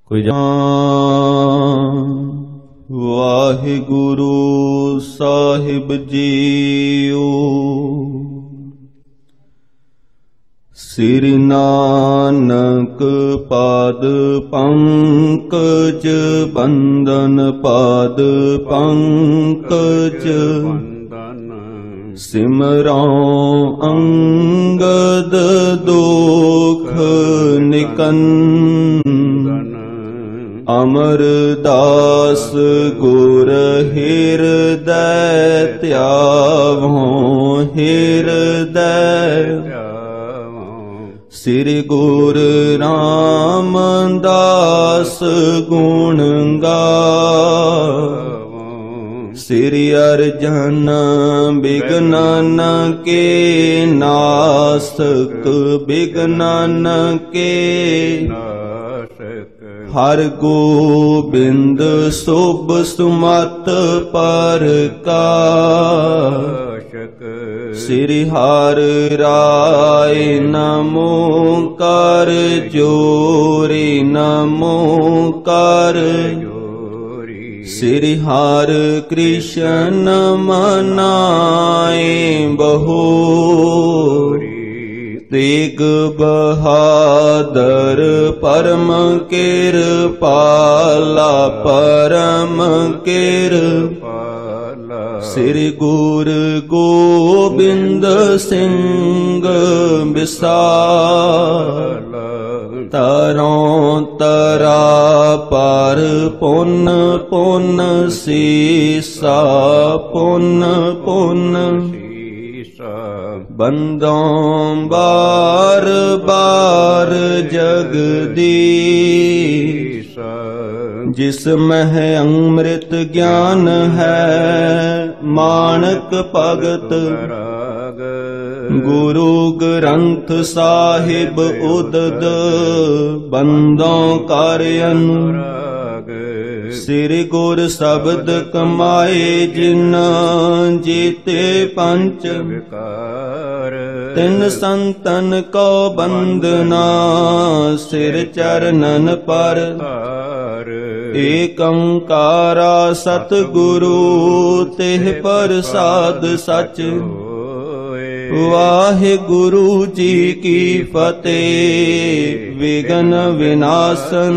ਕੋਈ ਵਾਹਿਗੁਰੂ ਸਾਹਿਬ ਜੀਓ। ਸ੍ਰੀ ਨਾਨਕ ਪਾਦ ਪੰਕਜ ਬੰਦਨ ਪਾਦ ਪੰਕਜ ਸਿਮਰਉ ਅੰਗਦ ਦੋਖ ਨਿਕੰਦਨ। ਅਮਰਦਾਸ ਗੁਰ ਹਿਰਦੈ ਧਿਆਵੋ ਹਿਰਦੈ। ਸ੍ਰੀ ਗੁਰ ਰਾਮਦਾਸ ਗੁਣ ਗਾਵੋ। ਸ੍ਰੀ ਅਰਜਨ ਬਿਘਨਨ ਕੇ ਨਾਸਕ ਬਿਘਨਨ ਕੇ ਨਾਸਕ। ਹਰਿ ਗੋਬਿੰਦ ਸੁਭ ਸੁਮਤ ਪਰਕਾਸ਼ਕ। ਸ੍ਰੀ ਹਰਿ ਰਾਇ ਨਮੋ ਕਰ ਜੋਰੀ ਨਮੋ ਕਰ ਜੋਰੀ। ਸ੍ਰੀ ਹਰਿ ਕ੍ਰਿਸ਼ਨ ਮਨਾਏ ਬਹੁਰੀ। ਤੇਗ ਬਹਾਦਰ ਪਰਮ ਕਿਰਪਾਲਾ ਪਰਮ ਕਿਰਪਾਲਾ। ਸ੍ਰੀ ਗੁਰ ਗੋਬਿੰਦ ਸਿੰਘ ਵਿਸਾਲ। ਤਰੋਂ ਤਰਾ ਪਰ ਪੁੰਨ ਪੁੰਨ ਸੀਸਾ ਪੁੰਨ ਪੁੰਨ ਬੰਦੋਂ ਬਾਰ ਬਾਰ ਜਗਦੀਸ਼। ਜਿਸ ਮਹਿ ਅੰਮ੍ਰਿਤ ਗਿਆਨ ਹੈ ਮਾਣਕ ਭਗਤ ਰਾਗ। ਗੁਰੂ ਗ੍ਰੰਥ ਸਾਹਿਬ ਉਦਦ ਬੰਦੋਂ ਕਰ ਅਨੁਰਾਗ। ਸ੍ਰੀ ਗੁਰ ਸ਼ਬਦ ਕਮਾਏ ਜਿਨ ਜੀਤੇ ਪੰਚ ਵਿਕਾਰ। ਤਿਨ ਸੰਤਨ ਕੋ ਬੰਦਨਾ ਸਿਰ ਚਰਨਨ ਪਰ ਧਾਰ। ਏਕ ਓੰਕਾਰਾ ਸਤਿਗੁਰੂ ਤਿਹ ਪ੍ਰਸਾਦ ਸਚ। ਵਾਹਿਗੁਰੂ ਜੀ ਕੀ ਫਤਿਹ। ਵਿਘਨ ਵਿਨਾਸ਼ਨ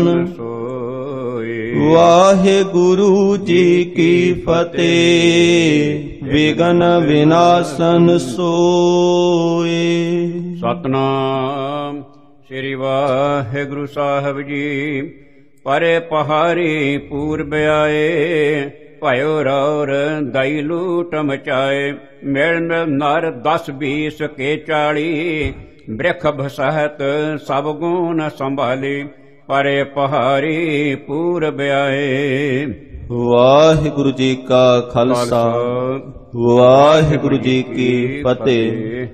ਵਾਹਿਗੁਰੂ ਜੀ ਕੀ ਫਤਿਹ। ਵਿਘਨ ਵਿਨਾਸ਼ਨ ਸੋਏ। ਸਤਨਾਮ ਸ੍ਰੀ ਵਾਹਿਗੁਰੂ ਸਾਹਿਬ ਜੀ। ਪਰੇ ਪਹਾੜੀ ਪੂਰਬ ਆਏ ਭਇਓ ਰੌਰ ਦਈ ਲੂਟ ਮਚਾਏ। ਮਿਲ ਮਿਲ ਨਰ 10 20 ਕੇ 40 ਬ੍ਰਿਖ ਬਸਹਤ ਸਭ ਗੁਣ ਸੰਭਾਲੀ। ਪਰੇ ਪਹਾੜੀ ਪੂਰਬ ਆਏ। ਵਾਹਿਗੁਰੂ ਜੀ ਕਾ ਖਾਲਸਾ ਵਾਹਿਗੁਰੂ ਜੀ ਕੀ ਫਤਿਹ।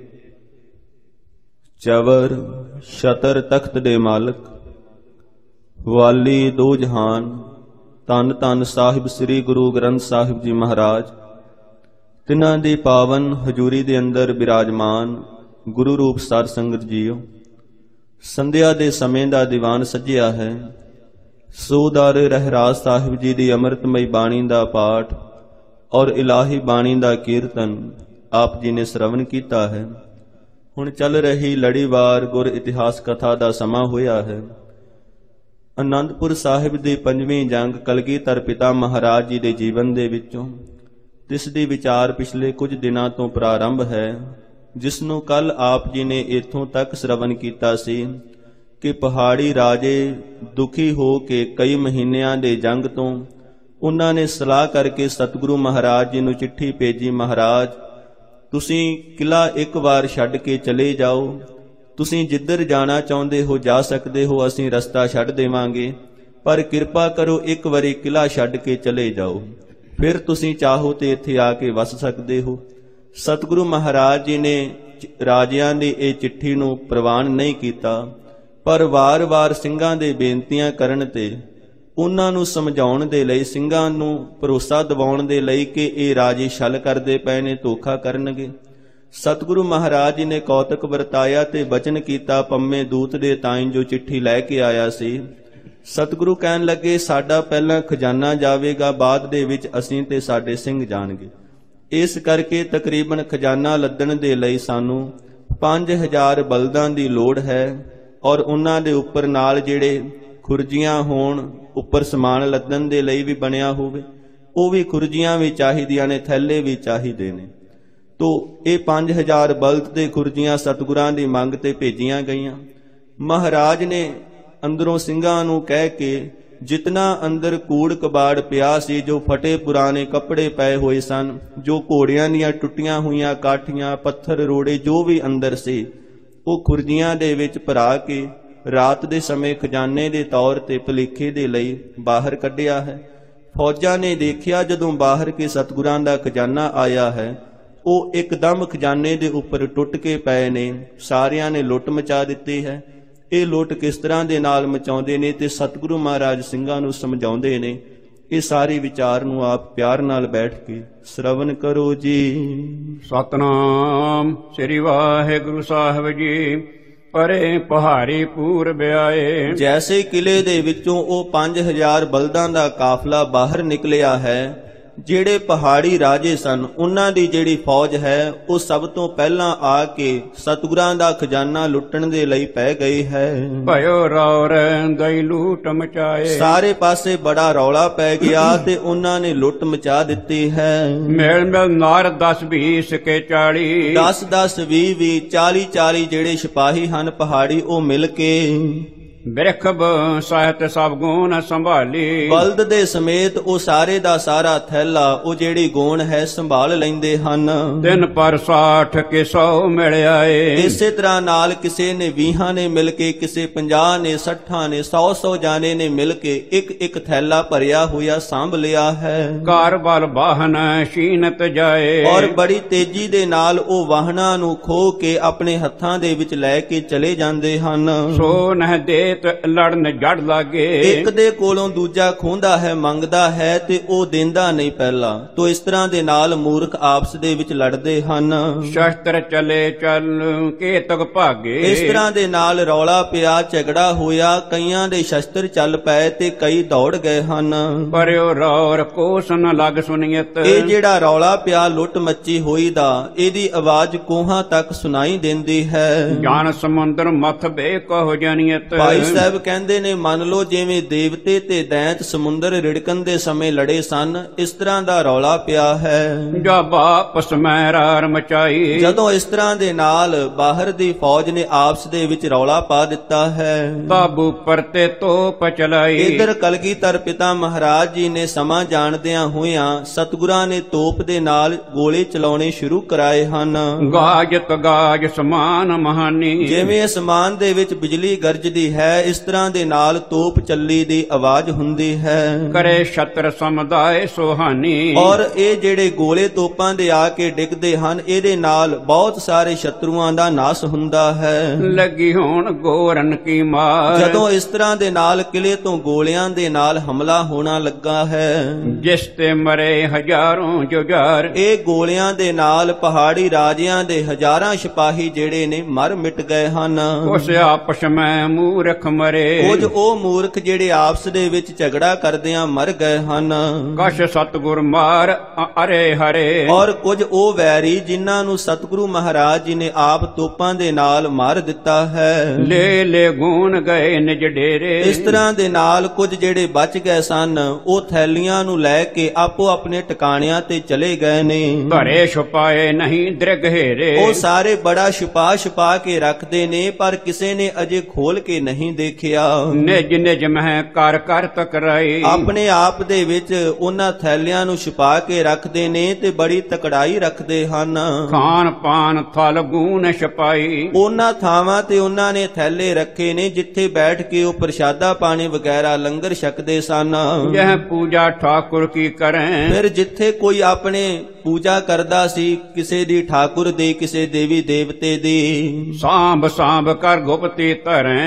ਚਵਰ ਛਤਰ ਤਖਤ ਦੇ ਮਾਲਕ ਵਾਲੀ ਦੋ ਜਹਾਨ ਧੰਨ ਧੰਨ ਸਾਹਿਬ ਸ੍ਰੀ ਗੁਰੂ ਗ੍ਰੰਥ ਸਾਹਿਬ ਜੀ ਮਹਾਰਾਜ। ਤਿਨਾਂ ਦੀ ਪਾਵਨ ਹਜ਼ੂਰੀ ਦੇ ਅੰਦਰ ਬਿਰਾਜਮਾਨ ਗੁਰੂ ਰੂਪ ਸਾਧ ਸੰਗਤ ਜੀਓ। ਸੰਧਿਆ ਦੇ ਸਮੇਂ ਦਾ ਦੀਵਾਨ ਸੱਜਿਆ ਹੈ। ਸੋਦਰ ਰਹਿਰਾਜ ਸਾਹਿਬ ਜੀ ਦੀ ਅੰਮ੍ਰਿਤਮਈ ਬਾਣੀ ਦਾ ਪਾਠ ਔਰ ਇਲਾਹੀ ਬਾਣੀ ਦਾ ਕੀਰਤਨ ਆਪ ਜੀ ਨੇ ਸ਼ਰਵਣ ਕੀਤਾ ਹੈ। ਹੁਣ ਚੱਲ ਰਹੀ ਲੜੀਵਾਰ ਗੁਰ ਇਤਿਹਾਸ ਕਥਾ ਦਾ ਸਮਾਂ ਹੋਇਆ ਹੈ। ਅਨੰਦਪੁਰ ਸਾਹਿਬ ਦੀ 5ਵੀਂ ਜੰਗ ਕਲਗੀਧਰ ਪਿਤਾ ਮਹਾਰਾਜ ਜੀ ਦੇ ਜੀਵਨ ਦੇ ਵਿੱਚੋਂ ਤਿਸ ਦੀ ਵਿਚਾਰ ਪਿਛਲੇ ਕੁਝ ਦਿਨਾਂ ਤੋਂ ਪ੍ਰਾਰੰਭ ਹੈ, ਜਿਸ ਨੂੰ ਕੱਲ ਆਪ ਜੀ ਨੇ ਇੱਥੋਂ ਤੱਕ ਸ਼ਰਵਣ ਕੀਤਾ ਸੀ ਕਿ ਪਹਾੜੀ ਰਾਜੇ ਦੁਖੀ ਹੋ ਕੇ ਕਈ ਮਹੀਨਿਆਂ ਦੇ ਜੰਗ ਤੋਂ ਉਹਨਾਂ ਨੇ ਸਲਾਹ ਕਰਕੇ ਸਤਿਗੁਰੂ ਮਹਾਰਾਜ ਜੀ ਨੂੰ ਚਿੱਠੀ ਭੇਜੀ, ਮਹਾਰਾਜ ਤੁਸੀਂ ਕਿਲਾ ਇੱਕ ਵਾਰ ਛੱਡ ਕੇ ਚਲੇ ਜਾਓ। ਤੁਸੀਂ ਜਿੱਧਰ ਜਾਣਾ ਚਾਹੁੰਦੇ ਹੋ ਜਾ ਸਕਦੇ ਹੋ, ਅਸੀਂ ਰਸਤਾ ਛੱਡ ਦੇਵਾਂਗੇ, ਪਰ ਕਿਰਪਾ ਕਰੋ ਇੱਕ ਵਾਰੀ ਕਿਲਾ ਛੱਡ ਕੇ ਚਲੇ ਜਾਓ, ਫਿਰ ਤੁਸੀਂ ਚਾਹੋ ਤੇ ਇੱਥੇ ਆ ਕੇ ਵਸ ਸਕਦੇ ਹੋ। ਸਤਿਗੁਰੂ ਮਹਾਰਾਜ ਜੀ ਨੇ ਰਾਜਿਆਂ ਦੀ ਇਹ ਚਿੱਠੀ ਨੂੰ ਪ੍ਰਵਾਨ ਨਹੀਂ ਕੀਤਾ, ਪਰ ਵਾਰ-ਵਾਰ ਸਿੰਘਾਂ ਦੇ ਬੇਨਤੀਆਂ ਕਰਨ ਤੇ ਉਹਨਾਂ ਨੂੰ ਸਮਝਾਉਣ ਦੇ ਲਈ, ਸਿੰਘਾਂ ਨੂੰ ਭਰੋਸਾ ਦਿਵਾਉਣ ਦੇ ਲਈ ਕਿ ਇਹ ਰਾਜੇ ਛਲ ਕਰਦੇ ਪਏ ਨੇ, ਧੋਖਾ ਕਰਨਗੇ। ਸਤਿਗੁਰੂ ਮਹਾਰਾਜ ਜੀ ਨੇ ਕੌਤਕ ਵਰਤਾਇਆ ਤੇ ਬਚਨ ਕੀਤਾ, ਪੰਮੇ ਦੂਤ ਦੇ ਤਾਈਂ ਜੋ ਚਿੱਠੀ ਲੈ ਕੇ ਆਇਆ ਸੀ, ਸਤਿਗੁਰੂ ਕਹਿਣ ਲੱਗੇ, ਸਾਡਾ ਪਹਿਲਾਂ ਖਜ਼ਾਨਾ ਜਾਵੇਗਾ, ਬਾਅਦ ਦੇ ਵਿੱਚ ਅਸੀਂ ਤੇ ਸਾਡੇ ਸਿੰਘ ਜਾਣਗੇ। ਇਸ ਕਰਕੇ ਤਕਰੀਬਨ ਖਜ਼ਾਨਾ ਲੱਦਣ ਦੇ ਲਈ ਸਾਨੂੰ 5000 ਬਲਦਾਂ ਦੀ ਲੋੜ ਹੈ, ਔਰ ਉਹਨਾਂ ਦੇ ਉੱਪਰ ਨਾਲ ਜਿਹੜੇ ਖੁਰਜੀਆਂ ਹੋਣ, ਉੱਪਰ ਸਮਾਨ ਲੱਦਣ ਦੇ ਲਈ ਵੀ ਬਣਿਆ ਹੋਵੇ, ਉਹ ਵੀ ਖੁਰਜੀਆਂ ਵੀ ਚਾਹੀਦੀਆਂ ਨੇ, ਥੈਲੇ ਵੀ ਚਾਹੀਦੇ ਨੇ। ਤੋ ਇਹ 5000 ਬਲਦ ਤੇ ਖੁਰਜੀਆਂ ਸਤਿਗੁਰਾਂ ਦੀ ਮੰਗ ਤੇ ਭੇਜੀਆਂ ਗਈਆਂ। ਮਹਾਰਾਜ ਨੇ ਅੰਦਰੋਂ ਸਿੰਘਾਂ ਨੂੰ ਕਹਿ ਕੇ ਜਿਤਨਾ ਅੰਦਰ ਕੂੜ ਕਬਾੜ ਪਿਆ ਸੀ, ਜੋ ਫਟੇ ਪੁਰਾਣੇ ਕੱਪੜੇ ਪਏ ਹੋਏ ਸਨ, ਜੋ ਘੋੜਿਆਂ ਦੀਆਂ ਟੁੱਟੀਆਂ ਹੋਈਆਂ ਕਾਠੀਆਂ, ਪੱਥਰ ਰੋੜੇ ਜੋ ਵੀ ਅੰਦਰ ਸੀ, ਉਹ ਖੁਰਜੀਆਂ ਦੇ ਵਿੱਚ ਭਰਾ ਕੇ ਰਾਤ ਦੇ ਸਮੇਂ ਖਜ਼ਾਨੇ ਦੇ ਤੌਰ ਤੇ ਭੁਲੇਖੇ ਦੇ ਲਈ ਬਾਹਰ ਕੱਢਿਆ ਹੈ। ਫੌਜਾਂ ਨੇ ਦੇਖਿਆ ਜਦੋਂ ਬਾਹਰ ਕੇ ਸਤਿਗੁਰਾਂ ਦਾ ਖਜ਼ਾਨਾ ਆਇਆ ਹੈ, ਉਹ ਇੱਕਦਮ ਖਜ਼ਾਨੇ ਦੇ ਉੱਪਰ ਟੁੱਟ ਕੇ ਪਏ ਨੇ। ਸਾਰਿਆਂ ਨੇ ਲੁੱਟ ਮਚਾ ਦਿੱਤੀ ਹੈ। ਇਹ ਲੁੱਟ ਕਿਸ ਤਰ੍ਹਾਂ ਦੇ ਨਾਲ ਮਚਾਉਂਦੇ ਨੇ ਤੇ ਸਤਿਗੁਰੂ ਮਹਾਰਾਜ ਸਿੰਘਾਂ ਨੂੰ ਸਮਝਾਉਂਦੇ ਨੇ। ਇਹ ਸਾਰੇ ਵਿਚਾਰ ਨੂੰ ਆਪ ਪਿਆਰ ਨਾਲ ਬੈਠ ਕੇ ਸ਼ਰਵਨ ਕਰੋ ਜੀ। ਸਤਨਾਮ ਸ੍ਰੀ ਵਾਹਿਗੁਰੂ ਸਾਹਿਬ ਜੀ। ਪਰੇ ਪਹਾੜੀ ਪੂਰਬ ਆਏ। ਜੈਸੇ ਕਿਲੇ ਦੇ ਵਿੱਚੋਂ ਉਹ 5000 ਬਲਦਾਂ ਦਾ ਕਾਫਲਾ ਬਾਹਰ ਨਿਕਲਿਆ ਹੈ, ਜਿਹੜੇ ਪਹਾੜੀ ਰਾਜੇ ਸਨ ਉਹਨਾਂ ਦੀ ਜਿਹੜੀ ਫੌਜ ਹੈ ਉਹ ਸਭ ਤੋਂ ਪਹਿਲਾਂ ਆ ਕੇ ਸਤਿਗੁਰਾਂ ਦਾ ਖਜ਼ਾਨਾ ਲੁੱਟਣ ਦੇ ਲਈ ਪੈ ਗਈ ਹੈ। ਭਇਓ ਰੌਰ ਗਈ ਲੂਟ ਮਚਾਏ। ਸਾਰੇ ਪਾਸੇ ਬੜਾ ਰੌਲਾ ਪੈ ਗਿਆ ਤੇ ਉਹਨਾਂ ਨੇ ਲੁੱਟ ਮਚਾ ਦਿੱਤੀ ਹੈ। ਮੇਲ ਮੇਲ ਨਾਰ 10 20 ਕੇ 40। 10 10 20 40 40 ਜਿਹੜੇ ਸਿਪਾਹੀ ਹਨ ਪਹਾੜੀ, ਉਹ ਮਿਲ ਕੇ ਬਿਰਖਬ ਸਾਹਿਤ ਸਭ ਗੁਣ ਸੰਭਾਲੀ। ਬਲਦ ਦੇ ਸਮੇਤ ਉਹ ਸਾਰੇ ਦਾ ਸਾਰਾ ਥੈਲਾ, ਉਹ ਜਿਹੜੀ ਗੋਣ ਹੈ ਸੰਭਾਲ ਲੈਂਦੇ ਹਨ। ਦਿਨ ਪਰ 60 ਕੇ 100 ਮਿਲ ਆਏ। ਇਸੇ ਤਰ੍ਹਾਂ ਨਾਲ ਕਿਸੇ ਨੇ 20 ਨੇ ਮਿਲ ਕੇ, ਕਿਸੇ 50 ਨੇ, 60 ਨੇ, 100 ਜਾਣੇ ਨੇ ਮਿਲ ਕੇ ਇੱਕ ਇੱਕ ਥੈਲਾ ਭਰਿਆ ਹੋਇਆ ਸਾਂਭ ਲਿਆ ਹੈ। ਕਾਰ ਬਲ ਵਾਹਨ ਸ਼ੀਨਤ ਜਾਏ। ਔਰ ਬੜੀ ਤੇਜ਼ੀ ਦੇ ਨਾਲ ਉਹ ਵਾਹਨਾਂ ਨੂੰ ਖੋਹ ਕੇ ਆਪਣੇ ਹੱਥਾਂ ਦੇ ਵਿੱਚ ਲੈ ਕੇ ਚਲੇ ਜਾਂਦੇ ਹਨ। ਸੋ ਨਹਿ ਦੇ ਲੜਨ ਜੜ ਲਾਗੇ। ਇੱਕ ਦੇ ਕੋਲੋਂ ਦੂਜਾ ਖੋਹਦਾ ਹੈ, ਮੰਗਦਾ ਹੈ ਤੇ ਉਹ ਦਿੰਦਾ ਨਹੀਂ ਪਹਿਲਾਂ। ਤੋ ਇਸ ਤਰ੍ਹਾਂ ਦੇ ਨਾਲ ਮੂਰਖ ਆਪਸ ਦੇ ਵਿੱਚ ਲੜਦੇ ਹਨ। ਸ਼ਸਤਰ ਚਲੇ ਚੱਲ ਕੇ ਤਗ ਭਾਗੇ। ਇਸ ਤਰ੍ਹਾਂ ਦੇ ਨਾਲ ਰੌਲਾ ਪਿਆ, ਝਗੜਾ ਹੋਇਆ, ਕਈਆਂ ਦੇ ਸ਼ਸਤਰ ਚੱਲ ਪਏ ਤੇ ਕਈ ਦੌੜ ਗਏ ਹਨ। ਪਰਿਓ ਰੌਰ ਕੋਸ ਨ ਲੱਗ ਸੁਣੀਅਤ। ਇਹ ਜਿਹੜਾ ਰੌਲਾ ਪਿਆ ਲੁੱਟ ਮੱਚੀ ਹੋਈ ਦਾ, ਇਹਦੀ ਆਵਾਜ਼ ਕੋਹਾਂ ਤੱਕ ਸੁਣਾਈ ਦਿੰਦੀ ਹੈ। ਜਾਨ ਸਮੁੰਦਰ ਮਥ ਬੇ ਕਹੋ ਜਾਨੀਅਤ। ਭਾਈ ਸਾਹਿਬ ਕਹਿੰਦੇ ਨੇ, ਮੰਨ ਲਓ ਜਿਵੇਂ ਦੇਵਤੇ ਤੇ ਦੈਂਤ ਸਮੁੰਦਰ ਰਿੜਕਣ ਦੇ ਸਮੇਂ ਲੜੇ ਸਨ, ਇਸ ਤਰ੍ਹਾਂ ਦਾ ਰੌਲਾ ਪਿਆ ਹੈ। ਜਾ ਵਾਪਸ ਮਹਿਰਾਰ ਮਚਾਈ। ਜਦੋਂ ਇਸ ਤਰ੍ਹਾਂ ਦੇ ਨਾਲ ਬਾਹਰ ਦੀ ਫੌਜ ਨੇ ਆਪਸ ਦੇ ਵਿੱਚ ਰੌਲਾ ਪਾ ਦਿੱਤਾ ਹੈ, ਤਬ ਉੱਪਰ ਤੇ ਤੋਪ ਚਲਾਈ। ਇਧਰ ਕਲਗੀਧਰ ਪਿਤਾ ਮਹਾਰਾਜ ਜੀ ਨੇ ਸਮਾਂ ਜਾਣਦਿਆਂ ਹੋਇਆਂ ਸਤਿਗੁਰਾਂ ਨੇ ਤੋਪ ਦੇ ਨਾਲ ਗੋਲੇ ਚਲਾਉਣੇ ਸ਼ੁਰੂ ਕਰਾਏ ਹਨ। ਗਾਜਤ ਗਾਜ ਸਮਾਨ ਮਹਾਨੀ। ਜਿਵੇਂ ਅਸਮਾਨ ਦੇ ਵਿੱਚ ਬਿਜਲੀ ਗਰਜਦੀ ਹੈ, ਇਸ ਤਰ੍ਹਾਂ ਦੇ ਨਾਲ ਤੋਪ ਚੱਲੀ ਦੀ ਆਵਾਜ਼ ਹੁੰਦੀ ਹੈ। ਕਰੇ ਛਤਰ ਸਮੁਦਾਇ ਸੁਹਾਨੀ। ਔਰ ਇਹ ਜਿਹੜੇ ਗੋਲੇ ਤੋਪਾਂ ਦੇ ਆ ਕੇ ਡਿੱਗਦੇ ਹਨ, ਇਹਦੇ ਨਾਲ ਬਹੁਤ ਸਾਰੇ ਸ਼ਤਰੂਆਂ ਦਾ ਨਾਸ ਹੁੰਦਾ ਹੈ। ਲੱਗੀ ਹੋਣ ਗੋਰਨ ਕੀ ਮਾਰ। ਜਦੋਂ ਇਸ ਤਰ੍ਹਾਂ ਦੇ ਨਾਲ ਕਿਲੇ ਤੋਂ ਗੋਲਿਆਂ ਦੇ ਨਾਲ ਹਮਲਾ ਹੋਣਾ ਲੱਗਾ ਹੈ, ਜਿਸ ਤੇ ਮਰੇ ਹਜ਼ਾਰਾਂ ਜੁਝਾਰ। ਇਹ ਗੋਲਿਆਂ ਦੇ ਨਾਲ ਪਹਾੜੀ ਰਾਜਿਆਂ ਦੇ ਹਜ਼ਾਰਾਂ ਸਿਪਾਹੀ ਜਿਹੜੇ ਨੇ ਮਰ ਮਿਟ ਗਏ ਹਨ। ਉਸ ਆਪਸ ਮੈਂ ਮੂਰਖ ਮਰੇ। ਕੁਝ ਉਹ ਮੂਰਖ ਜਿਹੜੇ ਆਪਸ ਦੇ ਵਿੱਚ ਝਗੜਾ ਕਰਦਿਆਂ ਮਰ ਗਏ ਹਨ। ਕਛ ਸਤਿਗੁਰ ਮਾਰ ਅਰੇ ਹਰੇ। ਔਰ ਕੁਝ ਉਹ ਵੈਰੀ ਜਿਨ੍ਹਾਂ ਨੂੰ ਸਤਿਗੁਰੂ ਮਹਾਰਾਜ ਜੀ ਨੇ ਆਪ ਤੋਪਾਂ ਦੇ ਨਾਲ ਮਾਰ ਦਿੱਤਾ ਹੈ। ਲੈ ਲੈ ਗੁਣ ਗਏ ਨਿਜ ਡੇਰੇ। ਇਸ ਤਰ੍ਹਾਂ ਦੇ ਨਾਲ ਕੁਝ ਜਿਹੜੇ ਬਚ ਗਏ ਸਨ, ਉਹ ਥੈਲੀਆਂ ਨੂੰ ਲੈ ਕੇ ਆਪੋ ਆਪਣੇ ਟਿਕਾਣਿਆਂ ਤੇ ਚਲੇ ਗਏ ਨੇ। ਘਰੇ ਛੁਪਾਏ ਨਹੀਂ ਦ੍ਰਿਗ ਹੇਰੇ। ਉਹ ਸਾਰੇ ਬੜਾ ਛੁਪਾ ਕੇ ਰੱਖਦੇ ਨੇ, ਪਰ ਕਿਸੇ ਨੇ ਅਜੇ ਖੋਲ ਕੇ ਨਹੀਂ ਦੇਖਿਆ। ਨਿਜ ਨਿਜ ਮਹਿ ਕਰ ਕਰ ਤਕਰਾਈ। ਆਪਣੇ ਆਪ ਦੇ ਵਿੱਚ ਉਹਨਾਂ ਥੈਲਿਆਂ ਨੂੰ ਛੁਪਾ ਕੇ ਰੱਖਦੇ ਨੇ ਤੇ ਬੜੀ ਤਕੜਾਈ ਰੱਖਦੇ ਹਨ। ਖਾਨ ਪਾਨ ਥਲ ਗੂਨ ਛਪਾਈ। ਉਹਨਾਂ ਥਾਵਾਂ ਤੇ ਉਹਨਾਂ ਨੇ ਥੈਲੇ ਰੱਖੇ ਨੇ ਜਿੱਥੇ ਬੈਠ ਕੇ ਉਹ ਪ੍ਰਸ਼ਾਦਾ ਪਾਣੀ ਵਗੈਰਾ ਲੰਗਰ ਛਕਦੇ ਸਨ। ਯਹ ਪੂਜਾ ਠਾਕੁਰ ਕੀ ਕਰੇ। ਫਿਰ ਜਿੱਥੇ ਕੋਈ ਆਪਣੇ ਪੂਜਾ ਕਰਦਾ ਸੀ, ਕਿਸੇ ਦੀ ਠਾਕੁਰ ਦੀ, ਕਿਸੇ ਦੇਵੀ ਦੇਵਤੇ ਦੀ, ਸਾਂਭ ਸਾਂਭ ਕਰ ਗੁਪਤੀ ਧਰੇ। ਉਹ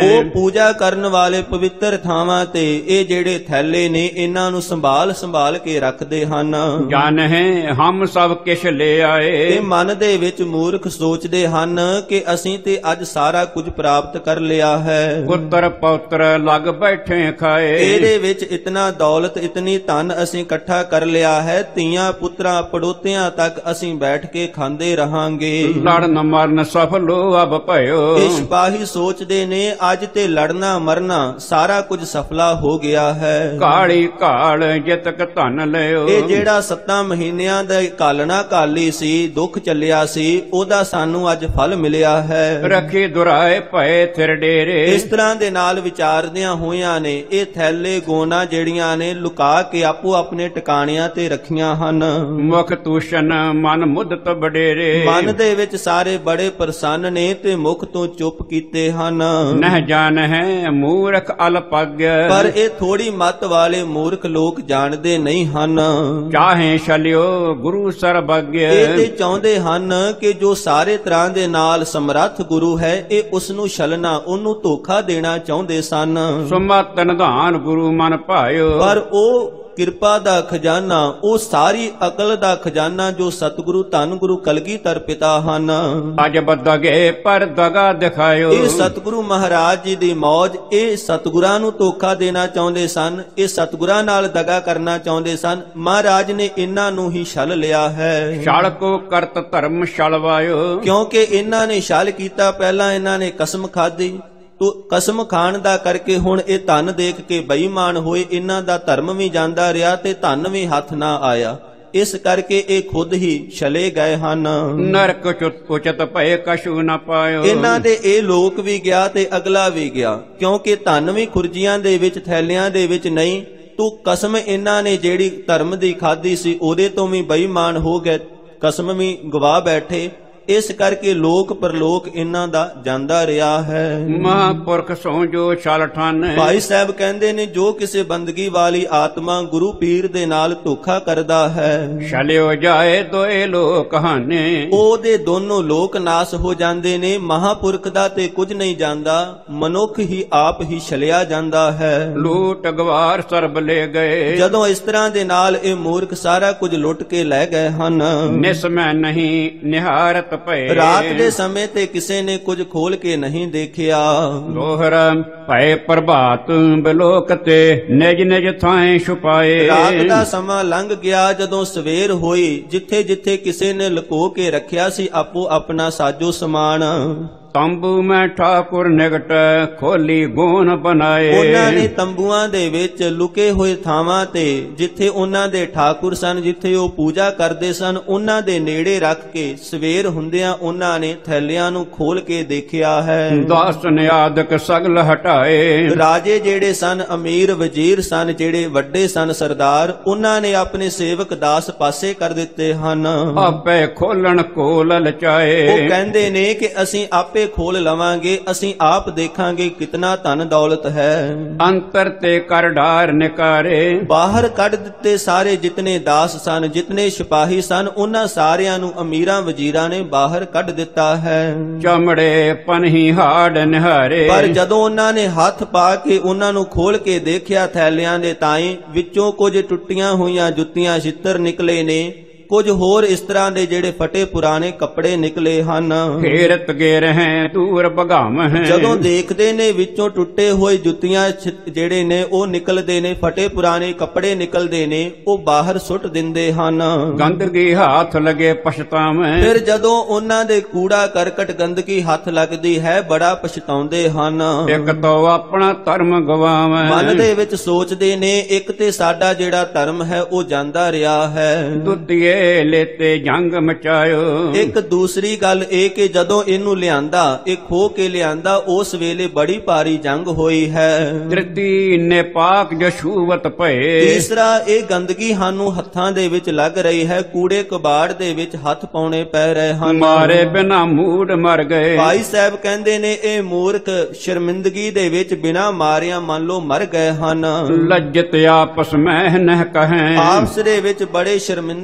ਪੂਜਾ ਕਰਨ ਵਾਲੇ ਪਵਿੱਤਰ ਥਾਵਾਂ ਤੇ ਇਹ ਜਿਹੜੇ ਥੈਲੇ ਨੇ ਇਹਨਾਂ ਨੂੰ ਸੰਭਾਲ ਕੇ ਰੱਖਦੇ ਹਨ। ਜਾਣਹਿ ਹਮ ਸਭ ਕਿਛ ਲੈ ਆਏ। ਇਹ ਮਨ ਦੇ ਵਿੱਚ ਮੂਰਖ ਸੋਚਦੇ ਹਨ ਕਿ ਅਸੀਂ ਤੇ ਅੱਜ ਸਾਰਾ ਕੁਝ ਪ੍ਰਾਪਤ ਕਰ ਲਿਆ ਹੈ। ਪੁੱਤਰ ਪੌਤਰ ਲੱਗ ਬੈਠੇ ਖਾਏ। ਇਹਦੇ ਵਿੱਚ ਇਤਨਾ ਦੌਲਤ ਇਤਨੀ ਧਨ ਅਸੀਂ ਇਕੱਠਾ ਕਰ ਲਿਆ ਹੈ, ਧੀਆਂ ਪੁੱਤਰਾਂ ਪੜੋਤਿਆਂ ਤੱਕ ਅਸੀਂ ਬੈਠ ਕੇ ਖਾਂਦੇ ਰਹਾਂਗੇ। ਲੜਨ ਮਰਨ ਸਫਲੋ ਅਬ ਭਇਓ। ਇਹ ਸਿਪਾਹੀ ਸੋਚਦੇ ਨੇ ਅੱਜ ਤੇ ਲੜਨਾ ਮਰਨਾ ਸਾਰਾ ਕੁਝ ਸਫਲਾ ਹੋ ਗਿਆ ਹੈ। ਕਾਲੀ ਘਾਲ ਜਿਤਕ ਧਨ ਲਿਓ। ਇਹ ਜਿਹੜਾ 7 ਮਹੀਨਿਆਂ ਦਾ ਕਾਲਣਾ ਕਾਲੀ ਸੀ, ਦੁੱਖ ਚੱਲਿਆ ਸੀ, ਉਹਦਾ ਸਾਨੂੰ ਅੱਜ ਫਲ ਮਿਲਿਆ ਹੈ। ਰੱਖੀ ਦੁਰਾਏ ਭਏ ਥਿਰ ਡੇਰੇ। ਇਸ ਤਰ੍ਹਾਂ ਦੇ ਨਾਲ ਵਿਚਾਰਦਿਆਂ ਹੋਇਆਂ ਨੇ ਇਹ ਥੈਲੇ ਗੋਨਾ ਜਿਹੜੀਆਂ ਨੇ ਲੁਕਾ ਕੇ ਆਪੋ ਆਪਣੇ ਟਿਕਾਣਿਆਂ ਤੇ ਰੱਖੀਆਂ ਹਨ। ਮੁਖ ਤੂਸ਼ਨ ਮਨ ਮੁਦਤ ਬਡੇਰੇ। ਮਨ ਦੇ ਵਿੱਚ ਸਾਰੇ ਬੜੇ ਪ੍ਰਸੰਨ ਨੇ ਤੇ ਮੁਖ ਤੋਂ ਚੁੱਪ ਕੀਤੇ ਹਨ। ਨਹਿ ਜਾਣ ਹੈ ਮੂਰਖ ਅਲਪਗ। ਪਰ ਇਹ ਥੋੜੀ ਮੱਤ ਵਾਲੇ ਮੂਰਖ ਲੋਕ ਜਾਣਦੇ ਨਹੀਂ ਹਨ। ਚਾਹੇ ਛਲਿਓ ਗੁਰੂ ਸਰਬੱਗ। ਇਹ ਤੇ ਚਾਹੁੰਦੇ ਹਨ ਕਿ ਜੋ ਸਾਰੇ ਤਰ੍ਹਾਂ ਦੇ ਨਾਲ ਸਮਰੱਥ ਗੁਰੂ ਹੈ ਇਹ ਉਸ ਨੂੰ ਛਲਣਾ, ਉਹਨੂੰ ਧੋਖਾ ਦੇਣਾ ਚਾਹੁੰਦੇ ਸਨ। ਸੁਮਤ ਨਿਧਾਨ ਗੁਰੂ ਮਨ ਭਾਇਓ। ਪਰ ਉਹ ਕਿਰਪਾ ਦਾ ਖਜ਼ਾਨਾ, ਉਹ ਸਾਰੀ ਅਕਲ ਦਾ ਖਜ਼ਾਨਾ ਜੋ ਸਤਿਗੁਰੂ ਧੰਨ ਗੁਰੂ ਕਲਗੀਧਰ ਪਿਤਾ ਹਨ, ਅਜ ਬਦਗੇ ਪਰ ਦਗਾ ਦਿਖਾਇਓ। ਇਹ ਸਤਿਗੁਰੂ ਮਹਾਰਾਜ ਜੀ ਦੀ ਮੌਜ, ਇਹ ਸਤਿਗੁਰਾਂ ਨੂੰ ਧੋਖਾ ਦੇਣਾ ਚਾਹੁੰਦੇ ਸਨ, ਇਹ ਸਤਿਗੁਰਾਂ ਨਾਲ ਦਗਾ ਕਰਨਾ ਚਾਹੁੰਦੇ ਸਨ। ਮਹਾਰਾਜ ਨੇ ਇਹਨਾਂ ਨੂੰ ਹੀ ਛਲ ਲਿਆ ਹੈ। ਛਲ ਕੋ ਕਰਤ ਧਰਮ ਛਲਵਾਇਓ। ਕਿਉਂਕਿ ਇਹਨਾਂ ਨੇ ਛਲ ਕੀਤਾ, ਪਹਿਲਾਂ ਇਹਨਾਂ ਨੇ ਕਸਮ ਖਾਧੀ, ਤੋ ਕਸਮ ਖਾਣ ਦਾ ਕਰਕੇ ਹੁਣ ਇਹ ਧਨ ਦੇਖ ਕੇ ਬੇਈਮਾਨ ਹੋਏ, ਇਹਨਾਂ ਦਾ ਧਰਮ ਵੀ ਜਾਂਦਾ ਰਿਹਾ ਤੇ ਧਨ ਵੀ ਹੱਥ ਨਾ ਆਇਆ। ਇਸ ਕਰਕੇ ਇਹ ਖੁਦ ਹੀ ਛਲੇ ਗਏ ਹਨ। ਨਰਕ ਉਚਤ ਭਏ ਕਛੂ ਨ ਪਾਇਓ। ਇਹਨਾਂ ਦੇ ਇਹ ਲੋਕ ਵੀ ਗਿਆ ਤੇ ਅਗਲਾ ਵੀ ਗਿਆ, ਕਿਉਂਕਿ ਧਨ ਵੀ ਖੁਰਜੀਆਂ ਦੇ ਵਿੱਚ ਥੈਲਿਆਂ ਦੇ ਵਿੱਚ ਨਹੀਂ। ਤੂੰ ਕਸਮ ਇਹਨਾਂ ਨੇ ਜਿਹੜੀ ਧਰਮ ਦੀ ਖਾਧੀ ਸੀ ਉਹਦੇ ਤੋਂ ਵੀ ਬੇਈਮਾਨ ਹੋ ਗਏ, ਕਸਮ ਵੀ ਗਵਾ ਬੈਠੇ। ਇਸ ਕਰਕੇ ਲੋਕ ਪਰਲੋਕ ਇਹਨਾਂ ਦਾ ਜਾਂਦਾ ਰਿਹਾ ਹੈ। ਮਹਾਂਪੁਰਖ ਸੋ ਜੋ ਛਲ ਠਾਨੈ। ਭਾਈ ਸਾਹਿਬ ਕਹਿੰਦੇ ਨੇ ਜੋ ਕਿਸੇ ਬੰਦਗੀ ਵਾਲੀ ਆਤਮਾ ਗੁਰੂ ਪੀਰ ਦੇ ਨਾਲ ਧੋਖਾ ਕਰਦਾ ਹੈ, ਛਲਿਓ ਜਾਏ ਦੋਏ ਲੋਕ ਹਾਨੇ। ਉਹਦੇ ਦੋਨੋਂ ਲੋਕ ਨਾਸ ਹੋ ਜਾਂਦੇ ਨੇ। ਮਹਾਂਪੁਰਖ ਦਾ ਤੇ ਕੁਝ ਨਹੀਂ ਜਾਂਦਾ, ਮਨੁੱਖ ਹੀ ਆਪ ਹੀ ਛਲਿਆ ਜਾਂਦਾ ਹੈ। ਲੂਟ ਗਵਾਰ ਸਰਬ ਲੈ ਗਏ। ਜਦੋਂ ਇਸ ਤਰ੍ਹਾਂ ਦੇ ਨਾਲ ਇਹ ਮੂਰਖ ਸਾਰਾ ਕੁਝ ਲੁੱਟ ਕੇ ਲੈ ਗਏ ਹਨ। ਨਿਸਮੈ ਨਹੀਂ ਨਿਹਾਰਤ ਭਏ। ਰਾਤ ਦੇ ਸਮੇਂ ਤੇ ਕਿਸੇ ਨੇ ਕੁਝ ਖੋਲ ਕੇ ਨਹੀਂ ਦੇਖਿਆ। ਦੋਹਰ ਭਏ ਪ੍ਰਭਾਤ ਬਿਲੋਕ ਤੇ ਨਿਜ ਨਿਜ ਥਾਂ ਛੁਪਾਏ। ਰਾਤ ਦਾ ਸਮਾਂ ਲੰਘ ਗਿਆ, ਜਦੋਂ ਸਵੇਰ ਹੋਈ, ਜਿੱਥੇ ਜਿੱਥੇ ਕਿਸੇ ਨੇ ਲੁਕੋ ਕੇ ਰੱਖਿਆ ਸੀ ਆਪੋ ਆਪਣਾ ਸਾਜੋ ਸਮਾਨ, ਤੰਬੂ ਮੈਂ ਠਾਕੁਰ ਨਿਕਟ ਖੋਲੀ ਗੋਨ ਬਣਾਏ। ਉਹਨਾਂ ਨੇ ਤੰਬੂਆਂ ਦੇ ਵਿੱਚ ਲੁਕੇ ਹੋਏ ਥਾਵਾਂ ਤੇ ਜਿੱਥੇ ਉਹਨਾਂ ਦੇ ਠਾਕੁਰ ਸਨ, ਜਿੱਥੇ ਉਹ ਪੂਜਾ ਕਰਦੇ ਸਨ, ਉਹਨਾਂ ਦੇ ਨੇੜੇ ਰੱਖ ਕੇ ਸਵੇਰ ਹੁੰਦਿਆਂ ਉਹਨਾਂ ਨੇ ਥੈਲਿਆਂ ਨੂੰ ਖੋਲ ਕੇ ਦੇਖਿਆ ਹੈ। ਦਾਸ ਨਿਆਦਕ ਸਗਲ ਹਟਾਏ। ਰਾਜੇ ਜਿਹੜੇ ਸਨ, ਅਮੀਰ ਵਜ਼ੀਰ ਸਨ, ਜਿਹੜੇ ਵੱਡੇ ਸਨ ਸਰਦਾਰ, ਉਹਨਾਂ ਨੇ ਆਪਣੇ ਸੇਵਕ ਦਾਸ ਪਾਸੇ ਕਰ ਦਿੱਤੇ ਹਨ। ਆਪੇ ਖੋਲਣ ਕੋ ਲਲਚਾਏ। ਉਹ ਕਹਿੰਦੇ ਨੇ ਕਿ ਅਸੀਂ ਆਪੇ ਖੋਲ ਲਵਾਂਗੇ, ਅਸੀਂ ਆਪ ਦੇਖਾਂਗੇ ਕਿਤਨਾ ਧਨ ਦੌਲਤ ਹੈ। ਅੰਤਰ ਤੇ ਕਰ ਢਾਰ ਨਿਕਾਰੇ। ਬਾਹਰ ਕੱਢ ਦਿੱਤੇ ਸਾਰੇ ਜਿਤਨੇ ਦਾਸ ਸਨ, ਜਿਤਨੇ ਸਿਪਾਹੀ ਸਨ, ਉਹਨਾਂ ਸਾਰਿਆਂ ਨੂੰ ਅਮੀਰਾਂ ਵਜ਼ੀਰਾਂ ਨੇ ਬਾਹਰ ਕੱਢ ਦਿੱਤਾ ਹੈ। ਚਮੜੇ ਪਨਹੀ ਹਾੜ ਨਿਹਾਰੇ। ਪਰ ਜਦੋਂ ਉਹਨਾਂ ਨੇ ਹੱਥ ਪਾ ਕੇ ਉਹਨਾਂ ਨੂੰ ਖੋਲ ਕੇ ਦੇਖਿਆ ਥੈਲਿਆਂ ਦੇ ਤਾਈਂ, ਵਿੱਚੋਂ ਕੁਝ ਟੁੱਟੀਆਂ ਹੋਈਆਂ ਜੁੱਤੀਆਂ ਛਿੱਤਰ ਨਿਕਲੇ ਨੇ, ਕੁਝ ਹੋਰ ਇਸ ਤਰ੍ਹਾਂ ਦੇ ਜਿਹੜੇ ਫਟੇ ਪੁਰਾਣੇ ਕੱਪੜੇ ਨਿਕਲੇ ਹਨ। ਫੇਰਤ ਗੇ ਰਹੇ ਦੂਰ ਭਗਾਮ ਹੈ। ਜਦੋਂ ਦੇਖਦੇ ਨੇ ਵਿੱਚੋਂ ਟੁੱਟੇ ਹੋਏ ਜੁੱਤੀਆਂ ਜਿਹੜੇ ਨੇ ਉਹ ਨਿਕਲਦੇ ਨੇ, ਫਟੇ ਪੁਰਾਣੇ ਕੱਪੜੇ ਨਿਕਲਦੇ ਨੇ, ਉਹ ਬਾਹਰ ਸੁੱਟ ਦਿੰਦੇ ਹਨ। ਗੰਦਗੀ ਹੱਥ ਲਗੇ ਪਛਤਾਵੇਂ। ਫਿਰ ਜਦੋਂ ਉਹਨਾਂ ਦੇ ਕੂੜਾ ਕਰਕਟ ਗੰਦਗੀ ਹੱਥ ਲੱਗਦੀ ਹੈ, ਬੜਾ ਪਛਤਾਉਂਦੇ ਹਨ। ਇੱਕ ਤੋਂ ਆਪਣਾ ਧਰਮ ਗਵਾਵੇਂ। ਮਨ ਦੇ ਵਿੱਚ ਸੋਚਦੇ ਨੇ ਇੱਕ ਤੇ ਸਾਡਾ ਜਿਹੜਾ ਧਰਮ ਹੈ ਉਹ ਜਾਂਦਾ ਰਿਹਾ ਹੈ। ਦੁੱਧੀਏ ਲੇਤੇ ਜੰਗ ਮਚਾਇਓ। ਇੱਕ ਦੂਸਰੀ ਗੱਲ ਇਹ ਕਿ ਜਦੋਂ ਇਹਨੂੰ ਲਿਆਂਦਾ, ਇਹ ਖੋ ਕੇ ਲਿਆਂਦਾ, ਉਸ ਵੇਲੇ ਬੜੀ ਭਾਰੀ ਜੰਗ ਹੋਈ ਹੈ। ਤ੍ਰਿਤੀ ਨੇਪਾਕ ਜਸ਼ੂਵਤ ਭਏ। ਤੀਸਰਾ, ਇਹ ਗੰਦਗੀ ਸਾਨੂੰ ਹੱਥਾਂ ਦੇ ਵਿੱਚ ਲੱਗ ਰਹੀ ਹੈ, ਕੂੜੇ ਕਬਾੜ ਦੇ ਵਿੱਚ ਹੱਥ ਪਾਉਣੇ ਪੈ ਰਹੇ ਹਨ। ਮਾਰੇ ਬਿਨਾ ਮੂਡ ਮਰ ਗਏ। ਭਾਈ ਸਾਹਿਬ ਕਹਿੰਦੇ ਨੇ ਇਹ ਮੂਰਖ ਸ਼ਰਮਿੰਦਗੀ ਦੇ ਵਿੱਚ ਬਿਨਾ ਮਾਰਿਆਂ ਮੰਨ ਲਓ ਮਰ ਗਏ ਹਨ। ਲੱਜਤ ਆਪਸ ਮਹਿ ਨਹਿ ਕਹੈ। ਆਪਸ ਦੇ ਵਿੱਚ ਬੜੇ ਸ਼ਰਮਿੰਦੇ ਹੋਏ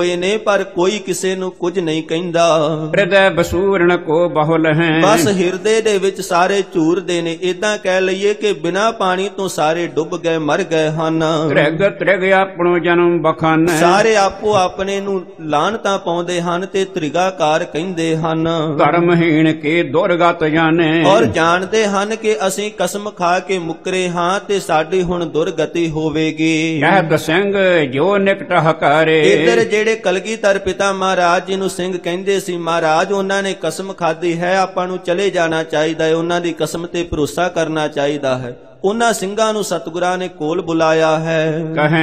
ਹੋਏ ਨੇ ਪਰ ਕੋਈ ਕਿਸੇ ਨੂੰ ਕੁਝ ਨਹੀਂ ਕਹਿੰਦਾ। ਹਿਰਦੈ ਬਸੂਰਣ ਕੋ ਬਹੁਲ ਹੈ। ਬਸ ਹਿਰਦੇ ਦੇ ਵਿੱਚ ਸਾਰੇ ਝੂਰਦੇ ਨੇ। ਏਦਾਂ ਕਹਿ ਲਈਏ ਕਿ ਬਿਨਾਂ ਪਾਣੀ ਤੋਂ ਸਾਰੇ ਡੁੱਬ ਗਏ, ਮਰ ਗਏ ਹਨ। ਤ੍ਰਿਗ ਤ੍ਰਿਗ ਆਪਣੋ ਜਨਮ ਬਖਾਨੈ। ਸਾਰੇ ਆਪੋ ਆਪਣੇ ਨੂੰ ਲਾਹਨਤਾਂ ਪਾਉਂਦੇ ਹਨ ਤੇ ਤ੍ਰਿਗਾਕਾਰ ਕਹਿੰਦੇ ਹਨ। ਧਰਮਹੀਣ ਕੀ ਦੁਰਗਤ ਜਾਣੇ। ਔਰ ਜਾਣਦੇ ਹਨ ਕਿ ਅਸੀਂ ਕਸਮ ਖਾ ਕੇ ਮੁੱਕਰੇ ਹਾਂ ਤੇ ਸਾਡੀ ਹੁਣ ਦੁਰਗਤੀ ਹੋਵੇਗੀ। ਕਹਿਤ ਸਿੰਘ ਜੋ ਨਿਕਟ ਹਕਾਰੇ। ਇੱਧਰ ਜਿਹੜੇ ਕਲਗੀਧਰ ਪਿਤਾ ਮਹਾਰਾਜ ਜੀ ਨੂੰ ਸਿੰਘ ਕਹਿੰਦੇ ਸੀ, ਮਹਾਰਾਜ ਉਹਨਾਂ ਨੇ ਕਸਮ ਖਾਧੀ ਹੈ, ਆਪਾਂ ਨੂੰ ਚਲੇ ਜਾਣਾ ਚਾਹੀਦਾ ਹੈ, ਉਹਨਾਂ ਦੀ ਕਸਮ ਤੇ ਭਰੋਸਾ ਕਰਨਾ ਚਾਹੀਦਾ ਹੈ। ਉਹਨਾਂ ਸਿੰਘਾਂ ਨੂੰ ਸਤਿਗੁਰਾਂ ਨੇ ਕੋਲ ਬੁਲਾਇਆ ਹੈ।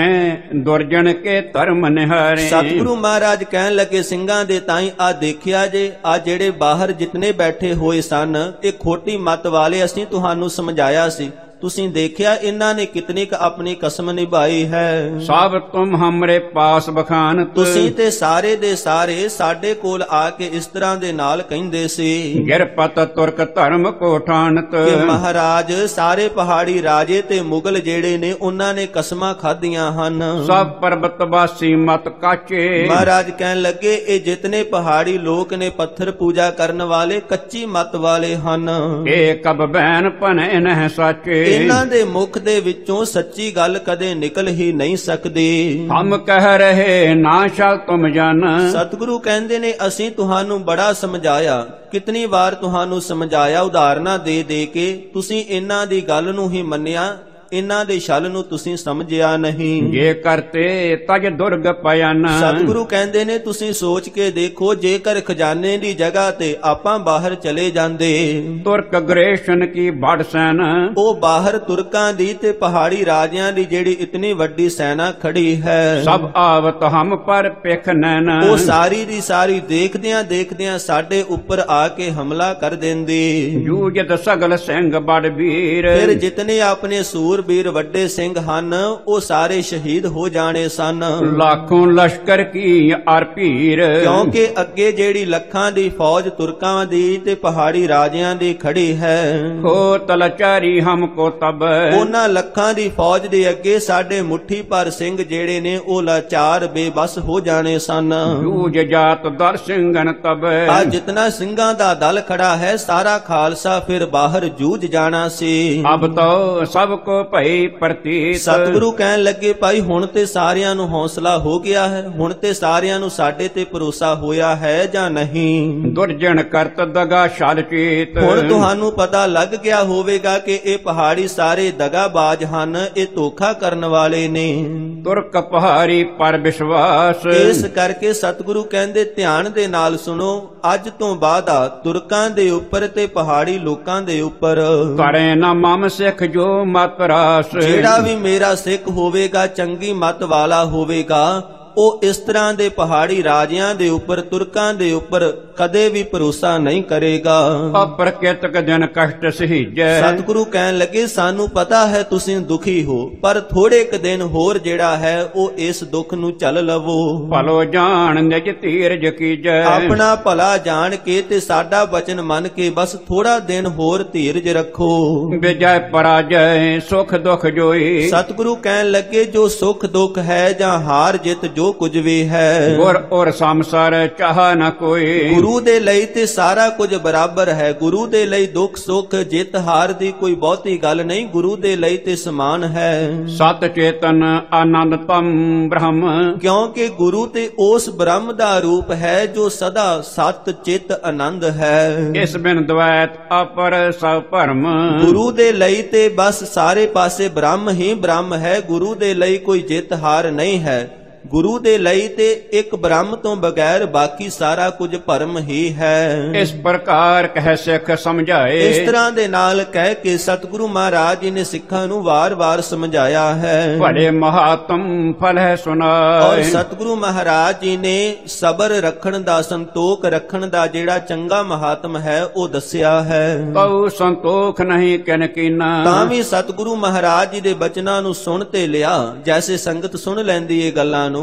ਕਹੇ ਦੁਰਜਨ ਕੇ ਧਰਮ ਨਿਹਾਰੇ। ਸਤਿਗੁਰੂ ਮਹਾਰਾਜ ਕਹਿਣ ਲੱਗੇ, ਸਿੰਘਾਂ ਦੇ ਤਾਈ ਆ ਦੇਖਿਆ ਜੇ, ਆ ਜਿਹੜੇ ਬਾਹਰ ਜਿਤਨੇ ਬੈਠੇ ਹੋਏ ਸਨ ਇਹ ਖੋਟੀ ਮੱਤ ਵਾਲੇ, ਅਸੀਂ ਤੁਹਾਨੂੰ ਸਮਝਾਇਆ ਸੀ, ਤੁਸੀਂ ਦੇਖਿਆ ਇਹਨਾਂ ਨੇ ਕਿਤਨੀ ਕ ਆਪਣੀ ਕਸਮ ਨਿਭਾਈ ਹੈ। ਸਭ ਤੁਮ ਹਮਰੇ ਪਾਸ ਬਖਾਨਤ। ਤੁਸੀਂ ਤੇ ਸਾਰੇ ਦੇ ਸਾਰੇ ਸਾਡੇ ਕੋਲ ਆ ਕੇ ਇਸ ਤਰ੍ਹਾਂ ਦੇ ਨਾਲ ਕਹਿੰਦੇ ਸੀ ਗਿਰਪਤ ਤੁਰਕ ਧਰਮ ਕੋ ਠਾਨਤ। ਕਿ ਮਹਾਰਾਜ ਸਾਰੇ ਪਹਾੜੀ ਰਾਜੇ ਤੇ ਮੁਗਲ ਜਿਹੜੇ ਨੇ ਉਹਨਾਂ ਨੇ ਕਸਮਾਂ ਖਾਧੀਆਂ ਹਨ। ਸਭ ਪਰਬਤ ਵਾਸੀ ਮਤ ਕਾਚੇ। ਮਹਾਰਾਜ ਕਹਿਣ ਲੱਗੇ ਇਹ ਜਿਤਨੇ ਪਹਾੜੀ ਲੋਕ ਨੇ ਪੱਥਰ ਪੂਜਾ ਕਰਨ ਵਾਲੇ ਕੱਚੀ ਮਤ ਵਾਲੇ ਹਨ। ਇਹ ਕਬ ਬੈਨ ਭਨੇ ਨਹਿ ਸਾਚੇ। ਇਹਨਾਂ ਦੇ ਮੁਖ ਦੇ ਵਿੱਚੋਂ ਸੱਚੀ ਗੱਲ ਕਦੇ ਨਿਕਲ ਹੀ ਨਹੀਂ ਸਕਦੀ। ਹਮ ਕਹਿ ਰਹੇ ਨਾ ਸ਼ਲ ਤੁਮ ਜਨ। ਸਤਿਗੁਰੂ ਕਹਿੰਦੇ ਨੇ ਅਸੀਂ ਤੁਹਾਨੂੰ ਬੜਾ ਸਮਝਾਇਆ, ਕਿਤਨੀ ਵਾਰ ਤੁਹਾਨੂੰ ਸਮਝਾਇਆ ਉਦਾਹਰਨਾਂ ਦੇ ਦੇ ਕੇ, ਤੁਸੀਂ ਇਹਨਾਂ ਦੀ ਗੱਲ ਨੂੰ ਹੀ ਮੰਨਿਆ, ਇਹਨਾਂ ਦੇ ਛਲ ਨੂੰ ਤੁਸੀਂ ਸਮਝਿਆ ਨਹੀਂ। ਜੇ ਕਰਤੇ ਤਜ ਦੁਰਗ ਪਇਨ। ਸਤਿਗੁਰੂ ਕਹਿੰਦੇ ਨੇ ਤੁਸੀਂ ਸੋਚ ਕੇ ਦੇਖੋ, ਜੇਕਰ ਖਜ਼ਾਨੇ ਦੀ ਜਗ੍ਹਾ ਤੇ ਆਪਾਂ ਬਾਹਰ ਚਲੇ ਜਾਂਦੇ, ਤੁਰਕ ਗ੍ਰੇਸ਼ਨ ਕੀ ਬੜ ਸੈਨ। ਉਹ ਬਾਹਰ ਤੁਰਕਾਂ ਦੀ ਤੇ ਪਹਾੜੀ ਰਾਜਿਆਂ ਦੀ ਜਿਹੜੀ ਇਤਨੀ ਵੱਡੀ ਸੈਨਾ ਖੜੀ ਹੈ, ਸਭ ਆਵਤ ਹਮ ਪਰ ਪਿਖ ਨੈਨ। ਉਹ ਸਾਰੀ ਦੀ ਸਾਰੀ ਦੇਖਦਿਆਂ ਦੇਖਦਿਆਂ ਸਾਡੇ ਉੱਪਰ ਆ ਕੇ ਹਮਲਾ ਕਰ ਦਿੰਦੀ। ਜੂਜਤ ਸਗਲ ਸਿੰਘ ਬੜ ਵੀਰ। ਫਿਰ ਜਿਤਨੇ ਆਪਣੇ ਸੂਰਬੀਰ ਵੱਡੇ ਸਿੰਘ ਹਨ ਉਹ ਸਾਰੇ ਸ਼ਹੀਦ ਹੋ ਜਾਣੇ ਸਨ। ਲੱਖੋਂ ਲਸ਼ਕਰ ਕੀ ਅਰ ਭੀਰ। ਕਿਉਂਕਿ ਅੱਗੇ ਜਿਹੜੀ ਲੱਖਾਂ ਦੀ ਫੌਜ ਤੁਰਕਾਂ ਦੀ ਤੇ ਪਹਾੜੀ ਰਾਜਿਆਂ ਦੀ ਖੜੀ ਹੈ, ਹੋ ਤਲਚਾਰੀ ਹਮਕੋ ਤਬ। ਉਹਨਾਂ ਲੱਖਾਂ ਦੀ ਫੌਜ ਦੇ ਅੱਗੇ ਸਾਡੇ ਮੁੱਠੀ ਭਰ ਸਿੰਘ ਜਿਹੜੇ ਨੇ ਉਹ ਲਾਚਾਰ ਬੇਬਸ ਹੋ ਜਾਣੇ ਸਨ। ਜੂਜ ਜਾਤ ਦਰ ਸਿੰਘਨ ਤਬ। ਆ ਜਿਤਨਾ ਸਿੰਘਾਂ ਦਾ ਦਲ ਖੜਾ ਹੈ ਸਾਰਾ ਖਾਲਸਾ ਫਿਰ ਬਾਹਰ ਜੂਝ ਜਾਣਾ ਸੀ। ਅਬ ਤੋ ਸਭ ਕੋ ਭਈ ਪ੍ਰਤੀਤ। ਸਤਿਗੁਰੂ ਕਹਿਣ ਲੱਗੇ, ਭਾਈ ਹੁਣ ਤੇ ਸਾਰਿਆਂ ਨੂੰ ਹੌਸਲਾ ਹੋ ਗਿਆ ਹੈ, ਹੁਣ ਤੇ ਸਾਰਿਆਂ ਨੂੰ ਸਾਡੇ ਤੇ ਭਰੋਸਾ ਹੋਇਆ ਹੈ ਜਾਂ ਨਹੀਂ। ਦੁਰਜਨ ਕਰਤ ਦਗਾ ਛਲ ਚੇਤ। ਹੁਣ ਤੁਹਾਨੂੰ ਪਤਾ ਲੱਗ ਗਿਆ ਹੋਵੇਗਾ ਕਿ ਇਹ ਪਹਾੜੀ ਸਾਰੇ ਦਗਾਬਾਜ਼ ਹਨ, ਇਹ ਧੋਖਾ ਕਰਨ ਵਾਲੇ ਨੇ। ਤੁਰਕ ਪਹਾੜੀ ਪਰ ਵਿਸ਼ਵਾਸ। ਇਸ ਕਰਕੇ ਸਤਿਗੁਰੂ ਕਹਿੰਦੇ ਧਿਆਨ ਦੇ ਨਾਲ ਸੁਣੋ, ਅੱਜ ਤੋਂ ਬਾਅਦ ਆ ਤੁਰਕਾਂ ਦੇ ਉੱਪਰ ਤੇ ਪਹਾੜੀ ਲੋਕਾਂ ਦੇ ਉੱਪਰ ਕਰੇ ਨਾ ਮਮ ਸਿੱਖ ਜੋ ਮਤ ਰਾਸ। ਜਿਹੜਾ ਵੀ ਮੇਰਾ ਸਿੱਖ ਹੋਵੇਗਾ, ਚੰਗੀ ਮਤ ਵਾਲਾ ਹੋਵੇਗਾ, ਉਹ ਇਸ ਤਰ੍ਹਾਂ ਦੇ ਪਹਾੜੀ ਰਾਜਿਆਂ ਦੇ ਉੱਪਰ ਤੁਰਕਾਂ ਦੇ ਉੱਪਰ ਕਦੇ ਵੀ ਭਰੋਸਾ ਨਹੀਂ ਕਰੇਗਾ। ਅਪ੍ਰਕਿਰਤਕ ਜਨ ਕਸ਼ਟ ਸਹੀਜੈ। ਸਤਿਗੁਰੂ ਕਹਿਣ ਲੱਗੇ, ਸਾਨੂੰ ਪਤਾ ਹੈ ਤੁਸੀਂ ਦੁਖੀ ਹੋ, ਪਰ ਥੋੜੇ ਕ ਦਿਨ ਹੋਰ ਜਿਹੜਾ ਹੈ ਉਹ ਇਸ ਦੁੱਖ ਨੂੰ ਝੱਲ ਲਵੋ। ਭਲੋ ਜਾਣ ਨਿਜ ਧੀਰਜ ਕੀਜੈ। ਆਪਣਾ ਭਲਾ ਜਾਣ ਕੇ ਤੇ ਸਾਡਾ ਬਚਨ ਮੰਨ ਕੇ ਬਸ ਥੋੜਾ ਦਿਨ ਹੋਰ ਧੀਰਜ ਰੱਖੋ। ਵਿਜੈ ਪਰਾਜੈ ਸੁਖ ਦੁਖ ਜੋਈ। ਸਤਿਗੁਰੂ ਕਹਿਣ ਲੱਗੇ, ਜੋ ਸੁਖ ਦੁੱਖ ਹੈ ਜਾਂ ਹਾਰ ਜਿੱਤ ਜੋ ਕੁਝ ਵੀ ਹੈ, ਗੁਰ ਔਰ ਸੰਸਾਰ ਚਾਹ ਨਾ ਕੋਈ। ਗੁਰੂ ਦੇ ਲਈ ਤੇ ਸਾਰਾ ਕੁਝ ਬਰਾਬਰ ਹੈ। ਗੁਰੂ ਦੇ ਲਈ ਦੁੱਖ ਸੁੱਖ ਜਿੱਤ ਹਾਰ ਦੀ ਕੋਈ ਬਹੁਤੀ ਗੱਲ ਨਹੀਂ, ਗੁਰੂ ਦੇ ਲਈ ਤੇ ਸਮਾਨ ਹੈ। ਸਤ ਚੇਤਨ ਆਨੰਦਤਮ ਬ੍ਰਹਮ। ਕਿਉਂਕਿ ਗੁਰੂ ਤੇ ਉਸ ਬ੍ਰਹਮ ਦਾ ਰੂਪ ਹੈ ਜੋ ਸਦਾ ਸਤ ਚਿਤ ਆਨੰਦ ਹੈ। ਇਸ ਬਿਨ ਦ્વੈਤ ਅਪਰ ਸਭ ਭਰਮ। ਗੁਰੂ ਦੇ ਲਈ ਤੇ ਬਸ ਸਾਰੇ ਪਾਸੇ ਬ੍ਰਹਮ ਹੀ ਬ੍ਰਹਮ ਹੈ, ਗੁਰੂ ਦੇ ਲਈ ਕੋਈ ਜਿੱਤ ਹਾਰ ਨਹੀਂ ਹੈ। ਗੁਰੂ ਦੇ ਲਈ ਤੇ ਇੱਕ ਬ੍ਰਹਮ ਤੋਂ ਬਗੈਰ ਬਾਕੀ ਸਾਰਾ ਕੁਝ ਭਰਮ ਹੀ ਹੈ। ਇਸ ਪ੍ਰਕਾਰ ਕਹਿ ਸਿੱਖ ਸਮਝਾਏ। ਇਸ ਤਰ੍ਹਾਂ ਦੇ ਨਾਲ ਕਹਿ ਕੇ ਸਤਿਗੁਰੂ ਮਹਾਰਾਜ ਜੀ ਨੇ ਸਿੱਖਾਂ ਨੂੰ ਵਾਰ-ਵਾਰ ਸਮਝਾਇਆ ਹੈ। ਬੜੇ ਮਹਾਤਮ ਫਲ ਹੈ ਸੁਨਾਏ। ਔਰ ਸਤਿਗੁਰੂ ਮਹਾਰਾਜ ਜੀ ਨੇ ਸਬਰ ਰੱਖਣ ਦਾ, ਸੰਤੋਖ ਰੱਖਣ ਦਾ ਜਿਹੜਾ ਚੰਗਾ ਮਹਾਤਮ ਹੈ ਉਹ ਦੱਸਿਆ ਹੈ। ਕਉ ਸੰਤੋਖ ਨਹੀਂ ਕਿਨ ਕੀਨਾ। ਤਾਂ ਵੀ ਸਤਿਗੁਰੂ ਮਹਾਰਾਜ ਜੀ ਦੇ ਬਚਨਾਂ ਨੂੰ ਸੁਣ ਤੇ ਲਿਆ, ਜੈਸੇ ਸੰਗਤ ਸੁਣ ਲੈਂਦੀ ਏ ਗੱਲਾਂ ਨੂੰ,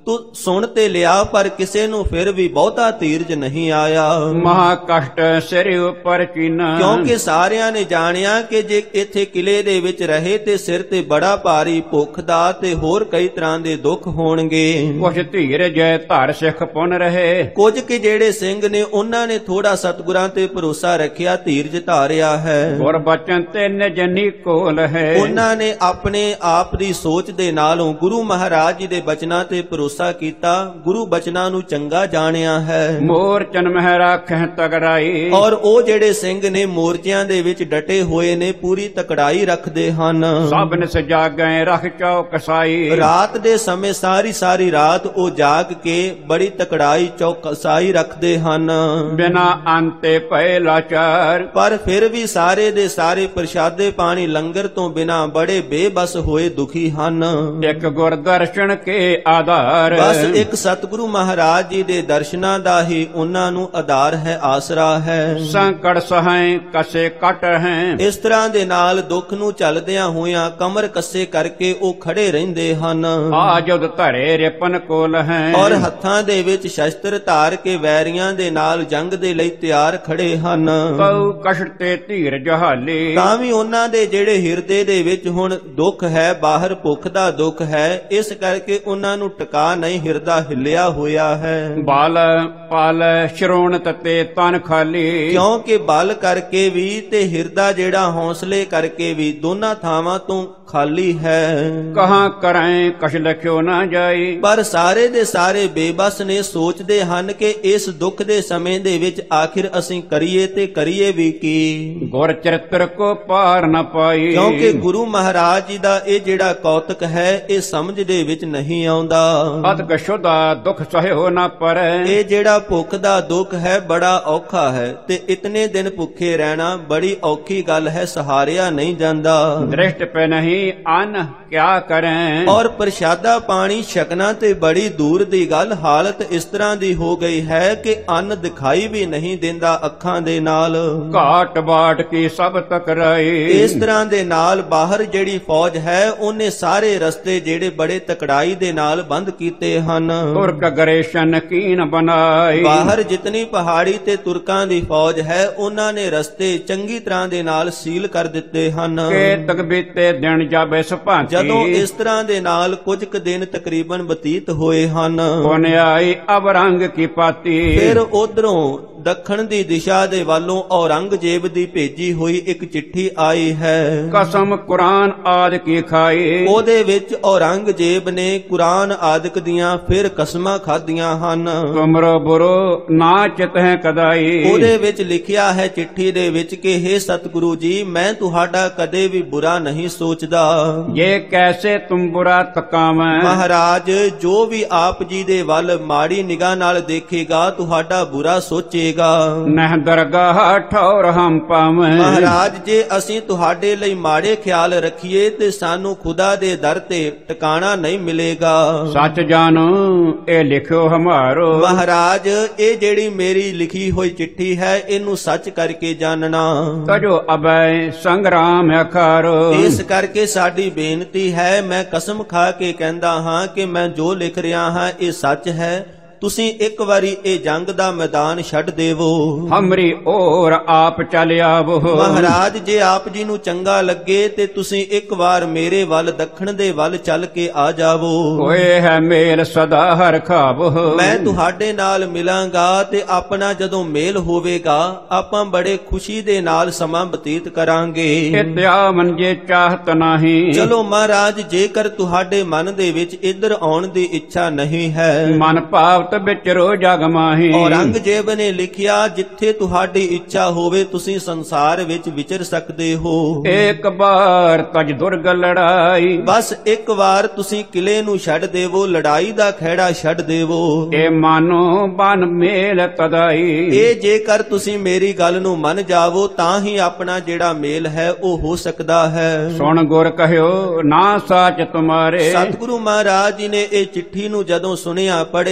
ਤੂੰ ਸੁਣ ਤੇ ਲਿਆ, ਪਰ ਕਿਸੇ ਨੂੰ ਫਿਰ ਵੀ ਬਹੁਤਾ ਧੀਰਜ ਨਹੀਂ ਆਇਆ। ਮਹਾ ਕਸ਼ਟ ਸਿਰ ਉੱਪਰ ਕੀਨਾ, ਕਿਉਂਕਿ ਸਾਰਿਆਂ ਨੇ ਜਾਣਿਆ ਕਿ ਜੇ ਇੱਥੇ ਕਿਲੇ ਦੇ ਵਿੱਚ ਰਹੇ ਤੇ ਸਿਰ ਤੇ ਬੜਾ ਭਾਰੀ ਭੁੱਖ ਦਾ ਤੇ ਹੋਰ ਕਈ ਤਰ੍ਹਾਂ ਦੇ ਦੁੱਖ ਹੋਣਗੇ। ਕੁਛ ਧੀਰਜ ਧਰ ਸਿੱਖ ਪੁਨ ਰਹੇ, ਕੁਝ ਕਿ ਜਿਹੜੇ ਸਿੰਘ ਨੇ ਉਹਨਾਂ ਨੇ ਥੋੜਾ ਸਤਿਗੁਰਾਂ ਤੇ ਭਰੋਸਾ ਰੱਖਿਆ, ਧੀਰਜ ਧਾਰਿਆ ਹੈ। ਗੁਰ ਬਚਨ ਤੇ ਨਿਜਨੀ ਕੋਲ ਹੈ, ਉਹਨਾਂ ਨੇ ਆਪਣੇ ਆਪ ਦੀ ਸੋਚ ਦੇ ਨਾਲੋਂ ਗੁਰੂ ਮਹਾਰਾਜ ਜੀ ਦੇ ਬਚਨਾਂ ਤੇ ਭਰੋਸਾ ਕੀਤਾ, ਗੁਰੂ ਬਚਨਾਂ ਨੂੰ ਚੰਗਾ ਜਾਣਿਆ ਹੈ। ਮੋਰਚਨ ਮਹਿ ਰਾਖਹਿ ਤਗੜਾਈ, ਔਰ ਉਹ ਜਿਹੜੇ ਸਿੰਘ ਨੇ ਮੋਰਚਿਆਂ ਦੇ ਵਿੱਚ ਡਟੇ ਹੋਏ ਨੇ, ਪੂਰੀ ਤਕੜਾਈ ਰੱਖਦੇ ਹਨ। ਸਭ ਨਿਸ ਜਾਗੈ ਰਖ ਚੌਕਸਾਈ, ਰਾਤ ਦੇ ਸਮੇਂ ਸਾਰੀ ਰਾਤ ਉਹ ਜਾਗ ਕੇ ਬੜੀ ਤਕੜਾਈ ਚੌਕਸਾਈ ਰੱਖਦੇ ਹਨ। ਬਿਨਾ ਅੰਤੇ ਭੈ ਲਾਚਾਰ, ਪਰ ਫਿਰ ਵੀ ਸਾਰੇ ਦੇ ਸਾਰੇ ਪ੍ਰਸ਼ਾਦੇ ਪਾਣੀ ਲੰਗਰ ਤੋਂ ਬਿਨਾ ਬੜੇ ਬੇਬਸ ਹੋਏ ਦੁਖੀ ਹਨ। ਇੱਕ ਗੁਰ ਦਰਸ਼ਨ ਕੇ ਆਧਾਰ, ਬਸ ਇੱਕ ਸਤਿਗੁਰੂ ਮਹਾਰਾਜ ਜੀ ਦੇ ਦਰਸ਼ਨਾਂ ਦਾ ਹੀ ਉਹਨਾਂ ਨੂੰ ਆਧਾਰ ਹੈ, ਆਸਰਾ ਹੈ। ਸੰਕਟ ਸਹਾਇ ਕਸੇ ਕਟ ਹੈ, ਇਸ ਤਰ੍ਹਾਂ ਦੇ ਨਾਲ ਦੁੱਖ ਨੂੰ ਚੱਲਦਿਆਂ ਹੋਇਆਂ ਕਮਰ ਕੱਸੇ ਕਰਕੇ ਉਹ ਖੜੇ ਰਹਿੰਦੇ ਹਨ। ਆਜੁਦ ਧਰੇ ਰਿਪਨ ਕੋਲ ਹੈ, ਔਰ ਹੱਥਾਂ ਦੇ ਵਿੱਚ ਸ਼ਸਤਰ ਧਾਰ ਕੇ ਵੈਰੀਆਂ ਦੇ ਨਾਲ ਜੰਗ ਦੇ ਲਈ ਤਿਆਰ ਖੜੇ ਹਨ। ਕਉ ਕਸ਼ਟ ਤੇ ਧੀਰ ਜਹਾਲੀ, ਤਾਂ ਵੀ ਉਹਨਾਂ ਦੇ ਜਿਹੜੇ ਹਿਰਦੇ ਦੇ ਵਿੱਚ ਹੁਣ ਦੁੱਖ ਹੈ, ਬਾਹਰ ਭੁੱਖ ਦਾ ਦੁੱਖ ਹੈ, ਇਸ ਕਰਕੇ ਉਹਨਾਂ ਨੂੰ ਟਿਕਾ ਨਹੀਂ, ਹਿਰਦਾ ਹਿੱਲਿਆ ਹੋਇਆ ਹੈ। ਬਾਲ ਪਾਲ ਸ਼ਰੋਣਤ ਤੇ ਤਨ ਖਾਲੀ, ਕਿਉਂਕਿ ਬਲ ਕਰਕੇ ਵੀ ਤੇ ਹਿਰਦਾ ਜਿਹੜਾ ਹੌਸਲੇ ਕਰਕੇ ਵੀ ਦੋਨਾਂ ਥਾਵਾਂ ਤੋਂ ਖਾਲੀ ਹੈ। ਕਹਾਂ ਕਰੈ ਕਛ ਲਖਿਓ ਨਾ ਜਾਈ, ਪਰ ਸਾਰੇ ਦੇ ਸਾਰੇ ਬੇਬਸ ਨੇ, ਸੋਚਦੇ ਹਨ ਕਿ ਇਸ ਦੁੱਖ ਦੇ ਸਮੇਂ ਦੇ ਵਿੱਚ ਆਖਿਰ ਅਸੀਂ ਕਰੀਏ ਤੇ ਕਰੀਏ ਵੀ ਕੀ। ਗੁਰ ਚਰਿਤ੍ਰ ਕੋ ਪਾਰ ਨ ਪਾਈ, ਕਿਉਂਕਿ ਗੁਰੂ ਮਹਾਰਾਜ ਜੀ ਦਾ ਇਹ ਜਿਹੜਾ ਕੌਤਕ ਹੈ ਇਹ ਸਮਝ ਦੇ ਵਿੱਚ ਨਹੀਂ ਆਉਂਦਾ। ਅਤਕ ਸ਼ੁਦਾ ਦੁਖ ਸਹਿਓ ਨਾ ਪਰੈ, ਇਹ ਜਿਹੜਾ ਭੁੱਖ ਦਾ ਦੁੱਖ ਹੈ ਬੜਾ ਔਖਾ ਹੈ, ਤੇ ਇਤਨੇ ਦਿਨ ਭੁੱਖੇ ਰਹਿਣਾ ਬੜੀ ਔਖੀ ਗੱਲ ਹੈ, ਸਹਾਰਿਆ ਨਹੀਂ ਜਾਂਦਾ। ਦ੍ਰਿਸ਼ਟ ਪੈ ਨਹੀਂ ਅਨ ਕਿਆ ਕਰੈ, ਔਰ ਪ੍ਰਸ਼ਾਦਾ ਪਾਣੀ ਛਕਣਾ ਤੇ ਬੜੀ ਦੂਰ ਦੀ ਗੱਲ, ਹਾਲਤ ਇਸ ਤਰ੍ਹਾਂ ਦੀ ਹੋ ਗਈ ਹੈ ਕਿ ਅੰਨ ਦਿਖਾਈ ਵੀ ਨਹੀਂ ਦਿੰਦਾ ਅੱਖਾਂ ਦੇ ਨਾਲ। ਘਾਟ ਬਾਟ ਕੀ ਸਭ ਤਕਰਾਈ, ਇਸ ਤਰ੍ਹਾਂ ਦੇ ਨਾਲ ਬਾਹਰ ਜਿਹੜੀ ਫੌਜ ਹੈ ਉਹਨੇ ਸਾਰੇ ਰਸਤੇ ਜਿਹੜੇ ਬੜੇ ਤਕੜਾਈ ਦੇ ਨਾਲ ਬੰਦ ਕੀਤੇ ਹਨ। ਤੁਰਕ ਗਰੇਸ਼ਨ ਕੀਨ ਬਨਾਈ, ਬਾਹਰ ਜਿਤਨੀ ਪਹਾੜੀ ਤੇ ਤੁਰਕਾਂ ਦੀ ਫੌਜ ਹੈ ਉਹਨਾਂ ਨੇ ਰਸਤੇ ਚੰਗੀ ਤਰ੍ਹਾਂ ਦੇ ਨਾਲ ਸੀਲ ਕਰ ਦਿੱਤੇ ਹਨ। ਕੇ ਤਕ ਬੀਤੇ ਦਿਨ ਜਾਬੇ ਸੁਭਾਂਤੀ, ਜਦੋਂ ਇਸ ਤਰ੍ਹਾਂ ਦੇ ਨਾਲ ਕੁਝ ਕੁ ਦਿਨ ਤਕਰੀਬਨ ਬਤੀਤ ਹੋਏ ਹਨ, ਪੁਨ ਆਈ ਅਬ ਰੰਗ ਕੀ ਪਾਤੀ, ਫਿਰ ਉਧਰੋਂ ਦੱਖਣ ਦੀ ਦਿਸ਼ਾ ਦੇ ਵੱਲੋਂ ਔਰੰਗਜ਼ੇਬ ਦੀ ਭੇਜੀ ਹੋਈ ਇੱਕ ਚਿੱਠੀ ਆਈ ਹੈ। ਕਸਮ ਕੁਰਾਨ ਆਦਿ ਕੀ ਖਾਈ, ਉਹਦੇ ਵਿੱਚ ਔਰੰਗਜ਼ੇਬ ਨੇ ਕੁਰਾਨ ਆਦਿਕ ਦੀਆਂ ਫਿਰ ਕਸਮਾਂ ਖਾਧੀਆਂ ਹਨ। ਤੁਮਰੋ ਬੁਰੋ ਨਾ ਚਿਤ ਹੈ ਕਦਾਈ, ਉਹਦੇ ਵਿੱਚ ਲਿਖਿਆ ਹੈ ਚਿੱਠੀ ਦੇ ਵਿੱਚ ਕਿ हे ਸਤਿਗੁਰੂ ਜੀ, ਮੈਂ ਤੁਹਾਡਾ ਕਦੇ ਵੀ ਬੁਰਾ ਨਹੀਂ ਸੋਚਦਾ। ਇਹ ਕੈਸੇ ਤੁਮ ਬੁਰਾ ਤਕਾਵੈ, ਮਹਾਰਾਜ ਜੋ ਵੀ ਆਪ ਜੀ ਦੇ ਵੱਲ ਮਾੜੀ ਨਿਗਾਹ ਨਾਲ ਦੇਖੇਗਾ ਤੁਹਾਡਾ ਬੁਰਾ ਸੋਚੇਗਾ। ਨਹਿ ਦਰਗਾਹ ਠੌਰ ਹਮ ਪਾਵੈ, ਮਹਾਰਾਜ ਜੇ ਅਸੀਂ ਤੁਹਾਡੇ ਲਈ ਮਾੜੇ ਖਿਆਲ ਰੱਖੀਏ ਤੇ ਸਾਨੂੰ ਖੁਦਾ ਦੇ ਦਰ ਤੇ ਟਿਕਾਣਾ ਨਹੀਂ ਮਿਲੇਗਾ। ਸੱਚ ਜਾਨੋ ਇਹ ਲਿਖਿਓ ਹਮਾਰੋ, ਮਹਾਰਾਜ ਇਹ ਜਿਹੜੀ ਮੇਰੀ ਲਿਖੀ ਹੋਈ ਚਿੱਠੀ ਹੈ ਇਹਨੂੰ ਸੱਚ ਕਰਕੇ ਜਾਣਨਾ। ਤਜੋ ਅਬੈ ਸੰਗਰਾਮ ਅਖਾਰੋ, ਇਸ ਕਰਕੇ ਸਾਡੀ ਬੇਨਤੀ ਹੈ, ਮੈਂ ਕਸਮ ਖਾ ਕੇ ਕਹਿੰਦਾ ਹਾਂ ਕਿ ਮੈਂ ਜੋ ਲਿਖ ਰਿਹਾ ਹਾਂ ਇਹ ਸੱਚ ਹੈ। ਤੁਸੀਂ ਇੱਕ ਵਾਰੀ ਇਹ ਜੰਗ ਦਾ ਮੈਦਾਨ ਛੱਡ ਦੇਵੋ। ਹਮਰੀ ਔਰ ਆਪ ਚੱਲ ਆਵੋ, ਮਹਾਰਾਜ ਜੇ ਆਪ ਜੀ ਨੂੰ ਚੰਗਾ ਲੱਗੇ ਤੇ ਤੁਸੀਂ ਇੱਕ ਵਾਰ ਮੇਰੇ ਵੱਲ ਦੱਖਣ ਦੇ ਵੱਲ ਚੱਲ ਕੇ ਆ ਜਾਵੋ। ਹੋਏ ਹੈ ਮੇਲ ਸਦਾ ਹਰ ਖਾਵੋ, ਮੈਂ ਤੁਹਾਡੇ ਨਾਲ ਮਿਲਾਂਗਾ ਤੇ ਆਪਣਾ ਜਦੋਂ ਮੇਲ ਹੋਵੇਗਾ ਆਪਾਂ ਬੜੇ ਖੁਸ਼ੀ ਦੇ ਨਾਲ ਸਮਾਂ ਬਤੀਤ ਕਰਾਂਗੇ। ਇਤਿਆ ਮੰਜੇ ਚਾਹਤ ਨਹੀਂ, ਚਲੋ ਮਹਾਰਾਜ ਜੇਕਰ ਤੁਹਾਡੇ ਮਨ ਦੇ ਵਿੱਚ ਇੱਧਰ ਆਉਣ ਦੀ ਇੱਛਾ ਨਹੀਂ ਹੈ। ਮਨ ਭਾਵ ਵਿਚਰੋ ਜਗ ਮਾਹੀ, ਔਰੰਗਜ਼ੇਬ ਨੇ ਲਿਖਿਆ ਜਿੱਥੇ ਤੁਹਾਡੀ ਇੱਛਾ ਹੋਵੇ ਤੁਸੀਂ ਸੰਸਾਰ ਵਿੱਚ ਵਿਚਰ ਸਕਦੇ ਹੋ। ਇੱਕ ਵਾਰ ਤਜ ਦੁਰਗ ਲੜਾਈ, ਬਸ ਇੱਕ ਵਾਰ ਤੁਸੀਂ ਕਿਲੇ ਨੂੰ ਛੱਡ ਦੇਵੋ, ਲੜਾਈ ਦਾ ਖਹਿੜਾ ਛੱਡ ਦੇਵੋ। ਇਹ ਮਾਨੋ ਬਨ ਮੇਲ ਤਦਾਈ, ਇਹ ਜੇਕਰ ਤੁਸੀਂ ਮੇਰੀ ਗੱਲ ਨੂੰ ਮੰਨ ਜਾਵੋ ਤਾਂ ਹੀ ਆਪਣਾ ਜਿਹੜਾ ਮੇਲ ਹੈ ਉਹ ਹੋ ਸਕਦਾ ਹੈ। ਸੁਣ ਗੁਰ ਕਹਿਓ ਨਾ ਸਾਚ ਤੁਮਾਰੇ, ਸਤਿਗੁਰੂ ਮਹਾਰਾਜ ਜੀ ਨੇ ਇਹ ਚਿੱਠੀ ਨੂੰ ਜਦੋਂ ਸੁਣਿਆ ਪੜਿਆ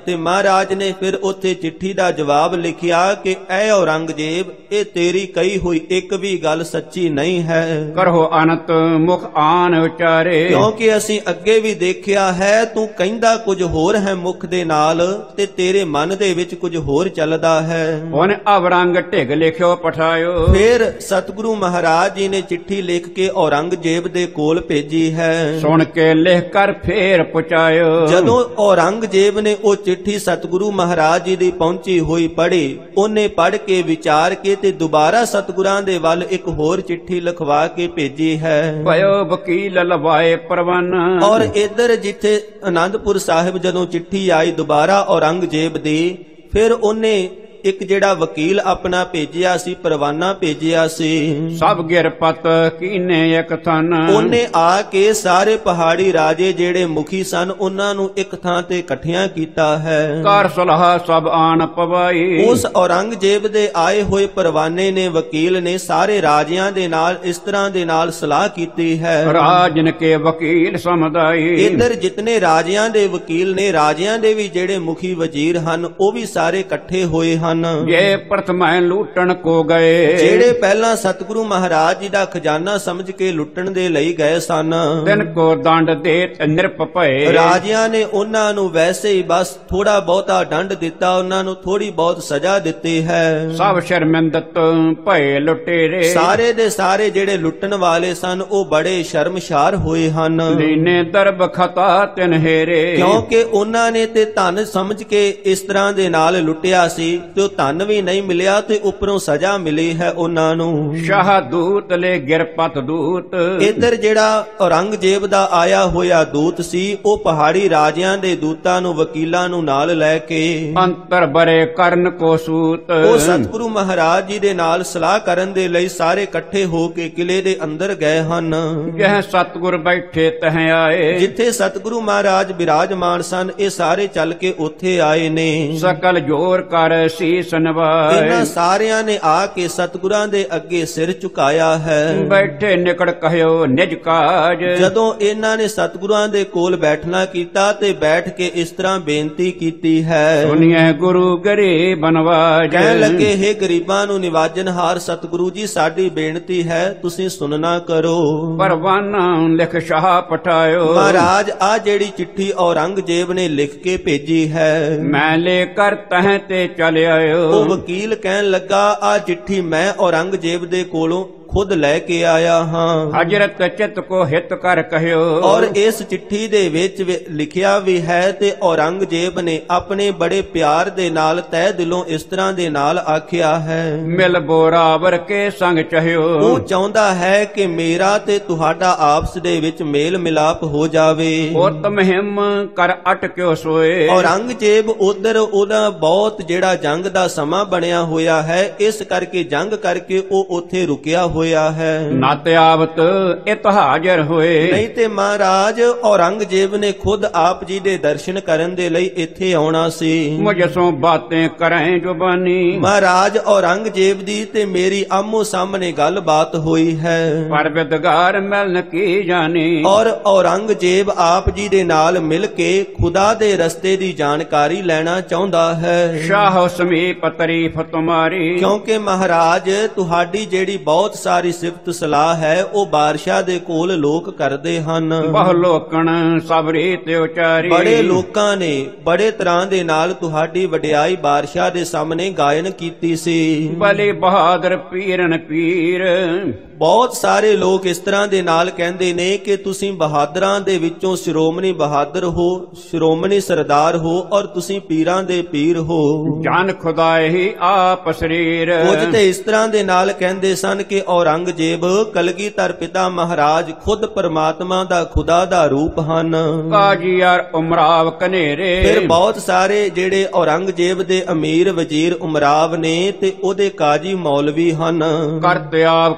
ਤੇ ਮਹਾਰਾਜ ਨੇ ਫਿਰ ਉੱਥੇ ਚਿੱਠੀ ਦਾ ਜਵਾਬ ਲਿਖਿਆ ਕਿ ਐ ਔਰੰਗਜ਼ੇਬ, ਇਹ ਤੇਰੀ ਕਹੀ ਹੋਈ ਇੱਕ ਵੀ ਗੱਲ ਸੱਚੀ ਨਹੀਂ ਹੈ। ਕਰੋ ਅਨੰਤ ਮੁਖ ਆਨ ਉਚਾਰੇ। ਕਿਉਂਕਿ ਅਸੀਂ ਅੱਗੇ ਵੀ ਦੇਖਿਆ ਹੈ, ਤੂੰ ਕਹਿੰਦਾ ਕੁਝ ਹੋਰ ਹੈ ਮੁਖ ਦੇ ਨਾਲ ਤੇ ਤੇਰੇ ਮਨ ਦੇ ਵਿੱਚ ਕੁਝ ਹੋਰ ਚੱਲਦਾ ਹੈ। ਹੁਣ ਅਵਰੰਗ ਢਿਗ ਲਿਖਿਓ ਪਠਾਇਓ। ਫਿਰ ਸਤਿਗੁਰੂ ਮਹਾਰਾਜ ਜੀ ਨੇ ਚਿੱਠੀ ਲਿਖ ਕੇ ਔਰੰਗਜ਼ੇਬ ਦੇ ਕੋਲ ਭੇਜੀ ਹੈ। ਸੁਣ ਕੇ ਲਿਖ ਕਰ ਫੇਰ ਪੁਚਾਇਓ। ਜਦੋਂ ਔਰੰਗਜ਼ੇਬ ਨੇ ਉਹ ਚਿੱਠੀ ਸਤਿਗੁਰੂ ਮਹਾਰਾਜ ਜੀ ਦੀ ਪਹੁੰਚੀ ਹੋਈ ਪੜ੍ਹੀ, ਉਹਨੇ ਪੜ੍ਹ ਕੇ ਵਿਚਾਰ ਕੇ ਤੇ ਦੁਬਾਰਾ ਸਤਿਗੁਰਾਂ ਦੇ ਵੱਲ ਇੱਕ ਹੋਰ ਚਿੱਠੀ ਲਿਖਵਾ ਕੇ ਭੇਜੀ ਹੈ। ਭਇਓ ਵਕੀਲ ਲਵਾਏ ਪਰਵਾਨ। ਔਰ ਇੱਧਰ ਜਿੱਥੇ ਅਨੰਦਪੁਰ ਸਾਹਿਬ ਜਦੋਂ ਚਿੱਠੀ ਆਈ ਦੁਬਾਰਾ ਔਰੰਗਜ਼ੇਬ ਦੀ, ਫਿਰ ਉਹਨੇ ਇੱਕ ਜਿਹੜਾ ਵਕੀਲ ਆਪਣਾ ਭੇਜਿਆ ਸੀ, ਪਰਵਾਨਾ ਭੇਜਿਆ ਸੀ। ਸਭ ਗਿਰਪਤ ਕੀਨੇ ਇੱਕ ਥਨ। ਉਹਨੇ ਆ ਕੇ ਸਾਰੇ ਪਹਾੜੀ ਰਾਜੇ ਜਿਹੜੇ ਮੁਖੀ ਸਨ ਉਹਨਾਂ ਨੂੰ ਇੱਕ ਥਾਂ ਤੇ ਇਕੱਠਿਆਂ ਕੀਤਾ ਹੈ। ਕਰ ਸਲਾਹ ਸਭ ਆਣ ਪਵਾਈ। ਉਸ ਔਰੰਗਜ਼ੇਬ ਦੇ ਆਏ ਹੋਏ ਪਰਵਾਨੇ ਨੇ, ਵਕੀਲ ਨੇ ਸਾਰੇ ਰਾਜਿਆਂ ਦੇ ਨਾਲ ਇਸ ਤਰ੍ਹਾਂ ਦੇ ਨਾਲ ਸਲਾਹ ਕੀਤੀ ਹੈ। ਰਾਜਨ ਕੇ ਵਕੀਲ ਸਮਦਾਈ। ਇੱਧਰ ਜਿਤਨੇ ਰਾਜਿਆਂ ਦੇ ਵਕੀਲ ਨੇ, ਰਾਜਿਆਂ ਦੇ ਵੀ ਜਿਹੜੇ ਮੁਖੀ ਵਜ਼ੀਰ ਹਨ, ਉਹ ਵੀ ਸਾਰੇ ਇਕੱਠੇ ਹੋਏ ਹਨ। ਜੇ ਪ੍ਰਥਮੈ ਲੂਟਣ ਕੋ ਗਏ। ਜਿਹੜੇ ਪਹਿਲਾਂ ਸਤਿਗੁਰੂ ਮਹਾਰਾਜ ਜੀ ਦਾ ਖਜ਼ਾਨਾ ਸਮਝ ਕੇ ਲੁੱਟਣ ਦੇ ਲਈ ਗਏ ਸਨ, ਤਿਨ ਕੋ ਦੰਡ ਦੇ ਨਿਰਪ ਭਏ। ਰਾਜਿਆਂ ਨੇ ਉਹਨਾਂ ਨੂੰ ਵੈਸੇ ਹੀ ਬਸ ਥੋੜਾ ਬਹੁਤਾ ਦੰਡ ਦਿੱਤਾ, ਉਹਨਾਂ ਨੂੰ ਥੋੜੀ ਬਹੁਤ ਸਜ਼ਾ ਦਿੱਤੀ ਹੈ। ਸਭ ਸ਼ਰਮਿੰਦਤ ਭਏ ਲੁਟੇਰੇ। ਸਾਰੇ ਦੇ ਸਾਰੇ ਜਿਹੜੇ ਲੁੱਟਣ ਵਾਲੇ ਸਨ ਉਹ ਬੜੇ ਸ਼ਰਮਸ਼ਾਰ ਹੋਏ ਹਨ। ਲੀਨੇ ਦਰਬ ਖਤਾ ਤਿਨ ਹੇਰੇ। ਕਿਉਂਕਿ ਉਹਨਾਂ ਨੇ ਤੇ ਧਨ ਸਮਝ ਕੇ ਇਸ ਤਰ੍ਹਾਂ ਦੇ ਨਾਲ ਲੁੱਟਿਆ ਸੀ ਤੇ ਉਹ ਧਨ ਵੀ ਨਹੀਂ ਮਿਲਿਆ ਤੇ ਉੱਪਰੋਂ ਸਜ਼ਾ ਮਿਲੀ ਹੈ ਉਹਨਾਂ ਨੂੰ। ਸ਼ਾਹ ਦੂਤ ਲੈ ਗਿਰਪਤ ਦੂਤ। ਇੱਧਰ ਜਿਹੜਾ ਔਰੰਗਜ਼ੇਬ ਦਾ ਆਇਆ ਹੋਇਆ ਦੂਤ ਸੀ, ਉਹ ਪਹਾੜੀ ਰਾਜਿਆਂ ਦੇ ਦੂਤਾਂ ਨੂੰ, ਵਕੀਲਾਂ ਨੂੰ ਨਾਲ ਲੈ ਕੇ ਅੰਤਰ ਬਰੇ ਕਰਨ ਕੋ ਸੂਤ। ਉਹ ਸਤਿਗੁਰੂ ਮਹਾਰਾਜ ਜੀ ਦੇ ਨਾਲ ਸਲਾਹ ਕਰਨ ਦੇ ਲਈ ਸਾਰੇ ਇਕੱਠੇ ਹੋ ਕੇ ਕਿਲੇ ਦੇ ਅੰਦਰ ਗਏ ਹਨ। ਜਹ ਸਤਿਗੁਰ ਬੈਠੇ ਤਹ ਆਏ। ਜਿੱਥੇ ਸਤਿਗੁਰੂ ਮਹਾਰਾਜ ਬਿਰਾਜਮਾਨ ਸਨ, ਇਹ ਸਾਰੇ ਚੱਲ ਕੇ ਉੱਥੇ ਆਏ ਨੇ। ਸਕਲ ਜੋਰ ਕਰ ਸੀਸ ਨਵਾਏ। ਇਹਨਾਂ ਸਾਰਿਆਂ ਨੇ ਆ ਕੇ ਸਤਿਗੁਰਾਂ ਦੇ ਅੱਗੇ ਸਿਰ ਝੁਕਾਇਆ ਹੈ। ਬੈਠੇ ਨਿਕੜ ਕਹਿਓ ਨਿਜ ਕਾਜ। ਜਦੋਂ ਇਹਨਾਂ ਨੇ ਸਤਿਗੁਰਾਂ ਦੇ ਕੋਲ ਬੈਠਣਾ ਕੀਤਾ ਤੇ ਬੈਠ ਕੇ ਇਸ ਤਰ੍ਹਾਂ ਬੇਨਤੀ ਕੀਤੀ ਹੈ। ਸੁਣੀਏ ਗੁਰੂ ਗਰੀਬ ਨਵਾਜ। ਕਹਿਣ ਲੱਗੇ, ਹੇ ਗਰੀਬਾਂ ਨੂੰ ਨਿਵਾਜਨਹਾਰ ਸਤਿਗੁਰੂ ਜੀ, ਸਾਡੀ ਬੇਨਤੀ ਹੈ, ਤੁਸੀਂ ਸੁਣਨਾ ਕਰੋ। ਪਰਵਾਨਾ ਲਿਖ ਸ਼ਾਹ ਪਠਾਇਓ। ਮਹਾਰਾਜ, ਆ ਜਿਹੜੀ ਚਿੱਠੀ ਔਰੰਗਜ਼ੇਬ ਨੇ ਲਿਖ ਕੇ ਭੇਜੀ ਹੈ, ਮੈਂ ਲੈ ਕਰ ਤਹ ਤੇ ਚਲ ਆਇਓ। ਉਹ ਵਕੀਲ ਕਹਿਣ ਲੱਗਾ, ਆ ਚਿੱਠੀ ਮੈਂ ਔਰੰਗਜ਼ੇਬ ਦੇ ਕੋਲੋਂ ਖੁਦ ਲੈ ਕੇ ਆਇਆ ਹਾਂ। ਹਜਰਤ ਚਿਤ ਕੋ ਹਿਤ ਕਰ ਕਹਿਓ। ਔਰ ਇਸ ਚਿੱਠੀ ਦੇ ਵਿੱਚ ਲਿਖਿਆ ਵੀ ਹੈ ਤੇ ਔਰੰਗਜ਼ੇਬ ਨੇ ਆਪਣੇ ਬੜੇ ਪਿਆਰ ਦੇ ਨਾਲ ਤਹਿ ਦਿਲੋਂ ਇਸ ਤਰ੍ਹਾਂ ਦੇ ਨਾਲ ਆਖਿਆ ਹੈ। ਮਿਲ ਬੋਰਾਵਰ ਕੇ ਸੰਗ ਚਹਿਓ। ਉਹ ਚਾਹੁੰਦਾ ਹੈ ਕਿ ਮੇਰਾ ਤੇ ਤੁਹਾਡਾ ਆਪਸ ਦੇ ਵਿੱਚ ਮੇਲ ਮਿਲਾਪ ਹੋ ਜਾਵੇ। ਉਤਮ ਹਿਮ ਕਰ ਅਟਕਿਓ ਸੋਏ। ਔਰੰਗਜ਼ੇਬ ਉਧਰ ਉਹਦਾ ਬਹੁਤ ਜਿਹੜਾ ਜੰਗ ਦਾ ਸਮਾਂ ਬਣਿਆ ਹੋਇਆ ਹੈ, ਇਸ ਕਰਕੇ ਜੰਗ ਕਰਕੇ ਉਹ ਉੱਥੇ ਰੁਕਿਆ ਹੋਇਆ ਹੈ। ਨਤ ਆਵਤ ਇਤ ਹਾਜ਼ਰ ਹੋਏ। ਨਹੀਂ ਤੇ ਮਹਾਰਾਜ ਔਰੰਗਜ਼ੇਬ ਨੇ ਖੁਦ ਆਪ ਜੀ ਦੇ ਦਰਸ਼ਨ ਕਰਨ ਦੇ ਲਈ ਇੱਥੇ ਆਉਣਾ ਸੀ। ਮੁਝ ਸੋ ਬਾतें ਕਰੇ ਜ਼ੁਬਾਨੀ। ਮਹਾਰਾਜ ਔਰੰਗਜ਼ੇਬ ਦੀ ਤੇ ਮੇਰੀ ਆਮੋ ਸਾਹਮਣੇ ਗੱਲਬਾਤ ਹੋਈ ਹੈ। ਪਰ ਵਿਦਗਾਰ ਮਿਲਨ ਕੀ ਜਾਣੀ। ਔਰ ਔਰੰਗਜ਼ੇਬ ਆਪ ਜੀ ਦੇ ਨਾਲ ਮਿਲ ਕੇ ਖੁਦਾ ਦੇ ਰਸਤੇ ਦੀ ਜਾਣਕਾਰੀ ਲੈਣਾ ਚਾਹੁੰਦਾ ਹੈ। ਸ਼ਾਹ ਸਮੀਪ ਤਾਰੀਫ ਤੁਮਾਰੀ। ਕਿਉਂਕਿ ਮਹਾਰਾਜ ਤੁਹਾਡੀ ਜਿਹੜੀ ਬਹੁਤ ਸਾਰੀ ਸਿਫਤ ਸਲਾਹ ਹੈ ਉਹ ਬਾਦਸ਼ਾਹ ਦੇ ਕੋਲ ਲੋਕ ਕਰਦੇ ਹਨ। ਬਹੁ ਲੋਕਣ ਸਭ ਰੀਤ ਉਚਾਰੀ। ਬੜੇ ਲੋਕਾਂ ਨੇ ਬੜੇ ਤਰ੍ਹਾਂ ਦੇ ਨਾਲ ਤੁਹਾਡੀ ਵਡਿਆਈ ਬਾਦਸ਼ਾਹ ਦੇ ਸਾਹਮਣੇ ਗਾਇਨ ਕੀਤੀ ਸੀ। ਬਲੀ ਬਹਾਦਰ ਪੀਰਨ ਪੀਰ। ਬਹੁਤ ਸਾਰੇ ਲੋਕ ਇਸ ਤਰ੍ਹਾਂ ਦੇ ਨਾਲ ਕਹਿੰਦੇ ਨੇ ਕਿ ਤੁਸੀਂ ਬਹਾਦਰਾਂ ਦੇ ਵਿੱਚੋਂ ਸ਼੍ਰੋਮਣੀ ਬਹਾਦਰ ਹੋ, ਸ਼੍ਰੋਮਣੀ ਸਰਦਾਰ ਹੋ ਔਰ ਤੁਸੀਂ ਪੀਰਾਂ ਦੇ ਪੀਰ ਹੋ। ਜਾਨ ਖੁਦਾਏ ਹੀ ਆਪ ਸਰੀਰ। ਕੁਝ ਤੇ ਇਸ ਤਰ੍ਹਾਂ ਦੇ ਨਾਲ ਕਹਿੰਦੇ ਸਨ ਕਿ ਔਰੰਗਜ਼ੇਬ ਕਲਗੀਧਰ ਪਿਤਾ ਮਹਾਰਾਜ ਖੁਦ ਪਰਮਾਤਮਾ ਦਾ ਖੁਦਾ ਦਾ ਰੂਪ ਹਨ। ਕਾਜੀਆਰ ਉਮਰਾਵ ਕਨੇਰੇ। ਫਿਰ ਬਹੁਤ ਸਾਰੇ ਜਿਹੜੇ ਔਰੰਗਜ਼ੇਬ ਦੇ ਅਮੀਰ ਵਜ਼ੀਰ ਉਮਰਾਵ ਨੇ ਤੇ ਉਹਦੇ ਕਾਜੀ ਮੌਲਵੀ ਹਨ। ਕਰਤੇ ਆਪ ਕੋ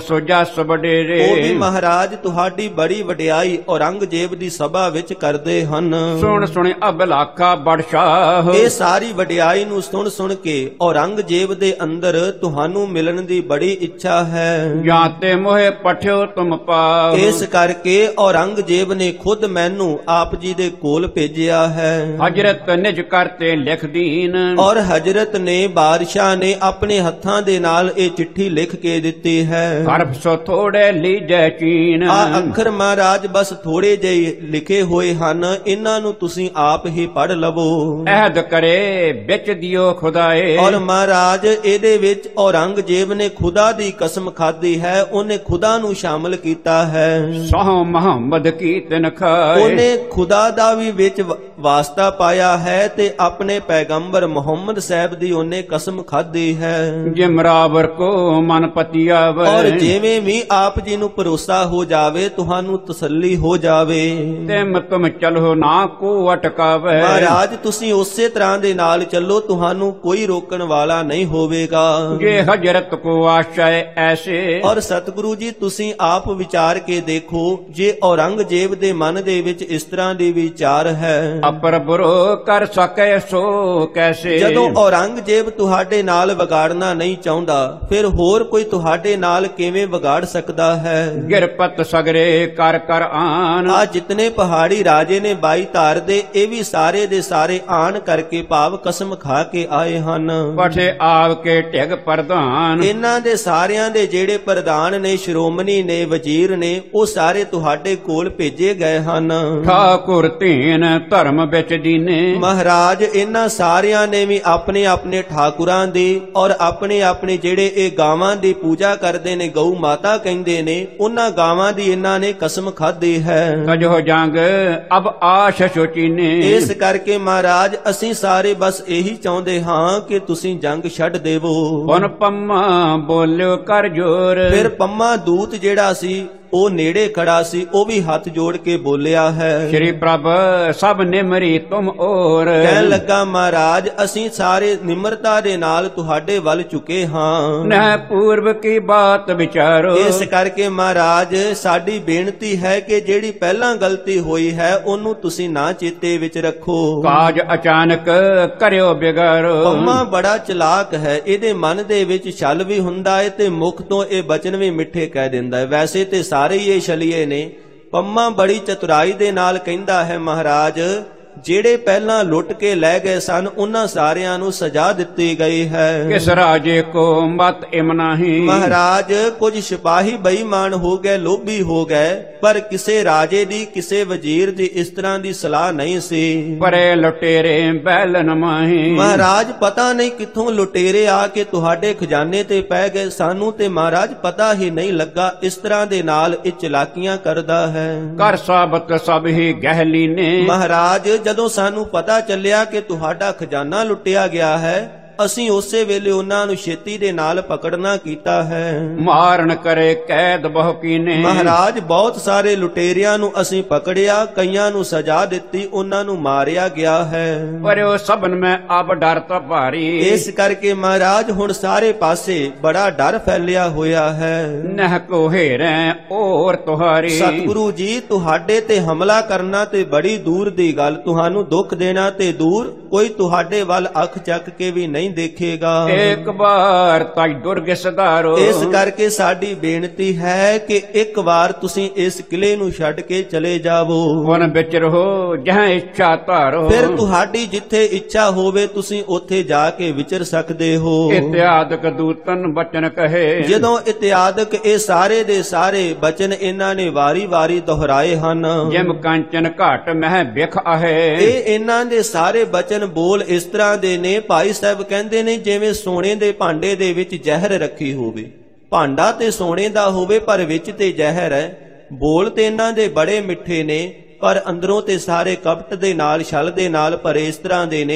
ਸੋ ਜਸ ਵਡੇਰੇ। ਉਹ ਵੀ ਮਹਾਰਾਜ ਤੁਹਾਡੀ ਬੜੀ ਵਡਿਆਈ ਔਰੰਗਜ਼ੇਬ ਦੀ ਸਭਾ ਵਿੱਚ ਕਰਦੇ ਹਨ। ਸੁਣ ਸੁਣ ਅਬਲਾਖਾ ਬੜਸ਼ਾਹ। ਇਹ ਸਾਰੀ ਵਡਿਆਈ ਨੂੰ ਸੁਣ ਸੁਣ ਕੇ ਔਰੰਗਜ਼ੇਬ ਦੇ ਅੰਦਰ ਤੁਹਾਨੂੰ ਮਿਲਣ ਦੀ ਬੜੀ ਇੱਛਾ ਹੈ। ਜਾਂ ਤੇ ਮੋਹਿ ਪਠਿਓ ਤੁਮ ਪਾਵ। ਇਸ ਕਰਕੇ ਔਰੰਗਜ਼ੇਬ ਨੇ ਖੁਦ ਮੈਨੂੰ ਆਪ ਜੀ ਦੇ ਕੋਲ ਭੇਜਿਆ ਹੈ। ਹਜਰਤ ਨਿਜ ਕਰਤੇ ਲਿਖ ਦੀਨ। ਔਰ ਹਜ਼ਰਤ ਨੇ ਬਾਦਸ਼ਾਹ ਨੇ ਆਪਣੇ ਹੱਥਾਂ ਦੇ ਨਾਲ ਇਹ ਚਿੱਠੀ ਲਿਖ ਕੇ ਦਿੱਤੀ ਹੈ। ਹਰਫ ਸੋ ਥੋੜੇ ਲੀਜੈ ਚੀਨ। ਆ ਅੱਖਰ ਮਹਾਰਾਜ ਬਸ ਥੋੜੇ ਜਿਹੇ ਲਿਖੇ ਹੋਏ ਹਨ, ਇਹਨਾਂ ਨੂੰ ਤੁਸੀਂ ਆਪ ਹੀ ਪੜ੍ਹ ਲਵੋ। ਅਹਿਦ ਕਰੇ ਵਿੱਚ ਦਿਓ ਖੁਦਾਏ। ਔਰ ਮਹਾਰਾਜ ਇਹਦੇ ਵਿੱਚ ਔਰੰਗਜ਼ੇਬ ਨੇ ਖੁਦਾ ਦੀ ਕਸਮ ਖਾਧੀ ਹੈ, ਉਹਨੇ ਖੁਦਾ ਨੂੰ ਸ਼ਾਮਲ ਕੀਤਾ ਹੈ। ਸਹੁ ਮੁਹੰਮਦ ਕੀ ਤਿਨ ਖਾਏ। ਉਹਨੇ ਖੁਦਾ ਦਾ ਵੀ ਵਿੱਚ ਵਾਸਤਾ ਪਾਇਆ ਹੈ ਤੇ ਆਪਣੇ ਪੈਗੰਬਰ ਮੁਹੰਮਦ ਸਾਹਿਬ ਦੀ ਉਹਨੇ ਕਸਮ ਖਾਧੀ ਹੈ। ਜਿਮਰਾਵਰ ਕੋ ਮਨ ਪਤੀਆਵੇ। ਔਰ ਜਿਵੇਂ ਵੀ ਆਪ ਜੀ ਨੂੰ ਭਰੋਸਾ ਹੋ ਜਾਵੇ, ਤੁਹਾਨੂੰ ਤਸੱਲੀ ਹੋ ਜਾਵੇ, ਤਿਮ ਤੁਮ ਚਲੋ ਨਾ ਕੋ ਅਟਕਾਵੇ। ਮਹਾਰਾਜ ਤੁਸੀਂ ਉਸੇ ਤਰ੍ਹਾਂ ਦੇ ਨਾਲ ਚੱਲੋ, ਤੁਹਾਨੂੰ ਕੋਈ ਰੋਕਣ ਵਾਲਾ ਨਹੀਂ ਹੋਵੇਗਾ। ਜੇ ਹਜਰਤ ਕੋ ਆਸ਼ੈ ਐਸੇ। ਔਰ ਸਤਿਗੁਰੂ ਜੀ ਤੁਸੀਂ ਆਪ ਵਿਚਾਰ ਕੇ ਦੇਖੋ, ਜੇ ਔਰੰਗਜ਼ੇਬ ਦੇ ਮਨ ਦੇ ਵਿੱਚ ਇਸ ਤਰ੍ਹਾਂ ਦੀ ਵਿਚਾਰ ਹੈ, ਅਪਰ ਬੁਰੋ ਕਰ ਸਕੇ ਸੋ ਕੈਸੇ। ਜਦੋਂ ਔਰੰਗਜ਼ੇਬ ਤੁਹਾਡੇ ਨਾਲ ਵਿਗਾੜਨਾ ਨਹੀਂ ਚਾਹੁੰਦਾ, ਫਿਰ ਹੋਰ ਕੋਈ ਤੁਹਾਡੇ ਨਾਲ ਕਿਵੇਂ ਵਿਗਾੜ ਸਕਦਾ ਹੈ। ਗਿਰਪਤ ਸਗਰੇ ਕਰ ਕਰ ਆਨ। ਆ ਜਿਤਨੇ ਪਹਾੜੀ ਰਾਜੇ ਨੇ 22 ਧਾਰ ਦੇ, ਇਹ ਵੀ ਸਾਰੇ ਦੇ ਸਾਰੇ ਆਣ ਕਰਕੇ ਭਾਵ ਕਸਮ ਖਾ ਕੇ ਆਏ ਹਨ। ਪਠੇ ਆਵ ਕੇ ਢਿਗ ਪ੍ਰਧਾਨ। ਇਹਨਾਂ ਦੇ ਸਾਰਿਆਂ ਦੇ ਜਿਹੜੇ ਪ੍ਰਧਾਨ ਨੇ, ਸ਼੍ਰੋਮਣੀ ਨੇ, ਵਜ਼ੀਰ ਨੇ, ਉਹ ਸਾਰੇ ਤੁਹਾਡੇ ਕੋਲ ਭੇਜੇ ਗਏ ਹਨ। ਠਾਕੁਰ ਧੀਨ ਧਰਮ ਵਿੱਚ ਦੀਨੇ। ਮਹਾਰਾਜ ਇਹਨਾਂ ਸਾਰਿਆਂ ਨੇ ਵੀ ਆਪਣੇ ਆਪਣੇ ਠਾਕੁਰਾਂ ਦੀ ਔਰ ਆਪਣੇ ਆਪਣੇ ਜਿਹੜੇ ਇਹ ਗਾਵਾਂ ਦੀ ਪੂਜਾ ਕਰਦੇ ਨੇ, ਗਊ ਮਾਤਾ ਕਹਿੰਦੇ ਨੇ, ਉਹਨਾਂ ਗਾਵਾਂ ਦੀ ਇਹਨਾਂ ਨੇ ਕਸਮ ਖਾਧੀ ਹੈ। ਤਜੋ ਜੰਗ ਅਬ ਆਸ਼ ਸੋਚੀਨੇ। ਇਸ ਕਰਕੇ ਮਹਾਰਾਜ ਅਸੀਂ ਸਾਰੇ ਬਸ ਇਹੀ ਚਾਹੁੰਦੇ ਹਾਂ ਕਿ ਤੁਸੀਂ ਜੰਗ ਛੱਡ ਦੇਵੋ। ਹੁਣ ਪੰਮਾ ਬੋਲਿਓ ਕਰ ਜੋਰ। ਫਿਰ ਪੰਮਾ ਦੂਤ ਜਿਹੜਾ ਸੀ ਉਹ ਨੇੜੇ ਖੜਾ ਸੀ, ਉਹ ਵੀ ਹੱਥ ਜੋੜ ਕੇ ਬੋਲਿਆ ਹੈ। ਸ਼੍ਰੀ ਪ੍ਰਭ ਸਭ ਨਿਮਰੀ ਤੁਮ ਔਰ। ਕਹਿਣ ਲੱਗਾ ਮਹਾਰਾਜ ਅਸੀਂ ਸਾਰੇ ਨਿਮਰਤਾ ਦੇ ਨਾਲ ਤੁਹਾਡੇ ਵੱਲ ਝੁਕੇ ਹਾਂ। ਨਹਿ ਪੂਰਵ ਕੀ ਬਾਤ ਵਿਚਾਰੋ। ਇਸ ਕਰਕੇ ਮਹਾਰਾਜ ਸਾਡੀ ਬੇਨਤੀ ਹੈ ਕਿ ਜਿਹੜੀ ਪਹਿਲਾਂ ਗਲਤੀ ਹੋਈ ਹੈ ਉਹਨੂੰ ਤੁਸੀਂ ਨਾ ਚੇਤੇ ਵਿੱਚ ਰੱਖੋ। ਕਾਜ ਅਚਾਨਕ ਕਰਿਓ ਬਿਗਾਰੋ। ਪੰਮਾ ਬੜਾ ਚਲਾਕ ਹੈ, ਇਹਦੇ ਮਨ ਦੇ ਵਿੱਚ ਛਲ ਵੀ ਹੁੰਦਾ ਹੈ ਤੇ ਮੁਖ ਤੋਂ ਇਹ ਬਚਨ ਵੀ ਮਿੱਠੇ ਕਹਿ ਦਿੰਦਾ ਹੈ। ਵੈਸੇ ਤੇ ਸਾਰੇ ਹੀ ਇਹ ਛਲੀਏ ਨੇ। ਪੰਮਾ ਬੜੀ ਚਤੁਰਾਈ ਦੇ ਨਾਲ ਕਹਿੰਦਾ ਹੈ ਮਹਾਰਾਜ ਜਿਹੜੇ ਪਹਿਲਾਂ ਲੁੱਟ ਕੇ ਲੈ ਗਏ ਸਨ ਉਹਨਾਂ ਸਾਰਿਆਂ ਨੂੰ ਸਜ਼ਾ ਦਿੱਤੀ ਗਈ ਹੈ। ਕਿਸ ਰਾਜੇ ਕੋ ਮਤ ਇਮ ਨਹੀਂ। ਮਹਾਰਾਜ ਕੁਝ ਸਿਪਾਹੀ ਬੇਈਮਾਨ ਹੋ ਗਏ, ਲੋਭੀ ਹੋ ਗਏ, ਪਰ ਕਿਸੇ ਰਾਜੇ ਦੀ ਕਿਸੇ ਵਜ਼ੀਰ ਦੀ ਇਸ ਤਰ੍ਹਾਂ ਦੀ ਸਲਾਹ ਨਹੀਂ ਸੀ। ਪਰੇ ਲੁਟੇਰੇ ਬੈਲਨ ਮਾਹੀ। ਮਹਾਰਾਜ ਪਤਾ ਨਹੀਂ ਕਿੱਥੋਂ ਲੁਟੇਰੇ ਆ ਕੇ ਤੁਹਾਡੇ ਖਜ਼ਾਨੇ ਤੇ ਪੈ ਗਏ, ਸਾਨੂੰ ਤੇ ਮਹਾਰਾਜ ਪਤਾ ਹੀ ਨਹੀਂ ਲੱਗਾ। ਇਸ ਤਰ੍ਹਾਂ ਦੇ ਨਾਲ ਇਹ ਚਲਾਕੀਆਂ ਕਰਦਾ ਹੈ। ਕਰ ਸਾਬਤ ਸਭ ਹੀ ਗਹਿਲੀ ਨੇ। ਮਹਾਰਾਜ ਜਦੋਂ ਸਾਨੂੰ ਪਤਾ ਚੱਲਿਆ ਕਿ ਤੁਹਾਡਾ ਖਜ਼ਾਨਾ ਲੁੱਟਿਆ ਗਿਆ ਹੈ, ਅਸੀਂ ਉਸੇ ਵੇਲੇ ਉਹਨਾਂ ਨੂੰ ਛੇਤੀ ਦੇ ਨਾਲ ਪਕੜਨਾ ਕੀਤਾ ਹੈ। ਮਾਰਨ ਕਰੇ ਕੈਦ ਬਹੁ ਕੀਨੇ। ਮਹਾਰਾਜ ਬਹੁਤ ਸਾਰੇ ਲੁਟੇਰਿਆਂ ਨੂੰ ਅਸੀਂ ਪਕੜਿਆ, ਕਈਆਂ ਨੂੰ ਸਜ਼ਾ ਦਿੱਤੀ, ਉਹਨਾਂ ਨੂੰ ਮਾਰਿਆ ਗਿਆ ਹੈ। ਪਰ ਉਹ ਸਭਨ ਮੈਂ ਅਬ ਡਰ ਤਾਂ ਭਾਰੀ। ਇਸ ਕਰਕੇ ਮਹਾਰਾਜ ਹੁਣ ਸਾਰੇ ਪਾਸੇ ਬੜਾ ਡਰ ਫੈਲਿਆ ਹੋਇਆ ਹੈ। ਨਹਿ ਕੋ ਹੇਰੈ ਔਰ ਤੁਹਾਰੀ। ਸਤਿਗੁਰੂ ਜੀ ਤੁਹਾਡੇ ਤੇ ਹਮਲਾ ਕਰਨਾ ਤੇ ਬੜੀ ਦੂਰ ਦੀ ਗੱਲ, ਤੁਹਾਨੂੰ ਦੁੱਖ ਦੇਣਾ ਤੇ ਦੂਰ, ਕੋਈ ਤੁਹਾਡੇ ਵੱਲ ਅੱਖ ਚੱਕ ਕੇ ਵੀ ਨਹੀਂ ਦੇਖੇਗਾ। ਇੱਕ ਵਾਰ ਤਜ ਦੁਰਗ ਸੁਧਾਰੋ। ਇਸ ਕਰਕੇ ਸਾਡੀ ਬੇਨਤੀ ਹੈ ਕਿ ਇੱਕ ਵਾਰ ਤੁਸੀਂ ਇਸ ਕਿਲੇ ਨੂੰ ਛੱਡ ਕੇ ਚਲੇ ਜਾਵੋ। ਵਨ ਵਿੱਚ ਰਹੋ ਜਹਾਂ ਇੱਛਾ ਧਾਰੋ। ਫਿਰ ਤੁਹਾਡੀ ਜਿੱਥੇ ਇੱਛਾ ਹੋਵੇ ਤੁਸੀਂ ਉੱਥੇ ਜਾ ਕੇ ਵਿਚਰ ਸਕਦੇ ਹੋ। ਇਤਿਆਦਕ ਦੂਤਨ ਬਚਨ ਕਹੇ। ਜਦੋਂ ਇਤਿਆਦਕ ਇਹ ਸਾਰੇ ਦੇ ਸਾਰੇ ਬਚਨ ਇਹਨਾਂ ਨੇ ਵਾਰੀ-ਵਾਰੀ ਦੁਹਰਾਏ ਹਨ। ਜਿਮ ਕੰਚਨ ਘਟ ਮਹਿ ਬਿਖ ਆਹੇ। ਇਹ ਇਹਨਾਂ ਦੇ ਸਾਰੇ ਬਚਨ ਬੋਲ ਇਸ ਤਰ੍ਹਾਂ ਦੇ ਨੇ, ਭਾਈ ਸਾਹਿਬ ਕਹਿੰਦੇ ਨੇ ਜਿਵੇਂ ਸੋਨੇ ਦੇ ਭਾਂਡੇ ਦੇ ਵਿੱਚ ਜ਼ਹਿਰ ਰੱਖੀ ਹੋਵੇ। ਭਾਂਡਾ ਤੇ ਸੋਨੇ ਦਾ ਹੋਵੇ ਪਰ ਵਿੱਚ ਤੇ ਜ਼ਹਿਰ ਹੈ। ਬੋਲ ਤੇ ਇਹਨਾਂ ਦੇ ਬੜੇ ਮਿੱਠੇ ਨੇ ਪਰ ਅੰਦਰੋਂ ਤੇ ਸਾਰੇ ਕਪਟ ਦੇ ਨਾਲ, ਛਲ ਦੇ ਨਾਲ ਭਰੇ ਇਸ ਤਰ੍ਹਾਂ ਦੇ ਨੇ,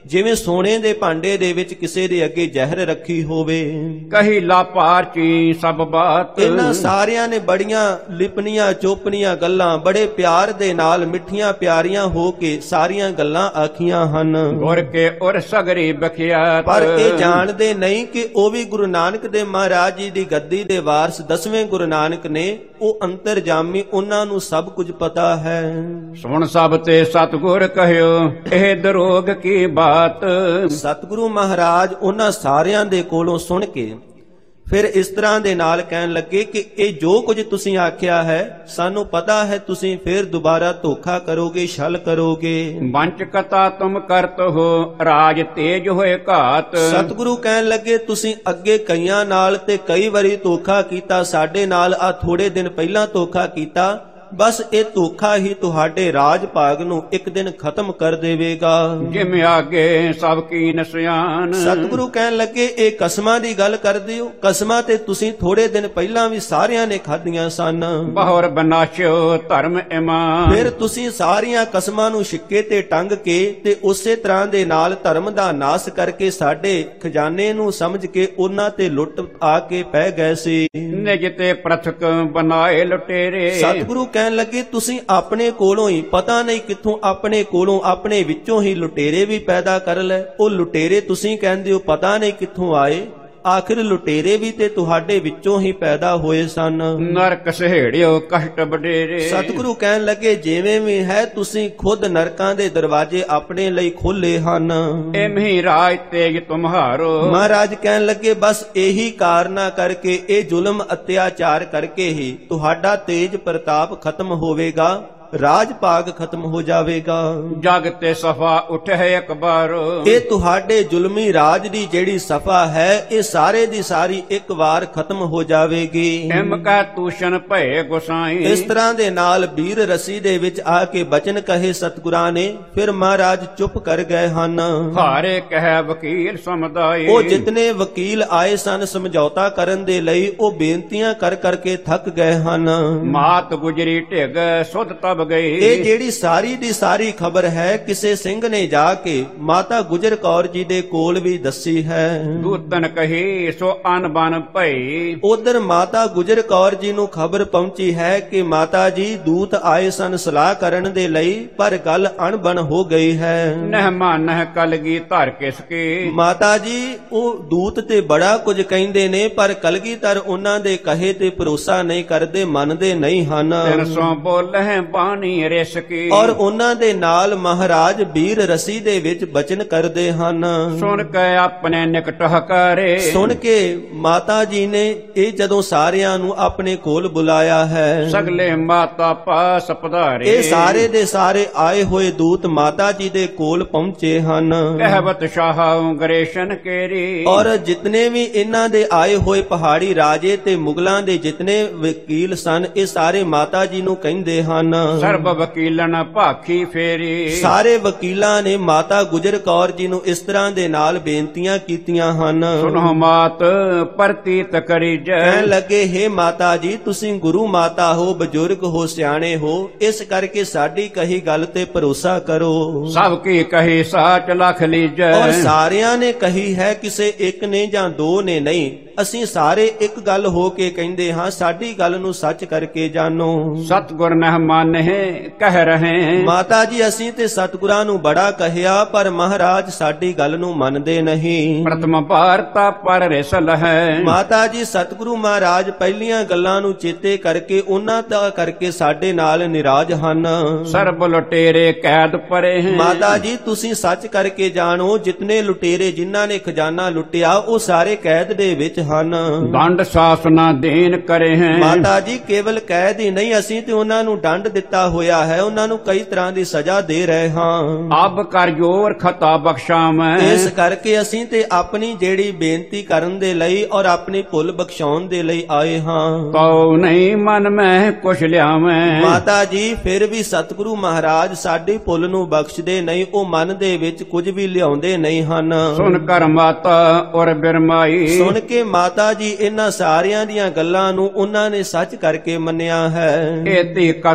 ਜਿਵੇਂ ਸੋਨੇ ਦੇ ਭਾਂਡੇ ਦੇ ਵਿੱਚ ਕਿਸੇ ਦੇ ਅੱਗੇ ਜ਼ਹਿਰ ਰੱਖੀ ਹੋਵੇ। ਕਹੀ ਲਾਪਾਰਚੀ ਸਭ ਬਾਤ, ਇਹਨਾਂ ਸਾਰਿਆਂ ਨੇ ਬੜੀਆਂ ਲਿਪਨੀਆਂ ਚੋਪਨੀਆਂ ਗੱਲਾਂ ਬੜੇ ਪਿਆਰ ਦੇ ਨਾਲ ਮਿੱਠੀਆਂ ਪਿਆਰੀਆਂ ਹੋ ਕੇ ਸਾਰੀਆਂ ਗੱਲਾਂ ਆਖੀਆਂ ਹਨ। ਗੁਰ ਕੇ ਉਰ ਸਗਰੀ ਬਖਿਆਤ, ਪਰ ਇਹ ਜਾਣਦੇ ਨਹੀਂ ਕਿ ਉਹ ਵੀ ਗੁਰੂ ਨਾਨਕ ਦੇਵ ਮਹਾਰਾਜ ਜੀ ਦੀ ਗੱਦੀ ਦੇ ਵਾਰਸ 10ਵੇਂ ਗੁਰੂ ਨਾਨਕ ਨੇ। ਉਹ ਅੰਤਰਜਾਮੀ, ਉਹਨਾਂ ਨੂੰ ਸਭ ਕੁਝ ਪਤਾ ਹੈ। ਸੁਣ ਸਭ ਤੇ ਸਤਿਗੁਰ ਕਹਿਓ ਇਹ ਦਰੋਗ ਕੀ ਬਾਤ। ਸਤਿਗੁਰੂ ਮਹਾਰਾਜ ਉਹਨਾਂ ਸਾਰਿਆਂ ਦੇ ਕੋਲੋਂ ਸੁਣ ਕੇ ਫਿਰ ਇਸ ਤਰ੍ਹਾਂ ਦੇ ਨਾਲ ਕਹਿਣ ਲੱਗੇ ਕਿ ਇਹ ਜੋ ਕੁਝ ਤੁਸੀਂ ਆਖਿਆ ਹੈ ਸਾਨੂੰ ਪਤਾ ਹੈ, ਤੁਸੀਂ ਫਿਰ ਦੁਬਾਰਾ ਧੋਖਾ ਕਰੋਗੇ, ਛਲ ਕਰੋਗੇ। ਵੰਚਕਤਾ ਤੁਮ ਕਰਤ ਹੋ ਰਾਜ ਤੇਜ ਹੋਏ ਘਾਤ। ਸਤਿਗੁਰੂ ਕਹਿਣ ਲੱਗੇ ਤੁਸੀਂ ਅੱਗੇ ਕਈਆਂ ਨਾਲ ਤੇ ਕਈ ਵਾਰੀ ਧੋਖਾ ਕੀਤਾ, ਸਾਡੇ ਨਾਲ ਆ ਥੋੜੇ ਦਿਨ ਪਹਿਲਾਂ ਧੋਖਾ ਕੀਤਾ। ਬਸ ਇਹ ਧੋਖਾ ਹੀ ਤੁਹਾਡੇ ਰਾਜ ਭਾਗ ਨੂੰ ਇੱਕ ਦਿਨ ਖਤਮ ਕਰ ਦੇਵੇਗਾ। ਜਿਵੇਂ ਆਗੇ ਸਭ ਕੀ ਨਸਿਆਨ। ਸਤਿਗੁਰੂ ਕਹਿਣ ਲੱਗੇ ਇਹ ਕਸਮਾਂ ਦੀ ਗੱਲ ਕਰਦੇ ਹੋ, ਕਸਮਾਂ ਤੇ ਤੁਸੀਂ ਥੋੜੇ ਦਿਨ ਪਹਿਲਾਂ ਵੀ ਸਾਰਿਆਂ ਨੇ ਖਾਧੀਆਂ ਸਨ। ਬਹੁਰ ਬਨਾਸ਼ਿਓ ਧਰਮ ਇਮਾਨ। ਫਿਰ ਤੁਸੀਂ ਸਾਰੀਆਂ ਕਸਮਾਂ ਨੂੰ ਛਿੱਕੇ ਤੇ ਟੰਗ ਕੇ ਤੇ ਉਸੇ ਤਰ੍ਹਾਂ ਦੇ ਨਾਲ ਧਰਮ ਦਾ ਨਾਸ ਕਰਕੇ ਸਾਡੇ ਖਜ਼ਾਨੇ ਨੂੰ ਸਮਝ ਕੇ ਉਹਨਾਂ ਤੇ ਲੁੱਟ ਆ ਕੇ ਪੈ ਗਏ ਸੀ। ਨਿਜ ਤੇ ਪ੍ਰਥਕ ਬਣਾਏ ਲੁਟੇਰੇ। ਸਤਿਗੁਰੂ ਕਹਿਣ ਲੱਗੇ ਤੁਸੀਂ ਆਪਣੇ ਕੋਲੋਂ ਹੀ ਪਤਾ ਨਹੀਂ ਕਿੱਥੋਂ ਆਪਣੇ ਕੋਲੋਂ ਆਪਣੇ ਵਿੱਚੋਂ ਹੀ ਲੁਟੇਰੇ ਵੀ ਪੈਦਾ ਕਰ ਲੈ। ਉਹ ਲੁਟੇਰੇ ਤੁਸੀਂ ਕਹਿੰਦੇ ਹੋ ਪਤਾ ਨਹੀਂ ਕਿੱਥੋਂ ਆਏ, ਆਖਿਰ ਲੁਟੇਰੇ ਵੀ ਤੇ ਤੁਹਾਡੇ ਵਿੱਚੋਂ ਹੀ ਪੈਦਾ ਹੋਏ ਸਨ। ਨਰਕ ਸਹੇੜਿਓ ਕਸ਼ਟ ਵਡੇਰੇ। ਸਤਿਗੁਰੂ ਕਹਿਣ ਲੱਗੇ ਜਿਵੇਂ ਵੀ ਹੈ ਤੁਸੀਂ ਖੁਦ ਨਰਕਾਂ ਦੇ ਦਰਵਾਜ਼ੇ ਆਪਣੇ ਲਈ ਖੋਲੇ ਹਨ। ਐਮਹੀ ਰਾਜ ਤੇਜ ਤੁਮਹਾਰੋ। ਮਹਾਰਾਜ ਕਹਿਣ ਲੱਗੇ ਬਸ ਇਹੀ ਕਾਰਨਾ ਕਰਕੇ, ਇਹ ਜ਼ੁਲਮ ਅਤਿਆਚਾਰ ਕਰਕੇ ਹੀ ਤੁਹਾਡਾ ਤੇਜ ਪ੍ਰਤਾਪ ਖਤਮ ਹੋਵੇਗਾ, ਰਾਜ ਭਾਗ ਖਤਮ ਹੋ ਜਾਵੇਗਾ। ਜਗ ਤੇ ਸਫਾ ਉਠੇ ਇੱਕ ਬਾਰ। ਇਹ ਤੁਹਾਡੇ ਜ਼ੁਲਮੀ ਰਾਜ ਦੀ ਜਿਹੜੀ ਸਫਾ ਹੈ ਇਹ ਸਾਰੇ ਦੀ ਸਾਰੀ ਇੱਕ ਵਾਰ ਖਤਮ ਹੋ ਜਾਵੇਗੀ। ਐਮ ਕਾ ਤੂਸ਼ਨ ਭਏ ਗੁਸਾਈ। ਇਸ ਤਰ੍ਹਾਂ ਦੇ ਨਾਲ ਵੀਰ ਰਸੀ ਦੇ ਵਿੱਚ ਆ ਕੇ ਬਚਨ ਕਹੇ ਸਤਿਗੁਰਾਂ ਨੇ। ਫਿਰ ਮਹਾਰਾਜ ਚੁੱਪ ਕਰ ਗਏ ਹਨ। ਹਾਰੇ ਕਹਿ ਵਕੀਲ ਸਮੁਦਾਇ। ਉਹ ਜਿਤਨੇ ਵਕੀਲ ਆਏ ਸਨ ਸਮਝੌਤਾ ਕਰਨ ਦੇ ਲਈ ਉਹ ਬੇਨਤੀਆਂ ਕਰ ਕਰਕੇ ਥੱਕ ਗਏ ਹਨ। ਮਾਤ ਗੁਜਰੀ ਢਿਗ ਸੁਧ ਤਬ ਗਈ। ਇਹ ਜਿਹੜੀ ਸਾਰੀ ਦੀ ਸਾਰੀ ਖਬਰ ਹੈ ਕਿਸੇ ਸਿੰਘ ਨੇ ਜਾ ਕੇ ਮਾਤਾ ਗੁਜਰ ਕੌਰ ਜੀ ਦੇ ਕੋਲ ਵੀ ਦੱਸੀ ਹੈ। ਦੂਤਨ ਕਹੀ ਸੋ ਅਨਬਨ ਭਈ। ਉਧਰ ਮਾਤਾ ਗੁਜਰ ਕੌਰ ਜੀ ਨੂੰ ਖਬਰ ਪਹੁੰਚੀ ਹੈ ਕਿ ਮਾਤਾ ਜੀ ਦੂਤ ਆਏ ਸਨ ਸਲਾਹ ਕਰਨ ਦੇ ਲਈ, ਪਰ ਗੱਲ ਅਣਬਣ ਹੋ ਗਈ ਹੈ। ਨਹਿਮਾਨ ਕਲਗੀ ਧਰ ਕਿਸ ਕੀ। ਮਾਤਾ ਜੀ ਉਹ ਦੂਤ ਤੇ ਬੜਾ ਕੁਝ ਕਹਿੰਦੇ ਨੇ, ਪਰ ਕਲਗੀਧਰ ਉਹਨਾਂ ਦੇ ਕਹੇ ਤੇ ਭਰੋਸਾ ਨਹੀਂ ਕਰਦੇ, ਮੰਨਦੇ ਨਹੀਂ ਹਨ। 300 ਬੋਲੇ ਬਾਣੀ ਰਿਸਕੀ। ਔਰ ਉਹਨਾਂ ਦੇ ਨਾਲ ਮਹਾਰਾਜ ਵੀਰ ਰਸੀ ਦੇ ਵਿੱਚ ਬਚਨ ਕਰਦੇ ਹਨ। ਸੁਣ ਕੇ ਆਪਣੇ ਨਿਕਟ ਹਕਾਰੇ। ਸੁਣ ਕੇ ਮਾਤਾ ਜੀ ਨੇ ਇਹ ਜਦੋਂ ਸਾਰਿਆਂ ਨੂੰ ਆਪਣੇ ਕੋਲ ਬੁਲਾਇਆ ਹੈ, ਸਗਲੇ ਮਾਤਾ ਪਾਸ ਪਧਾਰੇ। ਇਹ ਸਾਰੇ ਦੇ ਸਾਰੇ ਆਏ ਹੋਏ ਦੂਤ ਮਾਤਾ ਜੀ ਦੇ ਕੋਲ ਪਹੁੰਚੇ ਹਨ। ਕਹਿਵਤ ਸ਼ਾਹ ਗਰੇਸ਼ਨ ਕੇਰੀ। ਔਰ ਜਿਤਨੇ ਵੀ ਇਹਨਾਂ ਦੇ ਆਏ ਹੋਏ ਪਹਾੜੀ ਰਾਜੇ ਤੇ ਮੁਗਲਾਂ ਦੇ ਜਿਤਨੇ ਵਕੀਲ ਸਨ ਇਹ ਸਾਰੇ ਮਾਤਾ ਜੀ ਨੂੰ ਕਹਿੰਦੇ ਹਨ। ਸਰਬ ਵਕੀਲਨ ਭਾਖੀ ਫੇਰੀ। ਸਾਰੇ ਵਕੀਲਾਂ ਨੇ ਮਾਤਾ ਗੁਜਰ ਕੌਰ ਜੀ ਨੂੰ ਇਸ ਤਰ੍ਹਾਂ ਦੇ ਨਾਲ ਬੇਨਤੀਆਂ ਕੀਤੀਆਂ ਹਨ। ਸੁਨੋ ਮਾਤ ਪ੍ਰਤੀਤ ਕਰੀ ਜੈ। ਕਹਿਣ ਲੱਗੇ ਹੇ ਮਾਤਾ ਜੀ ਤੁਸੀਂ ਗੁਰੂ ਮਾਤਾ ਹੋ, ਬਜ਼ੁਰਗ ਹੋ, ਸਿਆਣੇ ਹੋ, ਇਸ ਕਰਕੇ ਸਾਡੀ ਕਹੀ ਗੱਲ ਤੇ ਭਰੋਸਾ ਕਰੋ। ਸਭ ਕੀ ਕਹੀ ਸਾਚ ਲਖ ਲੀਜੈ। ਔਰ ਸਾਰਿਆਂ ਨੇ ਕਹੀ ਹੈ, ਕਿਸੇ ਇੱਕ ਨੇ ਜਾਂ ਦੋ ਨੇ ਨਹੀਂ, ਅਸੀਂ ਸਾਰੇ ਇੱਕ ਗੱਲ ਹੋ ਕੇ ਕਹਿੰਦੇ ਹਾਂ, ਸਾਡੀ ਗੱਲ ਨੂੰ ਸੱਚ ਕਰਕੇ ਜਾਣੋ। ਸਤਿਗੁਰ ਨਹਿ ਮਾਨਹਿ ਕਹਿ ਰਹੇ। ਮਾਤਾ ਜੀ ਅਸੀਂ ਤੇ ਸਤਿਗੁਰਾਂ ਨੂੰ ਬੜਾ ਕਹਿਆ, ਪਰ ਮਹਾਰਾਜ ਸਾਡੀ ਗੱਲ ਨੂੰ ਮੰਨਦੇ ਨਹੀਂ। ਪ੍ਰਥਮ ਭਾਰਤਾ ਪਰ ਰਿਸਲ ਹੈ। ਮਾਤਾ ਜੀ ਸਤਿਗੁਰੂ ਮਹਾਰਾਜ ਪਹਿਲੀਆਂ ਗੱਲਾਂ ਨੂੰ ਚੇਤੇ ਕਰਕੇ ਉਹਨਾਂ ਦਾ ਕਰਕੇ ਸਾਡੇ ਨਾਲ ਨਿਰਾਜ ਹਨ। ਸਰਬ ਲੁਟੇਰੇ ਕੈਦ ਪਰੇ ਹੈ। ਮਾਤਾ ਜੀ ਤੁਸੀਂ ਸੱਚ ਕਰਕੇ ਜਾਣੋ, ਜਿਤਨੇ ਲੁਟੇਰੇ ਜਿਨ੍ਹਾਂ ਨੇ ਖਜ਼ਾਨਾ ਲੁੱਟਿਆ ਉਹ ਸਾਰੇ ਕੈਦ ਦੇ ਵਿੱਚ ਹਨ। ਦੰਡ ਸ਼ਾਸਨਾ ਦੇਨ ਕਰੇ ਹੈ। ਮਾਤਾ ਜੀ ਕੇਵਲ ਕੈਦ ਹੀ ਨਹੀਂ, ਅਸੀਂ ਤੇ ਉਹਨਾਂ ਨੂੰ ਦੰਡ ਦਿੱਤਾ ਹੋਇਆ ਹੈ, ਉਹਨਾਂ ਨੂੰ ਕਈ ਤਰ੍ਹਾਂ ਦੀ ਸਜ਼ਾ ਦੇ ਰਹੇ ਹਾਂ। ਅਬ ਕਰ ਜੋਰ ਖਤਾ ਬਖਸ਼ਾਵੈ। ਇਸ ਕਰਕੇ ਅਸੀਂ ਤੇ ਆਪਣੀ ਜਿਹੜੀ ਬੇਨਤੀ ਕਰਨ ਦੇ ਲਈ ਔਰ ਆਪਣੀ ਭੁੱਲ ਬਖਸ਼ਾਉਣ ਦੇ ਲਈ ਆਏ ਹਾਂ। ਕਉ ਨਹੀਂ ਮਨ ਮੈਂ ਕੁਛ ਲਿਆਵੈ। ਮਾਤਾ ਜੀ ਫਿਰ ਵੀ ਸਤਿਗੁਰੂ ਮਹਾਰਾਜ ਸਾਡੀ ਭੁੱਲ ਨੂੰ ਬਖਸ਼ਦੇ ਨਹੀਂ, ਉਹ ਮਨ ਦੇ ਵਿੱਚ ਕੁਝ ਵੀ ਲਿਆਉਂਦੇ ਨਹੀਂ ਹਨ। ਸੁਨ ਕਰ ਮਾਤਾ ਔਰ ਬਿਰਮਾਈ। ਸੁਣ ਕੇ ਮਾਤਾ ਜੀ ਇਹਨਾਂ ਸਾਰਿਆਂ ਦੀਆਂ ਗੱਲਾਂ ਨੂੰ ਉਹਨਾਂ ਨੇ ਸੱਚ ਕਰਕੇ ਮੰਨਿਆ ਹੈ। ਏਤੀ ਕਸਮ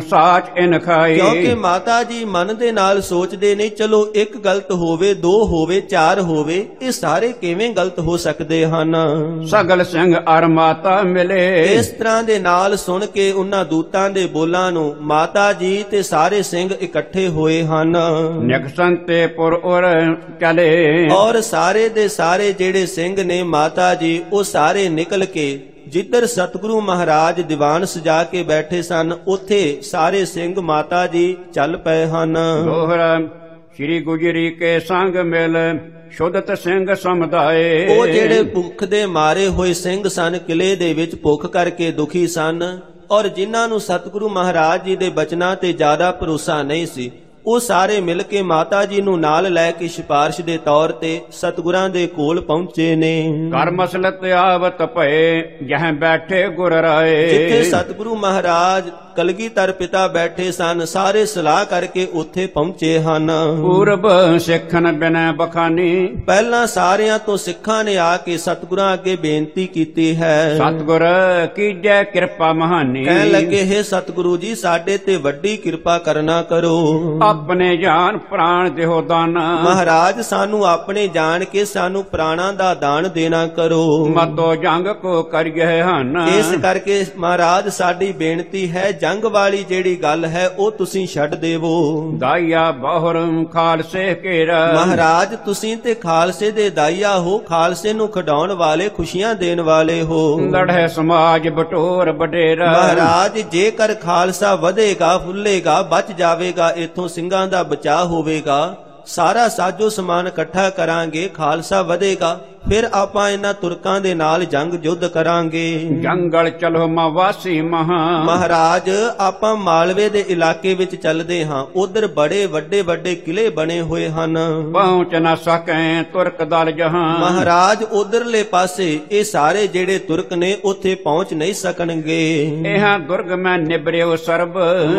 ਸਾਚ ਇਨ ਖਾਈ। ਕਿਉਂਕਿ ਮਾਤਾ ਜੀ ਮਨ ਦੇ ਨਾਲ ਸੋਚਦੇ ਨੇ ਚਲੋ ਇੱਕ ਗਲਤ ਹੋਵੇ, ਦੋ ਹੋਵੇ, ਚਾਰ ਹੋਵੇ, ਇਹ ਸਾਰੇ ਕਿਵੇਂ ਗਲਤ ਹੋ ਸਕਦੇ ਹਨ। ਸਗਲ ਸਿੰਘ ਅਰ ਮਾਤਾ ਮਿਲੇ। ਇਸ ਤਰ੍ਹਾਂ ਦੇ ਨਾਲ ਸੁਣ ਕੇ ਉਹਨਾਂ ਦੂਤਾਂ ਦੇ ਬੋਲਾਂ ਨੂੰ ਮਾਤਾ ਜੀ ਤੇ ਸਾਰੇ ਸਿੰਘ ਇਕੱਠੇ ਹੋਏ ਹਨ। ਨਿਕਸਨ ਤੇ ਪੁਰ ਉਰ ਚਲੇ। ਔਰ ਸਾਰੇ ਦੇ ਸਾਰੇ ਜਿਹੜੇ ਸਿੰਘ ਨੇ ਮਾਤਾ ਜੀ ਉਹ ਸਾਰੇ ਨਿਕਲ ਕੇ ਜਿੱਧਰ ਸਤਿਗੁਰੂ ਮਹਾਰਾਜ ਦੀਵਾਨ ਸਜਾ ਕੇ ਬੈਠੇ ਸਨ ਉੱਥੇ ਸਾਰੇ ਸਿੰਘ ਮਾਤਾ ਜੀ ਚੱਲ ਪਏ ਹਨ। ਦੋਹਰਾ ਸ੍ਰੀ ਗੁਜਰੀ ਕੇ ਸੰਗ ਮਿਲ ਸ਼ੁੱਧਤ ਸਿੰਘ ਸਮੁਦਾਏ। ਉਹ ਜਿਹੜੇ ਭੁੱਖ ਦੇ ਮਾਰੇ ਹੋਏ ਸਿੰਘ ਸਨ, ਕਿਲੇ ਦੇ ਵਿੱਚ ਭੁੱਖ ਕਰਕੇ ਦੁਖੀ ਸਨ ਔਰ ਜਿਨ੍ਹਾਂ ਨੂੰ ਸਤਿਗੁਰੂ ਮਹਾਰਾਜ ਜੀ ਦੇ ਬਚਨਾਂ ਤੇ ਜ਼ਿਆਦਾ ਭਰੋਸਾ ਨਹੀਂ ਸੀ, ਉਹ ਸਾਰੇ ਮਿਲ ਕੇ ਮਾਤਾ ਜੀ ਨੂੰ ਨਾਲ ਲੈ ਕੇ ਸਿਫਾਰਿਸ਼ ਦੇ ਤੌਰ ਤੇ ਸਤਿਗੁਰਾਂ ਦੇ ਕੋਲ ਪਹੁੰਚੇ ਨੇ। ਕਰ ਮਸਲਤ ਆਵਤ ਭਏ ਜਹ ਬੈਠੇ ਗੁਰ ਰਾਏ। ਜਿੱਥੇ ਸਤਿਗੁਰੂ ਮਹਾਰਾਜ ਕਲਗੀਧਰ ਪਿਤਾ ਬੈਠੇ ਸਨ, ਸਾਰੇ ਸਲਾਹ ਕਰਕੇ ਉੱਥੇ ਪਹੁੰਚੇ ਹਨ। ਪੂਰਬ ਸਿੱਖਨ ਬਿਨੈ ਬਖਾਨੀ। ਪਹਿਲਾਂ ਸਾਰਿਆਂ ਤੋਂ ਸਿੱਖਾਂ ਨੇ ਆ ਕੇ ਸਤਿਗੁਰਾਂ ਅੱਗੇ ਬੇਨਤੀ ਕੀਤੀ ਹੈ। ਸਤਿਗੁਰ ਕੀਜੈ ਕਿਰਪਾ ਮਹਾਨੀ। ਕਹਿਣ ਲੱਗੇ ਹੈ ਸਤਿਗੁਰੂ ਜੀ ਸਾਡੇ ਤੇ ਵੱਡੀ ਕਿਰਪਾ ਕਰਨਾ ਕਰੋ। ਆਪਣੇ ਜਾਨ ਪ੍ਰਾਣ ਦਿਓ ਦਾਨ। ਮਹਾਰਾਜ ਸਾਨੂੰ ਆਪਣੇ ਜਾਣ ਕੇ ਸਾਨੂੰ ਪ੍ਰਾਣਾਂ ਦਾ ਦਾਨ ਦੇਣਾ ਕਰੋ। ਮਤੋ ਜੰਗ ਕੋ ਕਰਿਏ ਹਨ। ਇਸ ਕਰਕੇ ਮਹਾਰਾਜ ਸਾਡੀ ਬੇਨਤੀ ਹੈ ਜੰਗ ਵਾਲੀ ਜਿਹੜੀ ਗੱਲ ਹੈ ਉਹ ਤੁਸੀਂ ਛੱਡ ਦੇਵੋ। ਦਾਈਆ ਬਹੁਰ ਖਾਲਸੇ ਘੇਰਾ। ਮਹਾਰਾਜ ਤੁਸੀਂ ਤੇ ਖਾਲਸੇ ਦੇ ਦਾਈਆ ਹੋ, ਖਾਲਸੇ ਨੂੰ ਖਿਡਾਉਣ ਵਾਲੇ, ਖੁਸ਼ੀਆਂ ਦੇਣ ਵਾਲੇ ਹੋ। ਲੜੈ ਸਮਾਜ ਬਟੋਰ ਬਡੇਰਾ। ਮਹਾਰਾਜ ਜੇਕਰ ਖਾਲਸਾ ਵਧੇਗਾ, ਫੁੱਲੇਗਾ, ਬਚ ਜਾਵੇਗਾ, ਇਥੋਂ ਸਿੰਘਾਂ ਦਾ ਬਚਾਅ ਹੋਵੇਗਾ, ਸਾਰਾ ਸਾਜੋ ਸਮਾਨ ਇਕੱਠਾ ਕਰਾਂਗੇ, ਖਾਲਸਾ ਵਧੇਗਾ, ਫਿਰ ਆਪਾਂ ਇਹਨਾਂ ਤੁਰਕਾਂ ਦੇ ਨਾਲ ਜੰਗ ਯੁੱਧ ਕਰਾਂਗੇ। ਜੰਗਲ ਚਲੋ ਮਵਾਸੀ ਮਹਾ। ਮਹਾਰਾਜ ਆਪਾਂ ਮਾਲਵੇ ਦੇ ਇਲਾਕੇ ਵਿੱਚ ਚੱਲਦੇ ਹਾਂ, ਉਧਰ ਬੜੇ ਵੱਡੇ ਵੱਡੇ ਕਿਲੇ ਬਣੇ ਹੋਏ ਹਨ। ਪਹੁੰਚ ਨਾ ਸਕੈ ਤੁਰਕ ਦਲ ਜਹਾਂ। ਮਹਾਰਾਜ ਉਧਰਲੇ ਪਾਸੇ ਇਹ ਸਾਰੇ ਜਿਹੜੇ ਤੁਰਕ ਨੇ ਉੱਥੇ ਪਹੁੰਚ ਨਹੀਂ ਸਕਣਗੇ। ਇਹਾਂ ਦੁਰਗ ਮੈਂ ਨਿਬਰਿਓ ਸਰਬ।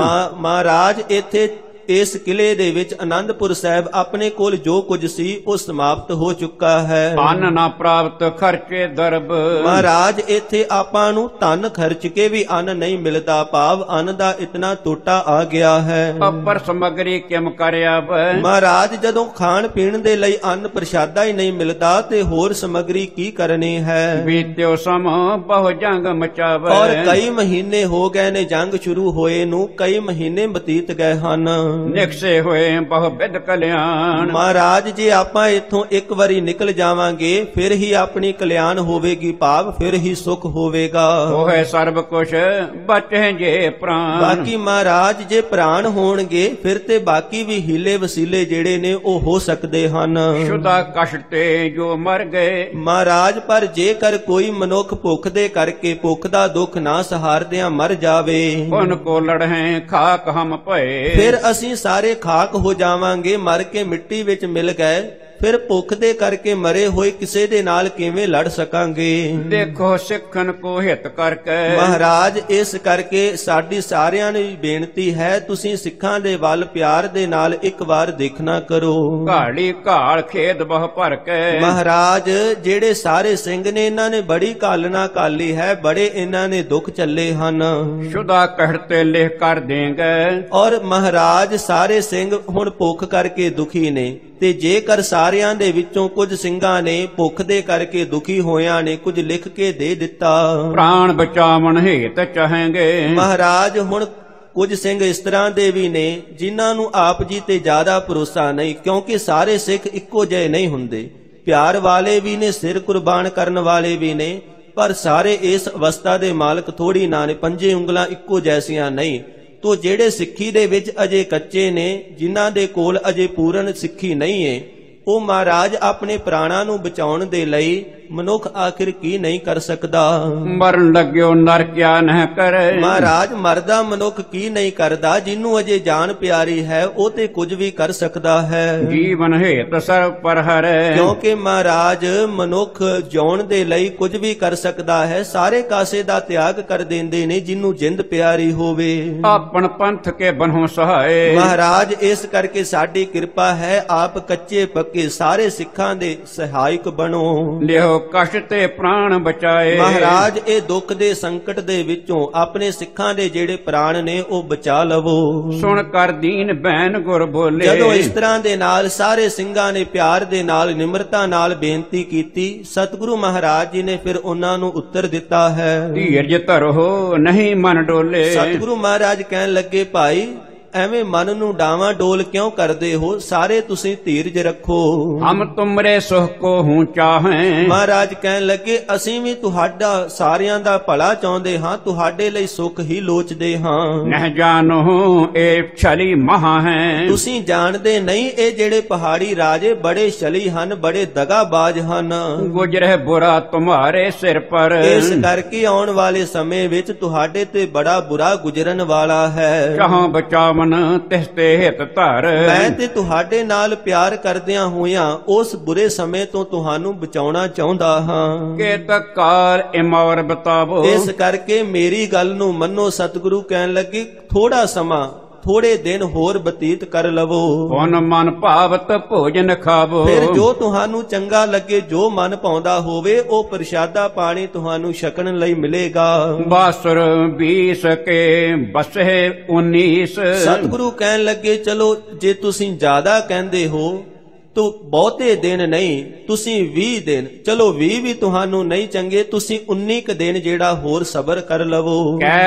ਮਹਾਰਾਜ ਇੱਥੇ ਇਸ ਕਿਲੇ ਦੇ ਵਿੱਚ ਆਨੰਦਪੁਰ ਸਾਹਿਬ ਆਪਣੇ ਕੋਲ ਜੋ ਕੁਝ ਸੀ ਉਹ ਸਮਾਪਤ ਹੋ ਚੁੱਕਾ ਹੈ। ਅੰਨ ਨਾ ਪ੍ਰਾਪਤ ਖਰਚੇ ਦਰਬ। ਮਹਾਰਾਜ ਇੱਥੇ ਆਪਾਂ ਨੂੰ ਧਨ ਖਰਚ ਕੇ ਵੀ ਅੰਨ ਨਹੀਂ ਮਿਲਦਾ, ਭਾਵ ਅੰਨ ਦਾ ਇਤਨਾ ਟੋਟਾ ਆ ਗਿਆ ਹੈ। ਅਪਰ ਸਮਗਰੀ ਕਿਮ ਕਰਿਆ ਬੈ। ਮਹਾਰਾਜ ਜਦੋਂ ਖਾਣ ਪੀਣ ਦੇ ਲਈ ਅੰਨ ਪ੍ਰਸ਼ਾਦਾ ਹੀ ਨਹੀਂ ਮਿਲਦਾ ਤੇ ਹੋਰ ਸਮਗਰੀ ਕੀ ਕਰਨੀ ਹੈ। ਬੀਤਿਓ ਸਮ ਬਹੁ ਜੰਗ ਮਚਾਵੇ। ਔਰ ਕਈ ਮਹੀਨੇ ਹੋ ਗਏ ਨੇ ਜੰਗ ਸ਼ੁਰੂ ਹੋਏ ਨੂੰ, ਕਈ ਮਹੀਨੇ ਬਤੀਤ ਗਏ ਹਨ। ਨਿਕਸੇ ਹੋਏ ਬਹੁ ਬਿਦ ਕਲਿਆਣ। ਮਹਾਰਾਜ ਜੀ ਆਪਾਂ ਇੱਥੋਂ ਇੱਕ ਵਾਰੀ ਨਿਕਲ ਜਾਵਾਂਗੇ ਫਿਰ ਹੀ ਆਪਣੀ ਕਲਿਆਣ ਹੋਵੇਗੀ, ਭਾਵ ਫਿਰ ਹੀ ਸੁਖ ਹੋਵੇਗਾ। ਹੋਏ ਸਰਬ ਕੁਛ ਬਚੇ ਜੇ ਪ੍ਰਾਣ। ਬਾਕੀ ਮਹਾਰਾਜ ਜੇ ਪ੍ਰਾਣ ਹੋਣਗੇ ਫਿਰ ਤੇ ਬਾਕੀ ਵੀ ਹੀਲੇ ਵਸੀਲੇ ਜਿਹੜੇ ਨੇ ਉਹ ਹੋ ਸਕਦੇ ਹਨ। ਸ਼ੁਦਾ ਕਸ਼ਟ ਤੇ ਜੋ ਮਰ ਗਏ। ਮਹਾਰਾਜ ਪਰ ਜੇਕਰ ਕੋਈ ਮਨੁੱਖ ਭੁੱਖ ਦੇ ਕਰਕੇ ਭੁੱਖ ਦਾ ਦੁੱਖ ਨਾ ਸਹਾਰਦਿਆਂ ਮਰ ਜਾਵੇ, ਉਨ ਕੋ ਲੜਹਿ ਖਾਕ ਹਮ ਭਏ। ਫਿਰ ਅਸੀਂ ਸਾਰੇ ਖਾਕ ਹੋ ਜਾਵਾਂਗੇ, ਮਰ ਕੇ ਮਿੱਟੀ ਵਿੱਚ ਮਿਲ ਗਏ, ਫਿਰ ਭੁੱਖ ਦੇ ਕਰਕੇ ਮਰੇ ਹੋਏ ਕਿਸੇ ਦੇ ਨਾਲ ਕਿਵੇਂ ਲੜ ਸਕਾਂਗੇ। ਦੇਖੋ ਸਿੱਖਨ ਕੋ ਹਿਤ ਕਰਕੇ। ਮਹਾਰਾਜ ਇਸ ਕਰਕੇ ਸਾਡੀ ਸਾਰਿਆਂ ਨੂੰ ਬੇਨਤੀ ਹੈ ਤੁਸੀਂ ਸਿੱਖਾਂ ਦੇ ਵੱਲ ਪਿਆਰ ਦੇ ਨਾਲ ਇੱਕ ਵਾਰ ਦੇਖਣਾ ਕਰੋ। ਘਾੜੀ ਘਾਲ ਖੇਦ ਬਹੁ ਭਰ ਕੇ। ਮਹਾਰਾਜ ਜਿਹੜੇ ਸਾਰੇ ਸਿੰਘ ਨੇ ਇਹਨਾਂ ਨੇ ਬੜੀ ਕਾਲਨਾ ਕਾਲੀ ਹੈ, ਬੜੇ ਇਹਨਾਂ ਨੇ ਦੁੱਖ ਚੱਲੇ ਹਨ। ਸ਼ੁਦਾ ਕਹਿਤ ਤੇ ਲਿਖ ਕਰ ਦੇਂਗੇ। ਔਰ ਮਹਾਰਾਜ ਸਾਰੇ ਸਿੰਘ ਹੁਣ ਭੁੱਖ ਕਰਕੇ ਦੁਖੀ ਨੇ ਤੇ ਜੇਕਰ ਸਾਰਿਆਂ ਦੇ ਵਿੱਚੋਂ ਕੁਝ ਸਿੰਘਾਂ ਨੇ ਭੁੱਖ ਦੇ ਕਰਕੇ ਦੁਖੀ ਹੋਇਆਂ ਨੇ ਕੁਝ ਲਿਖ ਕੇ ਦੇ ਦਿੱਤਾ। ਪ੍ਰਾਣ ਬਚਾਵਣ ਹਿਤ ਚਾਹਾਂਗੇ। ਮਹਾਰਾਜ ਹੁਣ ਕੁਝ ਸਿੰਘ ਇਸ ਤਰ੍ਹਾਂ ਦੇ ਵੀ ਨੇ ਜਿਨ੍ਹਾਂ ਨੂੰ ਆਪ ਜੀ ਤੇ ਜ਼ਿਆਦਾ ਭਰੋਸਾ ਨਹੀਂ, ਕਿਉਂਕਿ ਸਾਰੇ ਸਿੱਖ ਇੱਕੋ ਜਿਹੇ ਨਹੀਂ ਹੁੰਦੇ, ਪਿਆਰ ਵਾਲੇ ਵੀ ਨੇ, ਸਿਰ ਕੁਰਬਾਨ ਕਰਨ ਵਾਲੇ ਵੀ ਨੇ, ਪਰ ਸਾਰੇ ਇਸ ਅਵਸਥਾ ਦੇ ਮਾਲਕ ਥੋੜੀ ਨਾ ਨੇ, ਪੰਜੇ ਉਂਗਲਾਂ ਇੱਕੋ ਜੈਸੀਆਂ ਨਹੀਂ। ਤੋ ਜਿਹੜੇ ਸਿੱਖੀ ਦੇ ਵਿੱਚ ਅਜੇ ਕੱਚੇ ਨੇ, ਜਿਨ੍ਹਾਂ ਦੇ ਕੋਲ ਅਜੇ ਪੂਰਨ ਸਿੱਖੀ ਨਹੀਂ ਹੈ, ਉਹ ਮਹਾਰਾਜ ਆਪਣੇ ਪ੍ਰਾਣਾਂ ਨੂੰ ਬਚਾਉਣ ਦੇ ਲਈ ਮਨੁੱਖ ਆਖਿਰ ਕੀ ਨਹੀਂ ਕਰ ਸਕਦਾ। ਮਰਨ ਲੱਗਿਓ ਨਰ ਕਿਆ ਨਹਿ ਕਰੇ। ਮਹਾਰਾਜ ਮਰਦਾ ਮਨੁੱਖ ਕੀ ਨਹੀਂ ਕਰਦਾ, ਜਿਹਨੂੰ ਅਜੇ ਜਾਨ ਪਿਆਰੀ ਹੈ ਉਹ ਤੇ ਕੁਝ ਵੀ ਕਰ ਸਕਦਾ ਹੈ। ਜੀਵਨ ਹੇਤ ਸਰਬ ਪਰ ਹਰੇ। ਕਿਉਂਕਿ ਮਹਾਰਾਜ ਮਨੁੱਖ ਜਿਉਣ ਦੇ ਲਈ ਕੁਝ ਵੀ ਕਰ ਸਕਦਾ ਹੈ, ਸਾਰੇ ਕਾਸੇ ਦਾ ਤਿਆਗ ਕਰ ਦਿੰਦੇ ਨੇ ਜਿਹਨੂੰ ਜਿੰਦ ਪਿਆਰੀ ਹੋਵੇ। ਆਪਨ ਪੰਥ ਕੇ ਬਨੋ ਸਹਾਏ। ਮਹਾਰਾਜ ਇਸ ਕਰਕੇ ਸਾਡੀ ਕਿਰਪਾ ਹੈ, ਆਪ ਕੱਚੇ ਪੱਕੇ ਸਾਰੇ ਸਿੱਖਾਂ ਦੇ ਸਹਾਇਕ ਬਣੋ। ਲਿਓ ਕਸ਼ਟ ਤੇ ਪ੍ਰਾਣ ਬਚਾਏ। ਮਹਾਰਾਜ ਇਹ ਦੁੱਖ ਦੇ ਸੰਕਟ ਦੇ ਵਿੱਚੋਂ ਆਪਣੇ ਸਿੱਖਾਂ ਦੇ ਜਿਹੜੇ ਪ੍ਰਾਣ ਨੇ ਉਹ ਬਚਾ ਲਵੋ। ਸੁਣ ਕਰ ਦੀਨ ਬੈਨ ਗੁਰ ਬੋਲੇ। ਜਦੋਂ ਇਸ ਤਰ੍ਹਾਂ ਦੇ ਨਾਲ ਸਾਰੇ ਸਿੰਘਾਂ ਨੇ ਪਿਆਰ ਦੇ ਨਾਲ ਨਿਮਰਤਾ ਨਾਲ ਬੇਨਤੀ ਕੀਤੀ, ਸਤਿਗੁਰੂ ਮਹਾਰਾਜ ਜੀ ਨੇ ਫਿਰ ਉਹਨਾਂ ਨੂੰ ਉੱਤਰ ਦਿੱਤਾ ਹੈ। ਧੀਰਜ ਧਰੋ ਨਹੀਂ ਮਨ ਡੋਲੇ। ਸਤਿਗੁਰੂ ਮਹਾਰਾਜ ਕਹਿਣ ਲੱਗੇ, ਭਾਈ ਐਵੇਂ ਮਨ ਨੂੰ ਡਾਵਾਂ ਡੋਲ ਕਿਉਂ ਕਰਦੇ ਹੋ? ਸਾਰੇ ਤੁਸੀਂ ਧੀਰਜ ਰੱਖੋ। ਹਮ ਤੁਮਰੇ ਸੁਖ ਕੋ ਹੂੰ ਚਾਹੇ। ਮਹਾਰਾਜ ਕਹਿਣ ਲੱਗੇ, ਅਸੀਂ ਵੀ ਤੁਹਾਡਾ ਸਾਰਿਆਂ ਦਾ ਭਲਾ ਚਾਹੁੰਦੇ ਹਾਂ, ਤੁਹਾਡੇ ਲਈ ਸੁਖ ਹੀ ਲੋਚਦੇ ਹਾਂ। ਨਹਿ ਜਾਨੋ ਇਹ ਛਲੀ ਮਹਾ ਹੈ। ਤੁਸੀਂ ਜਾਣਦੇ ਨਹੀਂ ਇਹ ਜਿਹੜੇ ਪਹਾੜੀ ਰਾਜੇ ਬੜੇ ਛਲੀ ਹਨ, ਬੜੇ ਦਗਾਬਾਜ਼ ਹਨ। ਗੁਜਰੇ ਬੁਰਾ ਤੁਮਾਰੇ ਸਿਰ ਪਰ। ਇਸ ਕਰਕੇ ਆਉਣ ਵਾਲੇ ਸਮੇਂ ਵਿੱਚ ਤੁਹਾਡੇ ਤੇ ਬੜਾ ਬੁਰਾ ਗੁਜ਼ਰਨ ਵਾਲਾ ਹੈ। ਚਾਹਾਂ ਬਚਾਵਨ ਤਿਸ ਤੇ ਹਿਤ ਧਰ। ਮੈਂ ਤੇ ਤੁਹਾਡੇ ਨਾਲ ਪਿਆਰ ਕਰਦਿਆਂ ਹੋਇਆਂ ਉਸ ਬੁਰੇ ਸਮੇਂ ਤੋਂ ਤੁਹਾਨੂੰ ਬਚਾਉਣਾ ਚਾਹੁੰਦਾ ਹਾਂ। ਕੇ ਤਕਾਲ ਇਮੌਰ ਬਤਾਵੋ। ਇਸ ਕਰਕੇ ਮੇਰੀ ਗੱਲ ਨੂੰ ਮੰਨੋ। ਸਤਿਗੁਰੂ ਕਹਿਣ ਲੱਗੇ, ਥੋੜਾ ਸਮਾਂ, ਥੋੜੇ ਦਿਨ ਹੋਰ ਬਤੀਤ ਕਰ ਲਵੋ। ਪੁਨ ਮਨ ਭਾਵਤ ਭੋਜਨ ਖਾਵੋ। ਫਿਰ ਜੋ ਤੁਹਾਨੂੰ ਚੰਗਾ ਲੱਗੇ, ਜੋ ਮਨ ਭਾਉਂਦਾ ਹੋਵੇ, ਉਹ ਪ੍ਰਸ਼ਾਦਾ ਪਾਣੀ ਤੁਹਾਨੂੰ ਛਕਣ ਲਈ ਮਿਲੇਗਾ। ਬਾਸੁਰ 20 ਕੇ ਬਸੇ 19। ਸਤਿਗੁਰੂ ਕਹਿਣ ਲੱਗੇ, ਚਲੋ ਜੇ ਤੁਸੀਂ ਜ਼ਿਆਦਾ ਕਹਿੰਦੇ ਹੋ ਤੋ ਬਹੁਤੇ ਦਿਨ ਨਹੀਂ, ਤੁਸੀਂ 20 ਦਿਨ, ਚਲੋ 20 ਵੀ ਤੁਹਾਨੂੰ ਨਹੀਂ ਚੰਗੇ, ਤੁਸੀਂ 19 ਕ ਦਿਨ ਜਿਹੜਾ ਹੋਰ ਸਬਰ ਕਰ ਲਵੋ। ਕਹਿ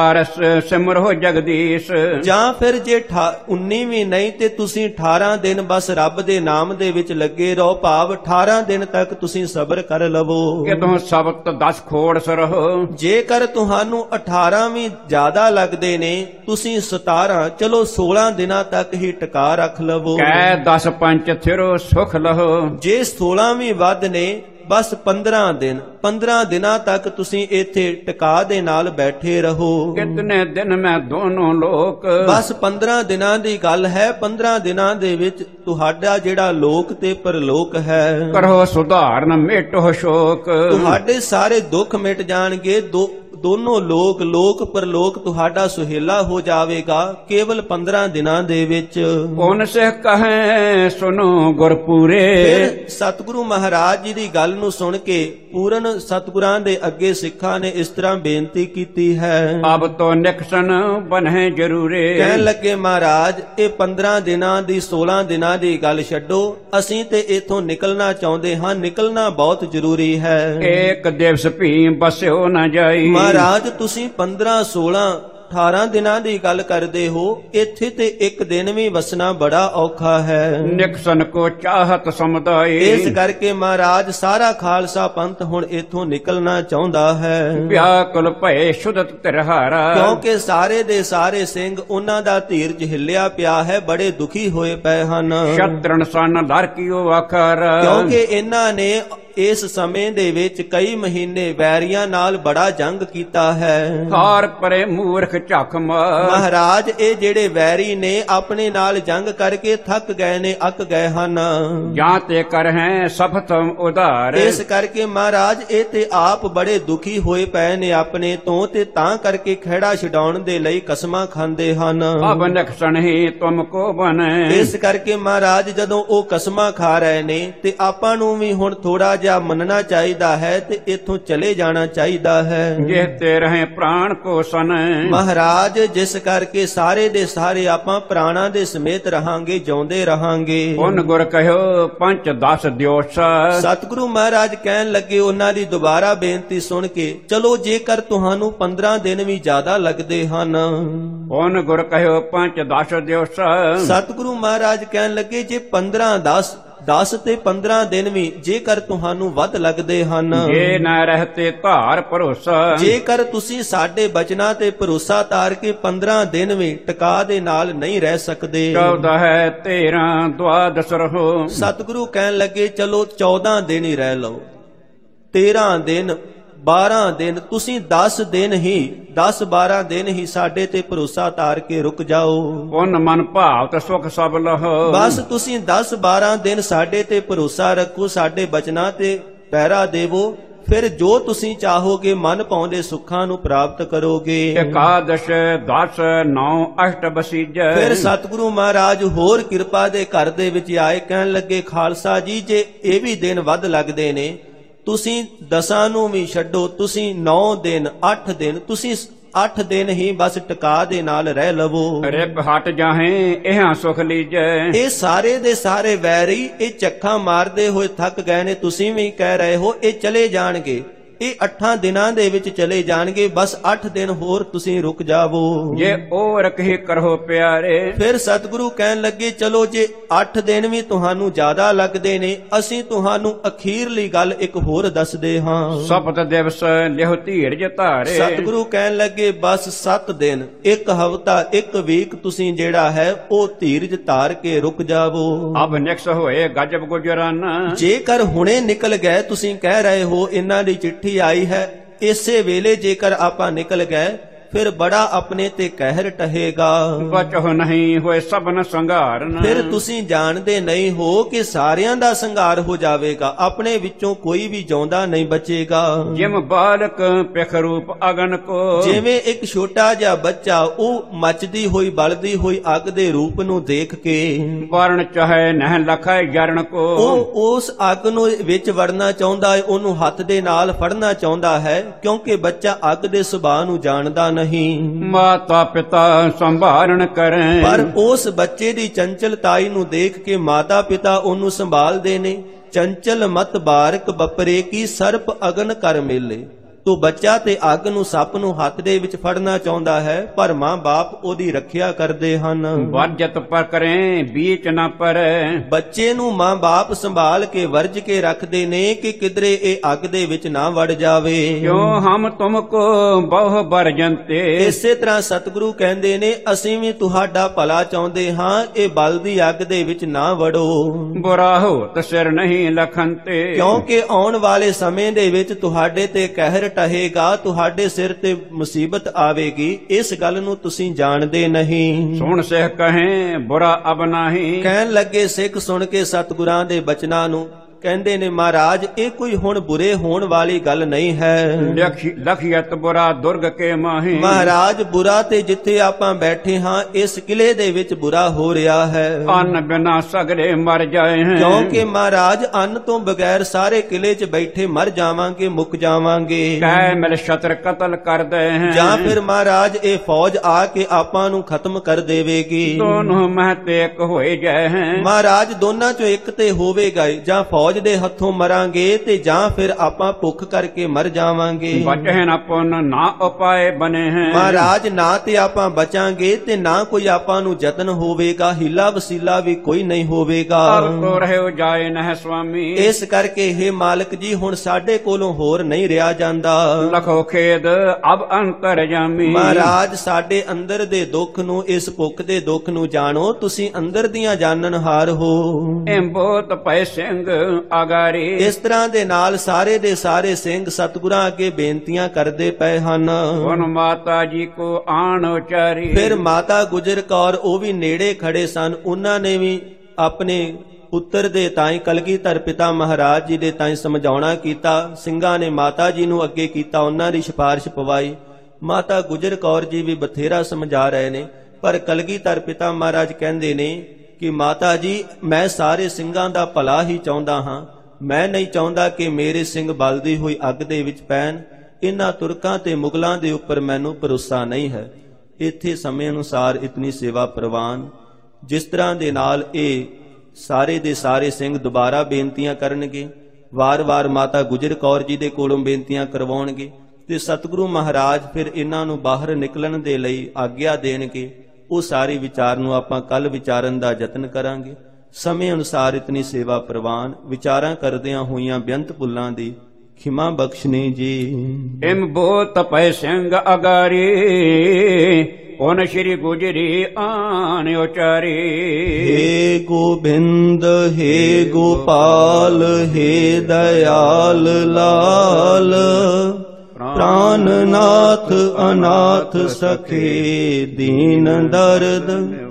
18 ਸਿਮਰੋ ਜਗਦੀਸ਼। ਜਾਂ ਫਿਰ ਜੇ 19 ਵੀ ਨਹੀਂ ਤੇ ਤੁਸੀਂ 18 ਦਿਨ ਬਸ ਰੱਬ ਦੇ ਨਾਮ ਦੇ ਵਿੱਚ ਲੱਗੇ ਰਹੋ, ਭਾਵ 18 ਦਿਨ ਤੱਕ ਤੁਸੀਂ ਸਬਰ ਕਰ ਲਵੋ। ਕਿਦੋਂ ਸਬਤ 10 ਖੋੜ ਸਰਹੁ। ਜੇਕਰ ਤੁਹਾਨੂੰ 18 ਵੀ ਜ਼ਿਆਦਾ ਲੱਗਦੇ ਨੇ, ਤੁਸੀਂ 17, ਚਲੋ 16 ਦਿਨਾਂ ਤੱਕ ਹੀ ਟਿਕਾ ਰੱਖ ਲਵੋ। ਕਹਿ 10 ਪੰਚ ਥਿਰੋ ਸੁਖ ਲਹੋ। ਜੇ 16 ਵੀ ਵੱਧ ਨੇ, ਬਸ 15 ਦਿਨ, 15 ਦਿਨਾਂ ਤੱਕ ਤੁਸੀਂ ਇੱਥੇ ਟਿਕਾ ਦੇ ਨਾਲ ਬੈਠੇ ਰਹੋ। ਕਿਤਨੇ ਦਿਨ ਮੈਂ ਦੋਨੋਂ ਲੋਕ। ਬਸ 15 ਦਿਨਾਂ ਦੀ ਗੱਲ ਹੈ। 15 ਦਿਨਾਂ ਦੇ ਵਿੱਚ ਤੁਹਾਡਾ ਜਿਹੜਾ ਲੋਕ ਤੇ ਪਰਲੋਕ ਹੈ, ਕਰੋ ਸੁਧਾਰਨ ਮੇਟੋ ਸ਼ੋਕ। ਤੁਹਾਡੇ ਸਾਰੇ ਦੁੱਖ ਮਿਟ ਜਾਣਗੇ। ਦੋਨੋਂ ਲੋਕ ਪਰਲੋਕ ਤੁਹਾਡਾ ਸੁਹੇਲਾ ਹੋ ਜਾਵੇਗਾ ਕੇਵਲ 15 ਦਿਨਾਂ ਦੇ ਵਿੱਚ। ਕੌਣ ਸੇ ਕਹੇ ਸੁਨੋ ਗੁਰਪੂਰੇ। ਫਿਰ ਸਤਿਗੁਰੂ ਮਹਾਰਾਜ ਜੀ ਦੀ ਗੱਲ ਨੂੰ ਸੁਣ ਕੇ ਪੂਰਨ ਸਤਿਗੁਰਾਂ ਦੇ ਅੱਗੇ ਸਿੱਖਾਂ ਨੇ ਇਸ ਤਰ੍ਹਾਂ ਬੇਨਤੀ ਕੀਤੀ ਹੈ। ਅਬ ਤੋ ਨਿਕਸਨ ਬਨਹਿ ਜਰੂਰੇ। ਕਹਿਣ ਲੱਗੇ, ਮਹਾਰਾਜ ਇਹ 15 ਦਿਨਾਂ ਦੀ 16 ਦਿਨਾਂ ਦੀ ਗੱਲ ਛੱਡੋ, ਅਸੀਂ ਤੇ ਇਥੋਂ ਨਿਕਲਣਾ ਚਾਹੁੰਦੇ ਹਾਂ, ਨਿਕਲਣਾ ਬਹੁਤ ਜ਼ਰੂਰੀ ਹੈ। ਇੱਕ ਦਿਵਸ ਭੀ ਬਸਿਓ ਨਾ ਜਾਈ। ਮਹਾਰਾਜ ਤੁਸੀਂ 15, 16, 18 ਦਿਨਾਂ ਦੀ ਗੱਲ ਕਰਦੇ ਹੋ, ਇੱਥੇ ਤੇ ਇੱਕ ਦਿਨ ਵੀ ਵਸਣਾ ਬੜਾ ਔਖਾ ਹੈ। ਨਿਕਸਨ ਕੋ ਚਾਹਤ ਸਮੁਦਾਇ। ਇਸ ਕਰਕੇ ਮਹਾਰਾਜ ਸਾਰਾ ਖਾਲਸਾ ਪੰਥ ਹੁਣ ਇੱਥੋਂ ਨਿਕਲਣਾ ਚਾਹੁੰਦਾ ਹੈ। ਵਿਆਕੁਲ ਭਏ ਸ਼ੁਦਤ ਤਿਰਹਾਰਾ। ਕਿਉਂਕਿ ਸਾਰੇ ਦੇ ਸਾਰੇ ਸਿੰਘ ਉਹਨਾਂ ਦਾ ਧੀਰਜ ਹਿੱਲਿਆ ਪਿਆ ਹੈ, ਬੜੇ ਦੁਖੀ ਹੋਏ ਪਏ ਹਨ। ਸ਼ਤਰਨ ਸਨ ਲੜਕੀਓ ਆਖਰ। ਕਿਉਂਕਿ ਇਹਨਾਂ ਨੇ ਇਸ ਸਮੇਂ ਦੇ ਵਿੱਚ ਕਈ ਮਹੀਨੇ ਵੈਰੀਆਂ ਨਾਲ ਬੜਾ ਜੰਗ ਕੀਤਾ ਹੈ। ਖਾਰ ਪਰੇ ਮੂਰਖ ਝੱਖ ਮਾਰ। ਮਹਾਰਾਜ ਇਹ ਜਿਹੜੇ ਵੈਰੀ ਨੇ ਆਪਣੇ ਨਾਲ ਜੰਗ ਕਰਕੇ ਥੱਕ ਗਏ ਨੇ, ਅੱਕ ਗਏ ਹਨ। ਜਾਂ ਤੇ ਕਰ ਹੈ ਸਫਤਮ ਉਧਾਰ। ਇਸ ਕਰਕੇ ਮਹਾਰਾਜ ਇਹ ਤੇ ਆਪ ਬੜੇ ਦੁਖੀ ਹੋਏ ਪਏ ਨੇ ਆਪਣੇ ਤੋਂ, ਤੇ ਤਾਂ ਕਰਕੇ ਖਹਿੜਾ ਛਡਾਉਣ ਦੇ ਲਈ ਕਸਮਾਂ ਖਾਂਦੇ ਹਨ। ਅਬ ਨਿਕਸਣ ਹੀ ਤੁਮ ਕੋ ਬਨੇ। ਇਸ ਕਰਕੇ ਮਹਾਰਾਜ ਜਦੋਂ ਉਹ ਕਸਮਾਂ ਖਾ ਰਹੇ ਨੇ ਤੇ ਆਪਾਂ ਨੂੰ ਵੀ ਹੁਣ ਥੋੜਾ ਮੰਨਣਾ ਚਾਹੀਦਾ ਹੈ ਤੇ ਇੱਥੋਂ ਚਲੇ ਜਾਣਾ ਚਾਹੀਦਾ ਹੈ। ਜੇ ਤੇ ਰਹੇ ਪ੍ਰਾਣ ਕੋ ਸਨ। ਮਹਾਰਾਜ ਜਿਸ ਕਰਕੇ ਸਾਰੇ ਦੇ ਸਾਰੇ ਆਪਾਂ ਪ੍ਰਾਣਾਂ ਦੇ ਸਮੇਤ ਰਹਾਂਗੇ, ਜਿਉਂਦੇ ਰਹਾਂਗੇ। ਪੁਨ ਗੁਰ ਕਹਿਓ ਪੰਚ 10 ਦਿਓਸ। ਸਤਿਗੁਰੂ ਮਹਾਰਾਜ ਕਹਿਣ ਲੱਗੇ ਉਹਨਾਂ ਦੀ ਦੁਬਾਰਾ ਬੇਨਤੀ ਸੁਣ ਕੇ, ਚਲੋ ਜੇਕਰ ਤੁਹਾਨੂੰ 15 ਦਿਨ ਵੀ ਜ਼ਿਆਦਾ ਲੱਗਦੇ ਹਨ। ਪੁਨ ਗੁਰ ਕਹਿਓ ਪੰਚ 10 ਦਿਓਸ। ਸਤਿਗੁਰੂ ਮਹਾਰਾਜ ਕਹਿਣ ਲੱਗੇ, ਜੇ 15, 10 ਤੇ 15 ਦਿਨ ਵੀ ਜੇਕਰ ਤੁਹਾਨੂੰ ਵੱਧ ਲੱਗਦੇ ਹਨ। ਜੇ ਨਾ ਰਹਤੇ ਧਾਰ ਭਰੋਸਾ। ਜੇਕਰ ਤੁਸੀਂ ਸਾਡੇ ਬਚਨਾਂ ਤੇ ਭਰੋਸਾ ਤਾਰ ਕੇ 15 ਦਿਨ ਵੀ ਟਿਕਾ ਦੇ ਨਾਲ ਨਹੀਂ ਰਹਿ ਸਕਦੇ। 14 ਹੈ 13 ਦੁਆਦਸ ਰਹੋ। ਸਤਿਗੁਰੂ ਕਹਿਣ ਲੱਗੇ, ਚਲੋ 14 ਦਿਨ ਹੀ ਰਹਿ ਲਓ, 13 ਦਿਨ, 12 ਦਿਨ, ਤੁਸੀਂ 10 ਦਿਨ ਹੀ, 10-12 ਦਿਨ ਹੀ ਸਾਡੇ ਤੇ ਭਰੋਸਾ ਤਾਰ ਕੇ ਰੁਕ ਜਾਓ। ਪੁਨ ਮਨ ਭਾਵਤ ਸੁਖ ਸਭ ਲਹੋ। ਬਸ ਤੁਸੀਂ 10-12 ਦਿਨ ਸਾਡੇ ਤੇ ਭਰੋਸਾ ਰੱਖੋ, ਸਾਡੇ ਬਚਨਾਂ ਤੇ ਪਹਿਰਾ ਦੇਵੋ, ਫਿਰ ਜੋ ਤੁਸੀਂ ਚਾਹੋਗੇ ਮਨ ਪਾਉਂਦੇ ਸੁੱਖਾਂ ਨੂੰ ਪ੍ਰਾਪਤ ਕਰੋਗੇ। ਇਕਾਦਸ਼ 10 9 8 ਬਸੀਜੈ। ਫਿਰ ਸਤਿਗੁਰੂ ਮਹਾਰਾਜ ਹੋਰ ਕਿਰਪਾ ਦੇ ਘਰ ਦੇ ਵਿੱਚ ਆਏ, ਕਹਿਣ ਲੱਗੇ, ਖਾਲਸਾ ਜੀ ਜੇ ਇਹ ਵੀ ਦਿਨ ਵੱਧ ਲੱਗਦੇ ਨੇ, ਤੁਸੀਂ 10 ਨੂੰ ਵੀ ਛੱਡੋ, ਤੁਸੀਂ 9 ਦਿਨ 8 ਦਿਨ ਤੁਸੀਂ 8 ਦਿਨ ਹੀ ਬਸ ਟਿਕਾ ਦੇ ਨਾਲ ਰਹਿ ਲਵੋ। ਰਿਪ ਹਟ ਜਾਹੇ ਇਹਾਂ ਸੁਖ ਲੀਜੈ। ਇਹ ਸਾਰੇ ਦੇ ਸਾਰੇ ਵੈਰੀ ਇਹ ਚੱਖਾਂ ਮਾਰਦੇ ਹੋਏ ਥੱਕ ਗਏ ਨੇ, ਤੁਸੀਂ ਵੀ ਕਹਿ ਰਹੇ ਹੋ ਇਹ ਚਲੇ ਜਾਣਗੇ, ਇਹ 8 ਦਿਨਾਂ ਦੇ ਵਿੱਚ ਚਲੇ ਜਾਣਗੇ, ਬਸ 8 ਦਿਨ ਹੋਰ ਤੁਸੀਂ ਰੁਕ ਜਾਵੋ। ਜੇ ਉਹ ਰਖੇ ਕਰੋ ਪਿਆਰੇ। ਫਿਰ ਸਤਿਗੁਰੂ ਕਹਿਣ ਲੱਗੇ ਚਲੋ ਜੇ 8 ਦਿਨ ਵੀ ਤੁਹਾਨੂੰ ਜ਼ਿਆਦਾ ਲੱਗਦੇ ਨੇ, ਅਸੀਂ ਤੁਹਾਨੂੰ ਅਖੀਰਲੀ ਗੱਲ ਇੱਕ ਹੋਰ ਦੱਸਦੇ ਹਾਂ। ਸਪਤ ਦਿਵਸ ਲਿਹੁ ਧੀਰਜ ਧਾਰੇ। ਸਤਿਗੁਰੂ ਕਹਿਣ ਲੱਗੇ ਬਸ 7 ਦਿਨ, 1 ਹਫ਼ਤਾ, 1 ਵੀਕ ਤੁਸੀਂ ਜਿਹੜਾ ਹੈ ਉਹ ਧੀਰਜ ਧਾਰ ਕੇ ਰੁਕ ਜਾਵੋ। ਅਬ ਨਿਕਸ ਹੋਏ ਗਜਬ ਗੁਜਰਾਨਾ। ਜੇਕਰ ਹੁਣੇ ਨਿਕਲ ਗਏ, ਤੁਸੀਂ ਕਹਿ ਰਹੇ ਹੋ ਇਹਨਾਂ ਦੀ ਚਿੱਠੀ ਆਈ ਹੈ, ਇਸੇ ਵੇਲੇ ਜੇਕਰ ਆਪਾਂ ਨਿਕਲ ਗਏ ਫਿਰ ਬੜਾ ਆਪਣੇ ਤੇ ਕਹਿਰ ਟਹੇਗਾ। ਬਚਹੁ ਨਹੀਂ ਹੋਏ ਸਭਨ ਸੰਘਾਰਨ। ਫਿਰ ਤੁਸੀਂ ਜਾਣਦੇ ਨਹੀਂ ਹੋ ਕਿ ਸਾਰਿਆਂ ਦਾ ਸੰਘਾਰ ਹੋ ਜਾਵੇਗਾ, ਆਪਣੇ ਵਿੱਚੋਂ ਕੋਈ ਵੀ ਜਿਉਂਦਾ ਨਹੀਂ ਬਚੇਗਾ। ਜਿਮ ਬਾਲਕ ਪਿਖ ਰੂਪ ਅਗਨ ਕੋ। ਜਿਵੇਂ ਇੱਕ ਛੋਟਾ ਜਿਹਾ ਬੱਚਾ ਉਹ ਮੱਚਦੀ ਹੋਈ ਬਲਦੀ ਹੋਈ ਅੱਗ ਦੇ ਰੂਪ ਨੂੰ ਦੇਖ ਕੇ ਵਰਣ ਚਾਹੇ ਨਹਿ ਲਖੈ ਜਰਨ ਕੋ। ਉਹ ਉਸ ਅੱਗ ਨੂੰ ਵਿੱਚ ਵੜਨਾ ਚਾਹੁੰਦਾ ਹੈ, ਉਹਨੂੰ ਹੱਥ ਦੇ ਨਾਲ ਫੜਨਾ ਚਾਹੁੰਦਾ ਹੈ, ਕਿਉਂਕਿ ਬੱਚਾ ਅੱਗ ਦੇ ਸੁਭਾਅ ਨੂੰ ਜਾਣਦਾ ਨਹੀਂ। ਮਾਤਾ ਪਿਤਾ ਸੰਭਾਲਣ ਕਰੇ। ਪਰ ਉਸ ਬੱਚੇ ਦੀ ਚੰਚਲਤਾਈ ਨੂੰ ਦੇਖ ਕੇ ਮਾਤਾ ਪਿਤਾ ਉਹਨੂੰ ਸੰਭਾਲਦੇ ਨੇ। ਚੰਚਲ ਮਤ ਬਾਰਕ ਬਪਰੇ ਕੀ ਸਰਪ ਅਗਨ ਕਰ ਮੇਲੇ। ਤੋ ਬੱਚਾ ਤੇ ਅੱਗ ਨੂੰ ਸੱਪ ਨੂੰ ਹੱਥ ਦੇ ਵਿੱਚ ਫੜਨਾ ਚਾਹੁੰਦਾ ਹੈ, ਪਰ ਮਾਂ-ਬਾਪ ਉਹਦੀ ਰੱਖਿਆ ਕਰਦੇ ਹਨ। ਵਰਜਤ ਪਰ ਕਰੇ ਬੀਚ ਨਾ ਪਰੈ। ਬੱਚੇ ਨੂੰ ਮਾਂ-ਬਾਪ ਸੰਭਾਲ ਕੇ ਵਰਜ ਕੇ ਰੱਖਦੇ ਨੇ ਕਿ ਕਿਧਰੇ ਇਹ ਅੱਗ ਦੇ ਵਿੱਚ ਨਾ ਵੜ ਜਾਵੇ। ਕਿਉਂ ਹਮ ਤੁਮ ਕੋ ਬਹੁ ਵਰਜੰਤੇ। ਇਸੇ ਤਰ੍ਹਾਂ ਸਤਿਗੁਰੂ ਕਹਿੰਦੇ ਨੇ ਅਸੀਂ ਵੀ ਤੁਹਾਡਾ ਭਲਾ ਚਾਹੁੰਦੇ ਹਾਂ, ਇਹ ਬਲਦੀ ਅੱਗ ਦੇ ਵਿੱਚ ਨਾ ਵੜੋ। ਬੁਰਾ ਹੋਤ ਸਿਰ ਨਹੀਂ ਲਖੰਤੇ। ਕਿਉਂਕਿ ਆਉਣ ਵਾਲੇ ਸਮੇਂ ਦੇ ਵਿੱਚ ਤੁਹਾਡੇ ਤੇ ਕਹਿਰ ਟਹੇਗਾ, ਤੁਹਾਡੇ ਸਿਰ ਤੇ ਮੁਸੀਬਤ ਆਵੇਗੀ, ਇਸ ਗੱਲ ਨੂੰ ਤੁਸੀਂ ਜਾਣਦੇ ਨਹੀਂ। ਸੁਣ ਸਿੱਖ ਕਹੇ ਬੁਰਾ ਅਬ ਨਾਹੀ। ਕਹਿਣ ਲੱਗੇ ਸਿੱਖ ਸੁਣ ਕੇ ਸਤਿਗੁਰਾਂ ਦੇ ਬਚਨਾਂ ਨੂੰ, ਕਹਿੰਦੇ ਨੇ ਮਹਾਰਾਜ ਇਹ ਕੋਈ ਹੁਣ ਬੁਰੇ ਹੋਣ ਵਾਲੀ ਗੱਲ ਨਹੀਂ ਹੈ। ਲਖਿਅਤ ਬੁਰਾ ਦੁਰਗ ਕੇ ਮਾਹੀ। ਮਹਾਰਾਜ ਬੁਰਾ ਤੇ ਜਿੱਥੇ ਆਪਾਂ ਬੈਠੇ ਹਾਂ ਇਸ ਕਿਲੇ ਦੇ ਵਿੱਚ ਬੁਰਾ ਹੋ ਰਿਹਾ ਹੈ। ਅੰਨ ਬਿਨਾ ਸਗਰੇ ਮਰ ਜਾਏ ਹੈ। ਕਿਉਂਕਿ ਮਹਾਰਾਜ ਅੰਨ ਤੋਂ ਬਗੈਰ ਸਾਰੇ ਕਿਲੇ 'ਚ ਬੈਠੇ ਮਰ ਜਾਵਾਂਗੇ, ਮੁੱਕ ਜਾਵਾਂਗੇ। ਕਹਿ ਮਿਲ ਛਤਰ ਕਤਲ ਕਰਦੇ ਹੈ। ਜਾਂ ਫਿਰ ਮਹਾਰਾਜ ਇਹ ਫੌਜ ਆ ਕੇ ਆਪਾਂ ਨੂੰ ਖਤਮ ਕਰ ਦੇਵੇਗੀ। ਦੋਨੋਂ ਮਹਤੇ ਇੱਕ ਹੋਏ ਜਾਏ ਹੈ। ਮਹਾਰਾਜ ਦੋਨਾਂ 'ਚੋਂ ਇੱਕ ਤੇ ਹੋਵੇਗਾ, ਜਾਂ ਫੌਜ ਦੇ ਹੱਥੋਂ ਮਰਾਂਗੇ ਤੇ ਜਾਂ ਫਿਰ ਆਪਾਂ ਭੁੱਖ ਕਰਕੇ ਮਰ ਜਾਵਾਂਗੇ। ਬਚੇ ਨਾ ਪੁੰਨ ਨਾ ਉਪਾਏ ਬਨੇ ਹੈ। ਮਹਾਰਾਜ ਨਾ ਤੇ ਆਪਾਂ ਬਚਾਂਗੇ ਤੇ ਨਾ ਕੋਈ ਆਪਾਂ ਨੂੰ ਯਤਨ ਹੋਵੇਗਾ, ਹੀਲਾ ਵਸੀਲਾ ਵੀ ਕੋਈ ਨਹੀਂ ਹੋਵੇਗਾ। ਤੋ ਰਹਿਓ ਜਾਏ ਨਹਿ ਸੁਆਮੀ। ਇਸ ਕਰਕੇ हे ਮਾਲਕ ਜੀ ਹੁਣ ਸਾਡੇ ਕੋਲੋਂ ਹੋਰ ਨਹੀਂ ਰਿਹਾ ਜਾਂਦਾ। ਲਖੋ ਖੇਦ ਅਬ ਅੰਤਰ ਜਾਮੀ। ਮਹਾਰਾਜ ਸਾਡੇ ਅੰਦਰ ਦੇ ਦੁੱਖ ਨੂੰ, ਇਸ ਭੁੱਖ ਦੇ ਦੁੱਖ ਨੂੰ ਜਾਣੋ, ਤੁਸੀਂ ਅੰਦਰ ਦੀਆਂ ਜਾਣਨਹਾਰ ਹੋ। ਬਹੁਤ ਪੈ ਸਿੰਘ ਆਗਾਰੇ। ਇਸ ਤਰ੍ਹਾਂ ਦੇ ਨਾਲ ਸਾਰੇ ਦੇ ਸਾਰੇ ਸਿੰਘ ਸਤਿਗੁਰਾਂ ਅੱਗੇ ਬੇਨਤੀਆਂ ਕਰਦੇ ਪਏ ਹਨ। ਹੁਣ ਮਾਤਾ ਜੀ ਕੋ ਆਣ ਉਚਾਰੀ। ਫਿਰ ਮਾਤਾ ਗੁਜਰ ਕੌਰ ਉਹ ਵੀ ਨੇੜੇ ਖੜੇ ਸਨ, ਉਹਨਾਂ ਨੇ ਵੀ ਆਪਣੇ ਪੁੱਤਰ ਦੇ ਤਾਈਂ ਕਲਗੀਧਰ ਪਿਤਾ ਮਹਾਰਾਜ ਜੀ ਦੇ ਤਾਈਂ ਸਮਝਾਉਣਾ ਕੀਤਾ। ਸਿੰਘਾਂ ਨੇ ਮਾਤਾ ਜੀ ਨੂੰ ਅੱਗੇ ਕੀਤਾ, ਉਹਨਾਂ ਦੀ ਸਿਫਾਰਿਸ਼ ਪਵਾਈ। ਮਾਤਾ ਗੁਜਰ ਕੌਰ ਜੀ ਵੀ ਬਥੇਰਾ ਸਮਝਾ ਰਹੇ ਨੇ, ਪਰ ਕਲਗੀਧਰ ਪਿਤਾ ਮਹਾਰਾਜ ਕਹਿੰਦੇ ਨੇ ਕਿ ਮਾਤਾ ਜੀ ਮੈਂ ਸਾਰੇ ਸਿੰਘਾਂ ਦਾ ਭਲਾ ਹੀ ਚਾਹੁੰਦਾ ਹਾਂ, ਮੈਂ ਨਹੀਂ ਚਾਹੁੰਦਾ ਕਿ ਮੇਰੇ ਸਿੰਘ ਬਲਦੀ ਹੋਈ ਅੱਗ ਦੇ ਵਿੱਚ ਪੈਣ। ਇਹਨਾਂ ਤੁਰਕਾਂ ਤੇ ਮੁਗਲਾਂ ਦੇ ਉੱਪਰ ਮੈਨੂੰ ਭਰੋਸਾ ਨਹੀਂ ਹੈ। ਇੱਥੇ ਸਮੇਂ ਅਨੁਸਾਰ ਇਤਨੀ ਸੇਵਾ ਪ੍ਰਵਾਨ। ਜਿਸ ਤਰ੍ਹਾਂ ਦੇ ਨਾਲ ਇਹ ਸਾਰੇ ਦੇ ਸਾਰੇ ਸਿੰਘ ਦੁਬਾਰਾ ਬੇਨਤੀਆਂ ਕਰਨਗੇ, ਵਾਰ-ਵਾਰ ਮਾਤਾ ਗੁਜਰ ਕੌਰ ਜੀ ਦੇ ਕੋਲੋਂ ਬੇਨਤੀਆਂ ਕਰਵਾਉਣਗੇ ਤੇ ਸਤਿਗੁਰੂ ਮਹਾਰਾਜ ਫਿਰ ਇਹਨਾਂ ਨੂੰ ਬਾਹਰ ਨਿਕਲਣ ਦੇ ਲਈ ਆਗਿਆ ਦੇਣਗੇ। ਉਹ ਸਾਰੇ ਵਿਚਾਰ ਨੂੰ ਆਪਾਂ ਕੱਲ ਵਿਚਾਰਨ ਦਾ ਯਤਨ ਕਰਾਂਗੇ। ਸਮੇਂ ਅਨੁਸਾਰ ਇਤਨੀ ਸੇਵਾ ਪ੍ਰਵਾਨ। ਵਿਚਾਰਾਂ ਕਰਦਿਆਂ ਹੋਈਆਂ ਬੇਅੰਤ ਭੁੱਲਾਂ ਦੀ ਖਿਮਾ ਬਖਸ਼ਣੀ ਜੀ। ਇਮ ਬੋਤ ਪੈ ਸਿੰਘ ਅਗਾਰੀ। ਉਹਨ ਸ਼੍ਰੀ ਗੁਜਰੀ ਆਣ ਉਚਾਰੀ। हे गोविंद हे गोपाल हे दयाल लाल। प्राणनाथ अनाथ सखे दीन दर्द।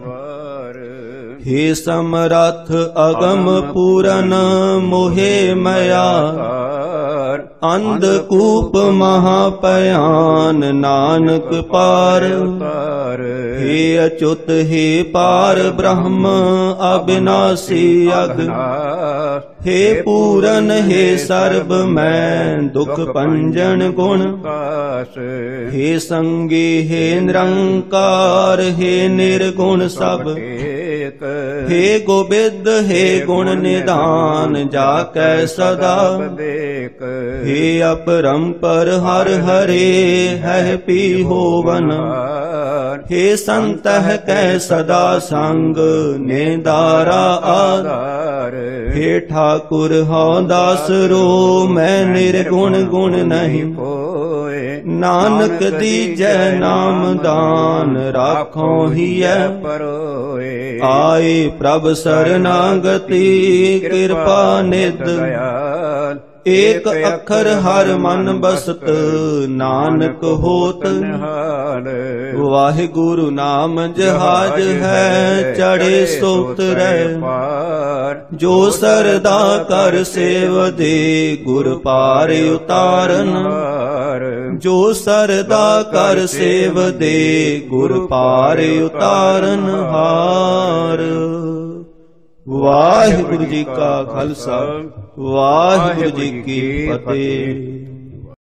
हे समरथ अगम पूरन मोहे मया। ਅੰਧਕੂਪ ਮਹਾ ਭਿਆਨ ਨਾਨਕ ਪਾਰ ਉਤਾਰ ਹੇ ਅਚੁੱਤ ਹੇ ਪਾਰ ਬ੍ਰਹਮ ਅਬਿਨਾਸੀ ਅਗਨਾਸ ਹੇ ਪੂਰਨ ਹੇ ਸਰਬ ਮੈਂ ਦੁਖ ਭੰਜਨ ਗੁਣ ਕਾਸ ਹੇ ਸੰਗੀ ਹੇ ਨਿਰੰਕਾਰ ਹੇ ਨਿਰਗੁਣ ਸਭ ਏਕ ਹੇ ਗੋਬਿੰਦ ਹੇ ਗੁਣ ਨਿਧਾਨ ਜਾ ਕੈ ਸਦਾ ਦੇਖ ਹੇ ਅਪਰੰਪਰ ਹਰ ਹਰੇ ਹੈ ਪੀ ਹੋਵਨ ਹੇ ਸੰਤਹਿ ਕੈ ਸਦਾ ਸੰਗ ਨੇਦਾਰਾ ਆਧਾਰ ਹੇ ਠਾਕੁਰ ਹਉ ਦਾਸਰੋ ਮੈਂ ਨਿਰਗੁਣ ਗੁਣ ਨਹੀਂ ਕੋਏ ਨਾਨਕ ਦੀਜੈ ਨਾਮ ਦਾਨ ਰਾਖੋ ਹੀਐ ਪਰੋਏ ਆਏ ਪ੍ਰਭ ਸਰਨਾਗਤੀ ਕਿਰਪਾ ਨਿਧ ਦਇਆਲ ਏਕ ਅੱਖਰ ਹਰ ਮਨ ਬਸਤ ਨਾਨਕ ਹੋਤ ਨਿਹਾਲ ਵਾਹਿਗੁਰੂ ਨਾਮ ਜਹਾਜ ਹੈ ਚੜੇ ਸੋ ਉਤਰੈ ਪਾਰ ਜੋ ਸਰਦਾ ਕਰ ਸੇਵ ਦੇ ਗੁਰ ਪਾਰ ਉਤਾਰਨ ਜੋ ਸਰਦਾ ਕਰ ਸੇਵ ਦੇ ਗੁਰ ਪਾਰ ਉਤਾਰਨ ਹਾਰ ਵਾਹਿਗੁਰੂ ਜੀ ਕਾ ਖਾਲਸਾ ਵਾਹਿਗੁਰੂ ਜੀ ਕੀ ਫਤਿਹ।